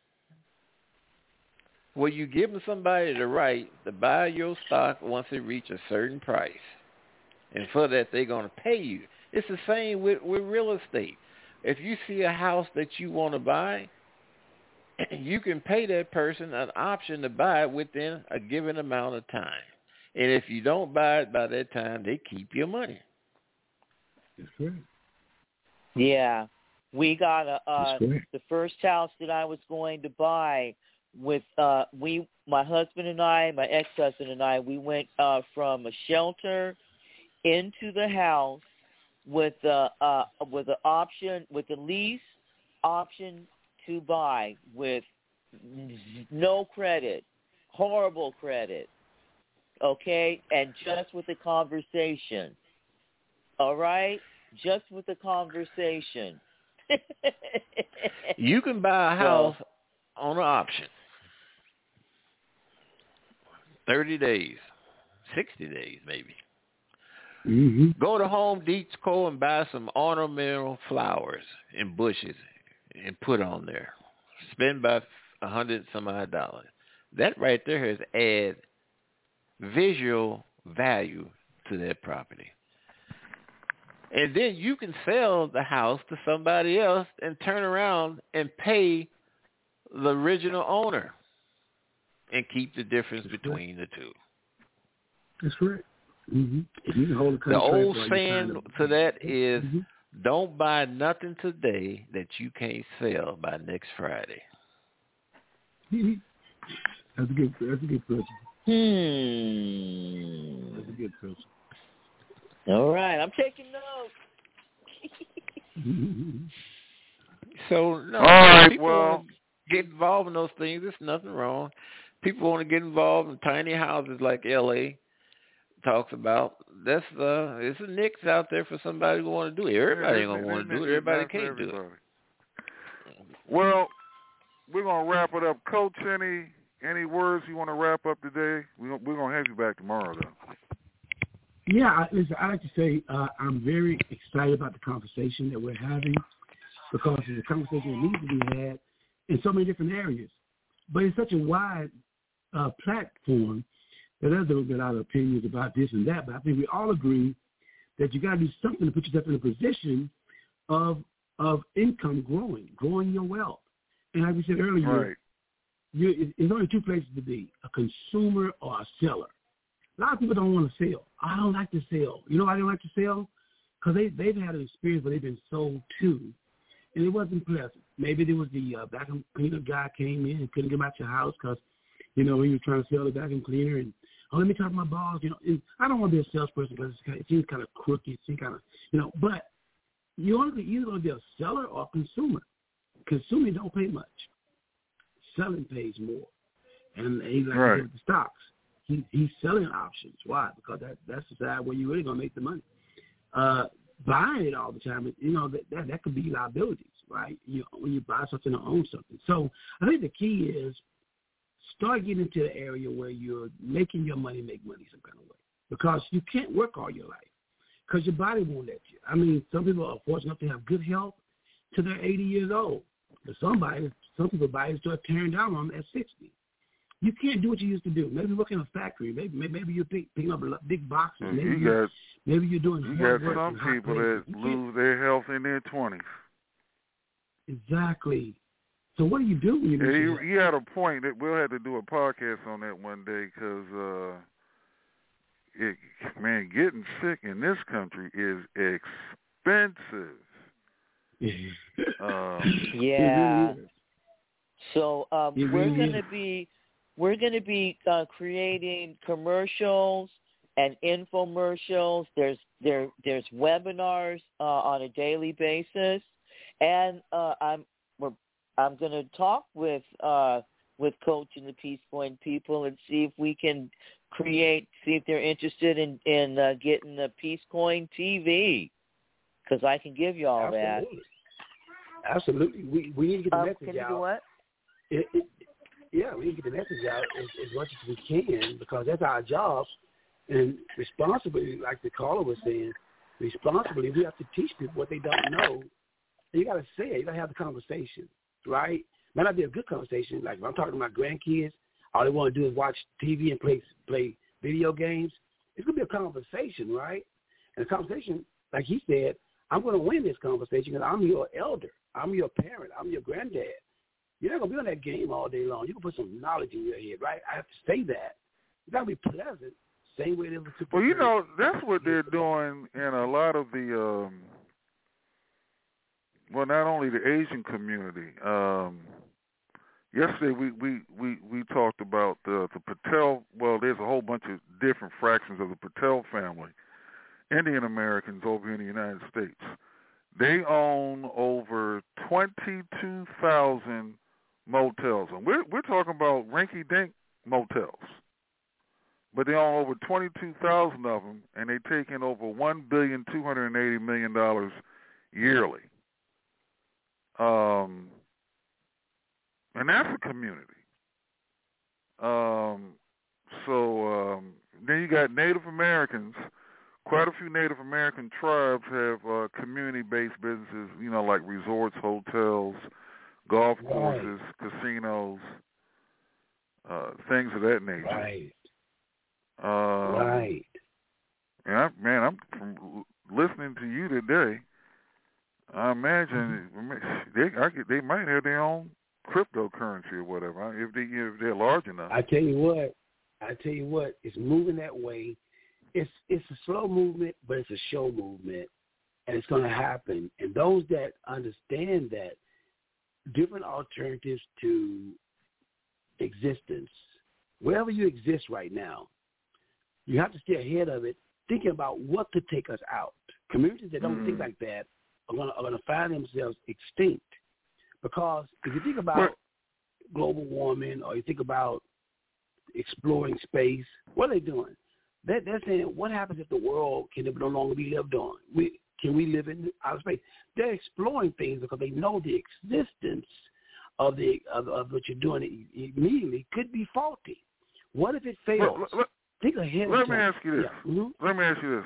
where you give somebody the right to buy your stock once it reaches a certain price, and for that they're going to pay you. It's the same with real estate. If you see a house that you want to buy, you can pay that person an option to buy it within a given amount of time. And if you don't buy it by that time, they keep your money. That's correct. Yeah. We got the first house that I was going to buy with my husband and I, my ex-husband and I, we went from a shelter into the house with the option, with the lease option to buy, with no credit, horrible credit, okay, and just with the conversation, all right, just with the conversation. You can buy a house on an option. 30 days, 60 days maybe. Mm-hmm. Go to Home Depot and buy some ornamental flowers and bushes and put on there. Spend about $100 some odd. That right there has add visual value to that property. And then you can sell the house to somebody else and turn around and pay the original owner and keep the difference between the two. That's right. Mm-hmm. You can hold the old saying to that is, don't buy nothing today that you can't sell by next Friday. That's a good principle. That's a good principle. All right, I'm taking notes. So, no, all right, people well, get involved in those things. There's nothing wrong. People want to get involved in tiny houses like L.A. talks about. It's a nicks out there for somebody who want to do it. Everybody ain't going to want to do it. Everybody can't do it. Well, we're going to wrap it up. Coach, any words you want to wrap up today? We're going to have you back tomorrow, though. Yeah, listen, I like to say I'm very excited about the conversation that we're having because it's a conversation that needs to be had in so many different areas. But it's such a wide platform that there's a lot of opinions about this and that. But I think we all agree that you got to do something to put yourself in a position of income growing your wealth. And like we said earlier, there's only two places to be, a consumer or a seller. A lot of people don't want to sell. I don't like to sell. You know why they don't like to sell? Because they've had an experience where they've been sold to, and it wasn't pleasant. Maybe there was the vacuum cleaner guy came in and couldn't get him out your house because, he was trying to sell the vacuum cleaner. And, let me talk to my boss. And I don't want to be a salesperson because it seems kind of crooked. It seems kind of, but you're either going to be a seller or a consumer. Consuming don't pay much. Selling pays more. And he's like with the stocks. He's selling options. Why? Because that's the side where you're really going to make the money. Buying it all the time, that could be liabilities, right? When you buy something or own something. So I think the key is start getting into the area where you're making your money make money some kind of way. Because you can't work all your life because your body won't let you. I mean, some people are fortunate enough to have good health till they're 80 years old. But some people's bodies start tearing down on them at 60. You can't do what you used to do. Maybe you work in a factory. Maybe you're picking up big boxes. Maybe you're doing hard work. You got some people that lose their health in their 20s. Exactly. So what do you do when you you had a point that we'll have to do a podcast on that one day because, getting sick in this country is expensive. Yeah. So we're going to be creating commercials and infomercials. There's webinars on a daily basis, and I'm going to talk with Coach and the Peace Point people and see if we can see if they're interested in getting the Peace Coin TV, because I can give you all that. Absolutely. We need to get the message can you out. Do what? Yeah, we need to get the message out as much as we can because that's our job. And responsibly, like the caller was saying, responsibly, we have to teach people what they don't know. And you got to say it. You got to have the conversation, right? Might not be a good conversation. Like if I'm talking to my grandkids, all they want to do is watch TV and play video games. It's going to be a conversation, right? And the conversation, like he said, I'm going to win this conversation because I'm your elder. I'm your parent. I'm your granddad. You're not going to be on that game all day long. You can put some knowledge in your head, right? I have to say that. It's got to be pleasant, same way they were. Well, that's what they're doing in a lot of the, not only the Asian community. Yesterday we talked about the Patel. Well, there's a whole bunch of different fractions of the Patel family, Indian Americans over here in the United States. They own over 22,000 motels, and we're talking about rinky-dink motels, but they own over 22,000 of them, and they take in over $1,280,000,000 yearly. And that's a community. Then you got Native Americans. Quite a few Native American tribes have community-based businesses, like resorts, hotels, golf courses, casinos, things of that nature. Right. Right. And I'm from listening to you today. I imagine they might have their own cryptocurrency or whatever if they're large enough. I tell you what, it's moving that way. It's a slow movement, but it's a show movement, and it's going to happen. And those that understand that different alternatives to existence, wherever you exist right now, you have to stay ahead of it, thinking about what could take us out. Communities that don't think like that are going to find themselves extinct, because if you think about global warming or you think about exploring space, what are they doing? They're saying, what happens if the world can no longer be lived on? Can we live in outer space? They're exploring things because they know the existence of what you're doing immediately could be faulty. What if it fails? Think ahead. Let me ask you this. Yeah. Mm-hmm. Let me ask you this.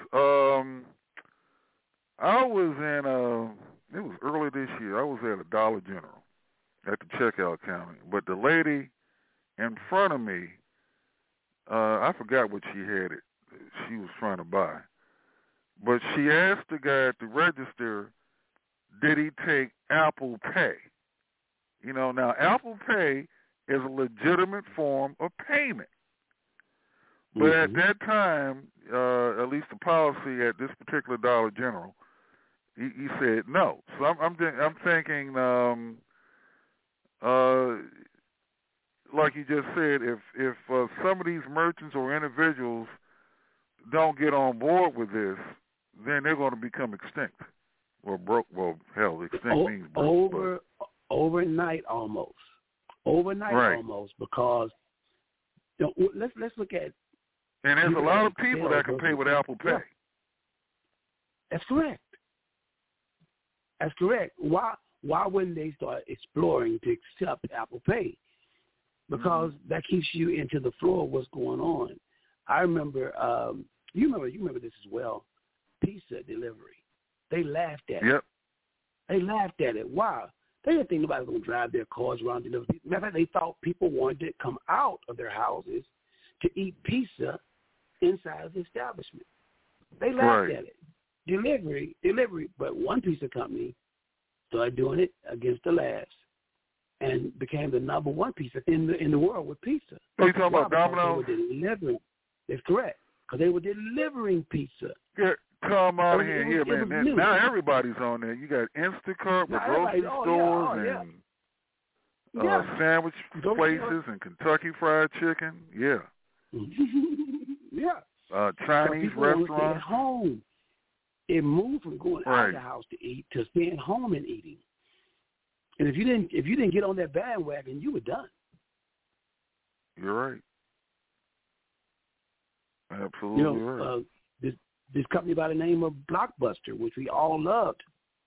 I was in it was early this year. I was at a Dollar General at the checkout counter, but the lady in front of me, I forgot what she was trying to buy, but she asked the guy at the register, did he take Apple Pay? Now Apple Pay is a legitimate form of payment. But at that time, at least the policy at this particular Dollar General, he said no. So I'm thinking, like you just said, if some of these merchants or individuals don't get on board with this, then they're going to become extinct. Or broke. Well, hell, extinct means broke. Overnight almost. Right. Almost, because let's look at. And there's a lot of people that can pay with Apple Pay. Yeah. That's correct. Why wouldn't they start exploring to accept Apple Pay? Because that keeps you into the flow of what's going on. I remember, you remember this as well, pizza delivery. They laughed at it. They laughed at it. Why? They didn't think nobody was going to drive their cars around to deliver pizza. Matter of fact, they thought people wanted to come out of their houses to eat pizza inside of the establishment. They laughed at it. Delivery, but one pizza company started doing it against the last and became the number one pizza in the world with pizza. Are you talking about Domino's? They were delivering. That's correct, because they were delivering pizza. Yeah, come out of here, man. Now everybody's on there. You got Instacart with grocery stores and sandwich places and Kentucky Fried Chicken. Yeah. Yeah. Chinese restaurants. At home. It moved from going out of the house to eat to staying home and eating. And if you didn't get on that bandwagon, you were done. You're right. Absolutely right. This company by the name of Blockbuster, which we all loved.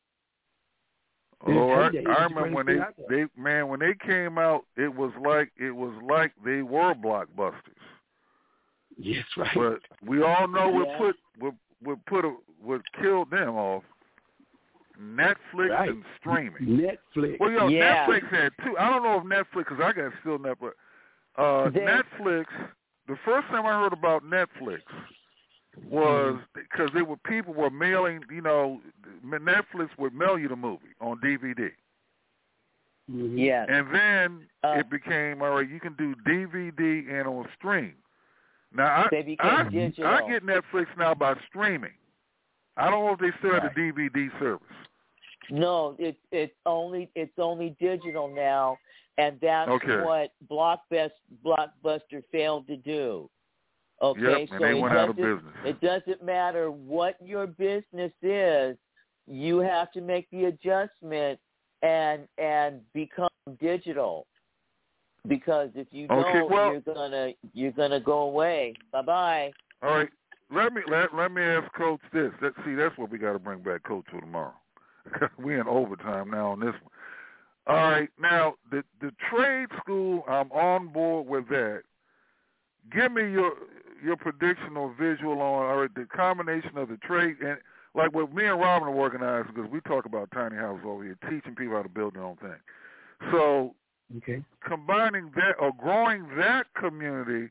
Oh, I remember when they came out, it was like they were blockbusters. Yes, right. But we all know what killed them off. Netflix and streaming. Netflix. Well, Netflix had two. I don't know if Netflix, because I got still Netflix. Netflix. The first time I heard about Netflix was because people were mailing. Netflix would mail you the movie on DVD. Yeah. And then it became, all right, you can do DVD and on stream. Now I get Netflix now by streaming. I don't know if they still have the DVD service. No, it's only digital now, and that's what Blockbuster failed to do. Okay, and they went out of business. It doesn't matter what your business is, you have to make the adjustment and become digital. Because if you don't, you're gonna go away. Bye-bye. All right. Let me ask Coach this. That's what we got to bring back Coach for tomorrow. We're in overtime now on this one. All right. Now the trade school, I'm on board with that. Give me your prediction or visual on the combination of the trade and like what me and Robin are organizing, because we talk about tiny houses over here, teaching people how to build their own thing. So combining that or growing that community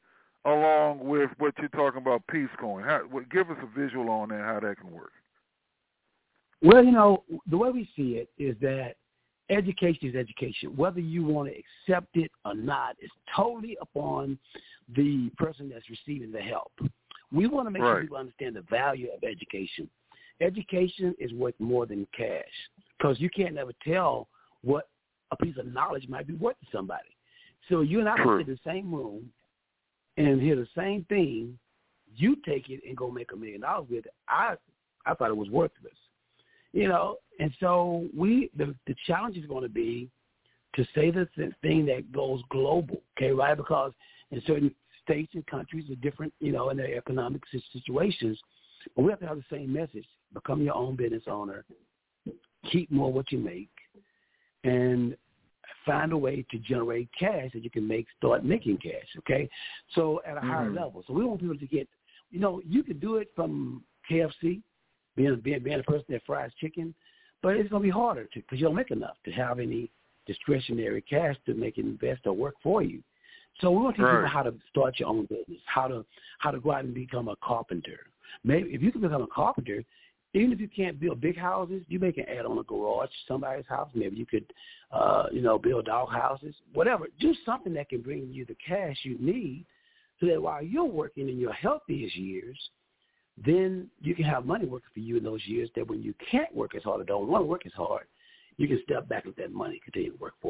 along with what you're talking about, Peace Coin? Give us a visual on that, how that can work. Well, the way we see it is that education is education. Whether you want to accept it or not is totally upon the person that's receiving the help. We want to make sure people understand the value of education. Education is worth more than cash because you can't never tell what a piece of knowledge might be worth to somebody. So you and I can sit in the same room and hear the same thing. You take it and go make $1 million with it. I thought it was worthless. And so the challenge is going to be to say the thing that goes global, okay, right? Because in certain states and countries are different, in their economic situations, but we have to have the same message. Become your own business owner, keep more what you make, and find a way to generate cash that you can start making cash, okay? So at a higher level. So we want people to get, you can do it from KFC, being a person that fries chicken, but it's going to be harder because you don't make enough to have any discretionary cash to make it invest or work for you. So we want to teach people how to start your own business, how to go out and become a carpenter. Maybe if you can become a carpenter, even if you can't build big houses, you may can add on a garage to somebody's house. Maybe you could, build dog houses, whatever. Do something that can bring you the cash you need so that while you're working in your healthiest years, then you can have money working for you in those years that when you can't work as hard or don't want to work as hard, you can step back with that money, continue to work for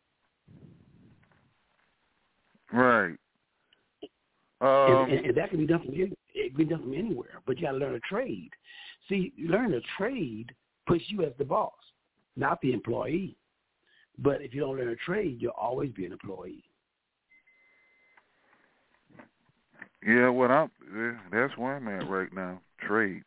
you. Right. And that can be done from anywhere, but you got to learn a trade. See, learn a trade puts you as the boss, not the employee. But if you don't learn a trade, you'll always be an employee. Yeah, that's where I'm at right now, trade.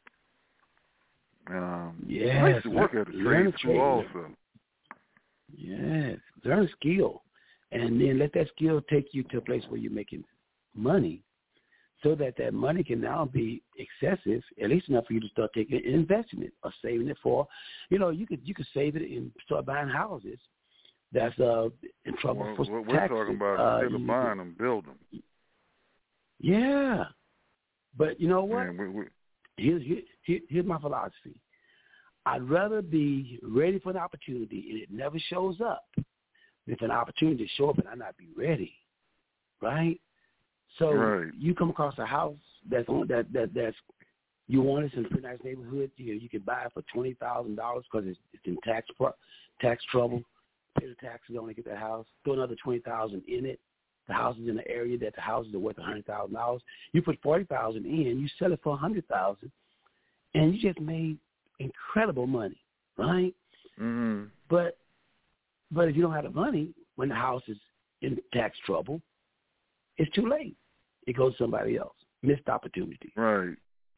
I used to work at a trade school also. Yes, learn a skill, and then let that skill take you to a place where you're making money, so that money can now be excessive, at least enough for you to start taking it and investing it or saving it for, you could save it and start buying houses. That's in trouble for taxes. What we're talking about instead of buying them, build them. Yeah, but you know what? Man, Here's my philosophy. I'd rather be ready for an opportunity and it never shows up than for an opportunity to show up and I not be ready, right? So you come across a house that's you want it in a pretty nice neighborhood. You can buy it for $20,000 because it's in tax trouble. Pay the taxes on to get that house. Throw another $20,000 in it. The house is in an area that the houses are worth $100,000. You put $40,000 in, you sell it for $100,000, and you just made incredible money, right? Mm-hmm. But if you don't have the money when the house is in tax trouble, it's too late. It goes to somebody else. Missed opportunity. Right.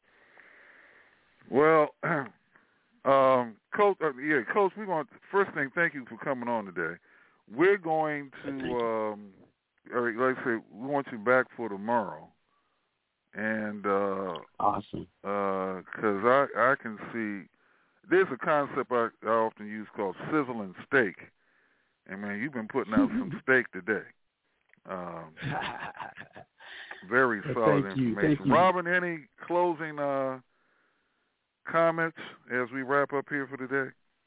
Well, Coach. Coach. We want first thing. Thank you for coming on today. We're going to. Like I say, we want you back for tomorrow, and awesome. Because I can see there's a concept I often use called sizzling steak, and man, you've been putting out some steak today. Very solid information. Thank you. Robin, any closing comments as we wrap up here for today?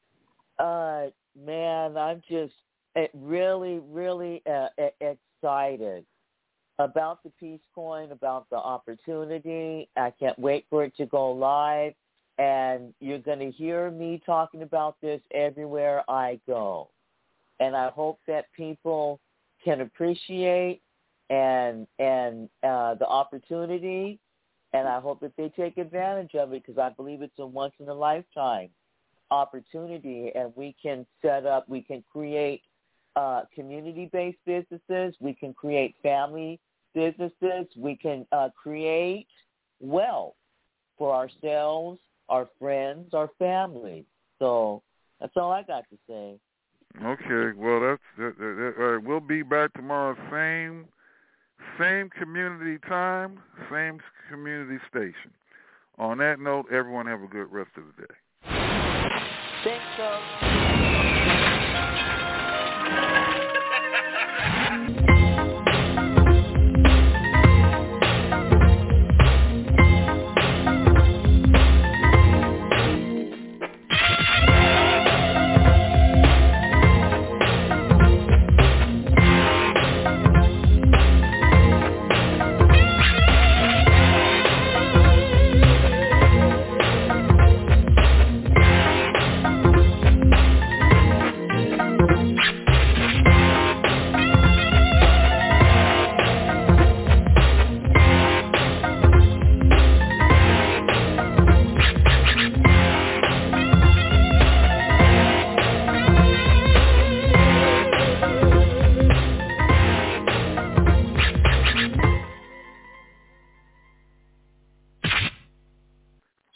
Man, I'm just really, really excited about the Peace Coin, about the opportunity. I can't wait for it to go live, and you're going to hear me talking about this everywhere I go. And I hope that people can appreciate and the opportunity, and I hope that they take advantage of it because I believe it's a once-in-a-lifetime opportunity, and we can create community-based businesses, we can create family businesses, we can create wealth for ourselves, our friends, our families. So that's all I got to say. Okay, well, that's all right. We'll be back tomorrow, same community time, same community station. On that note, everyone have a good rest of the day. Thanks, folks.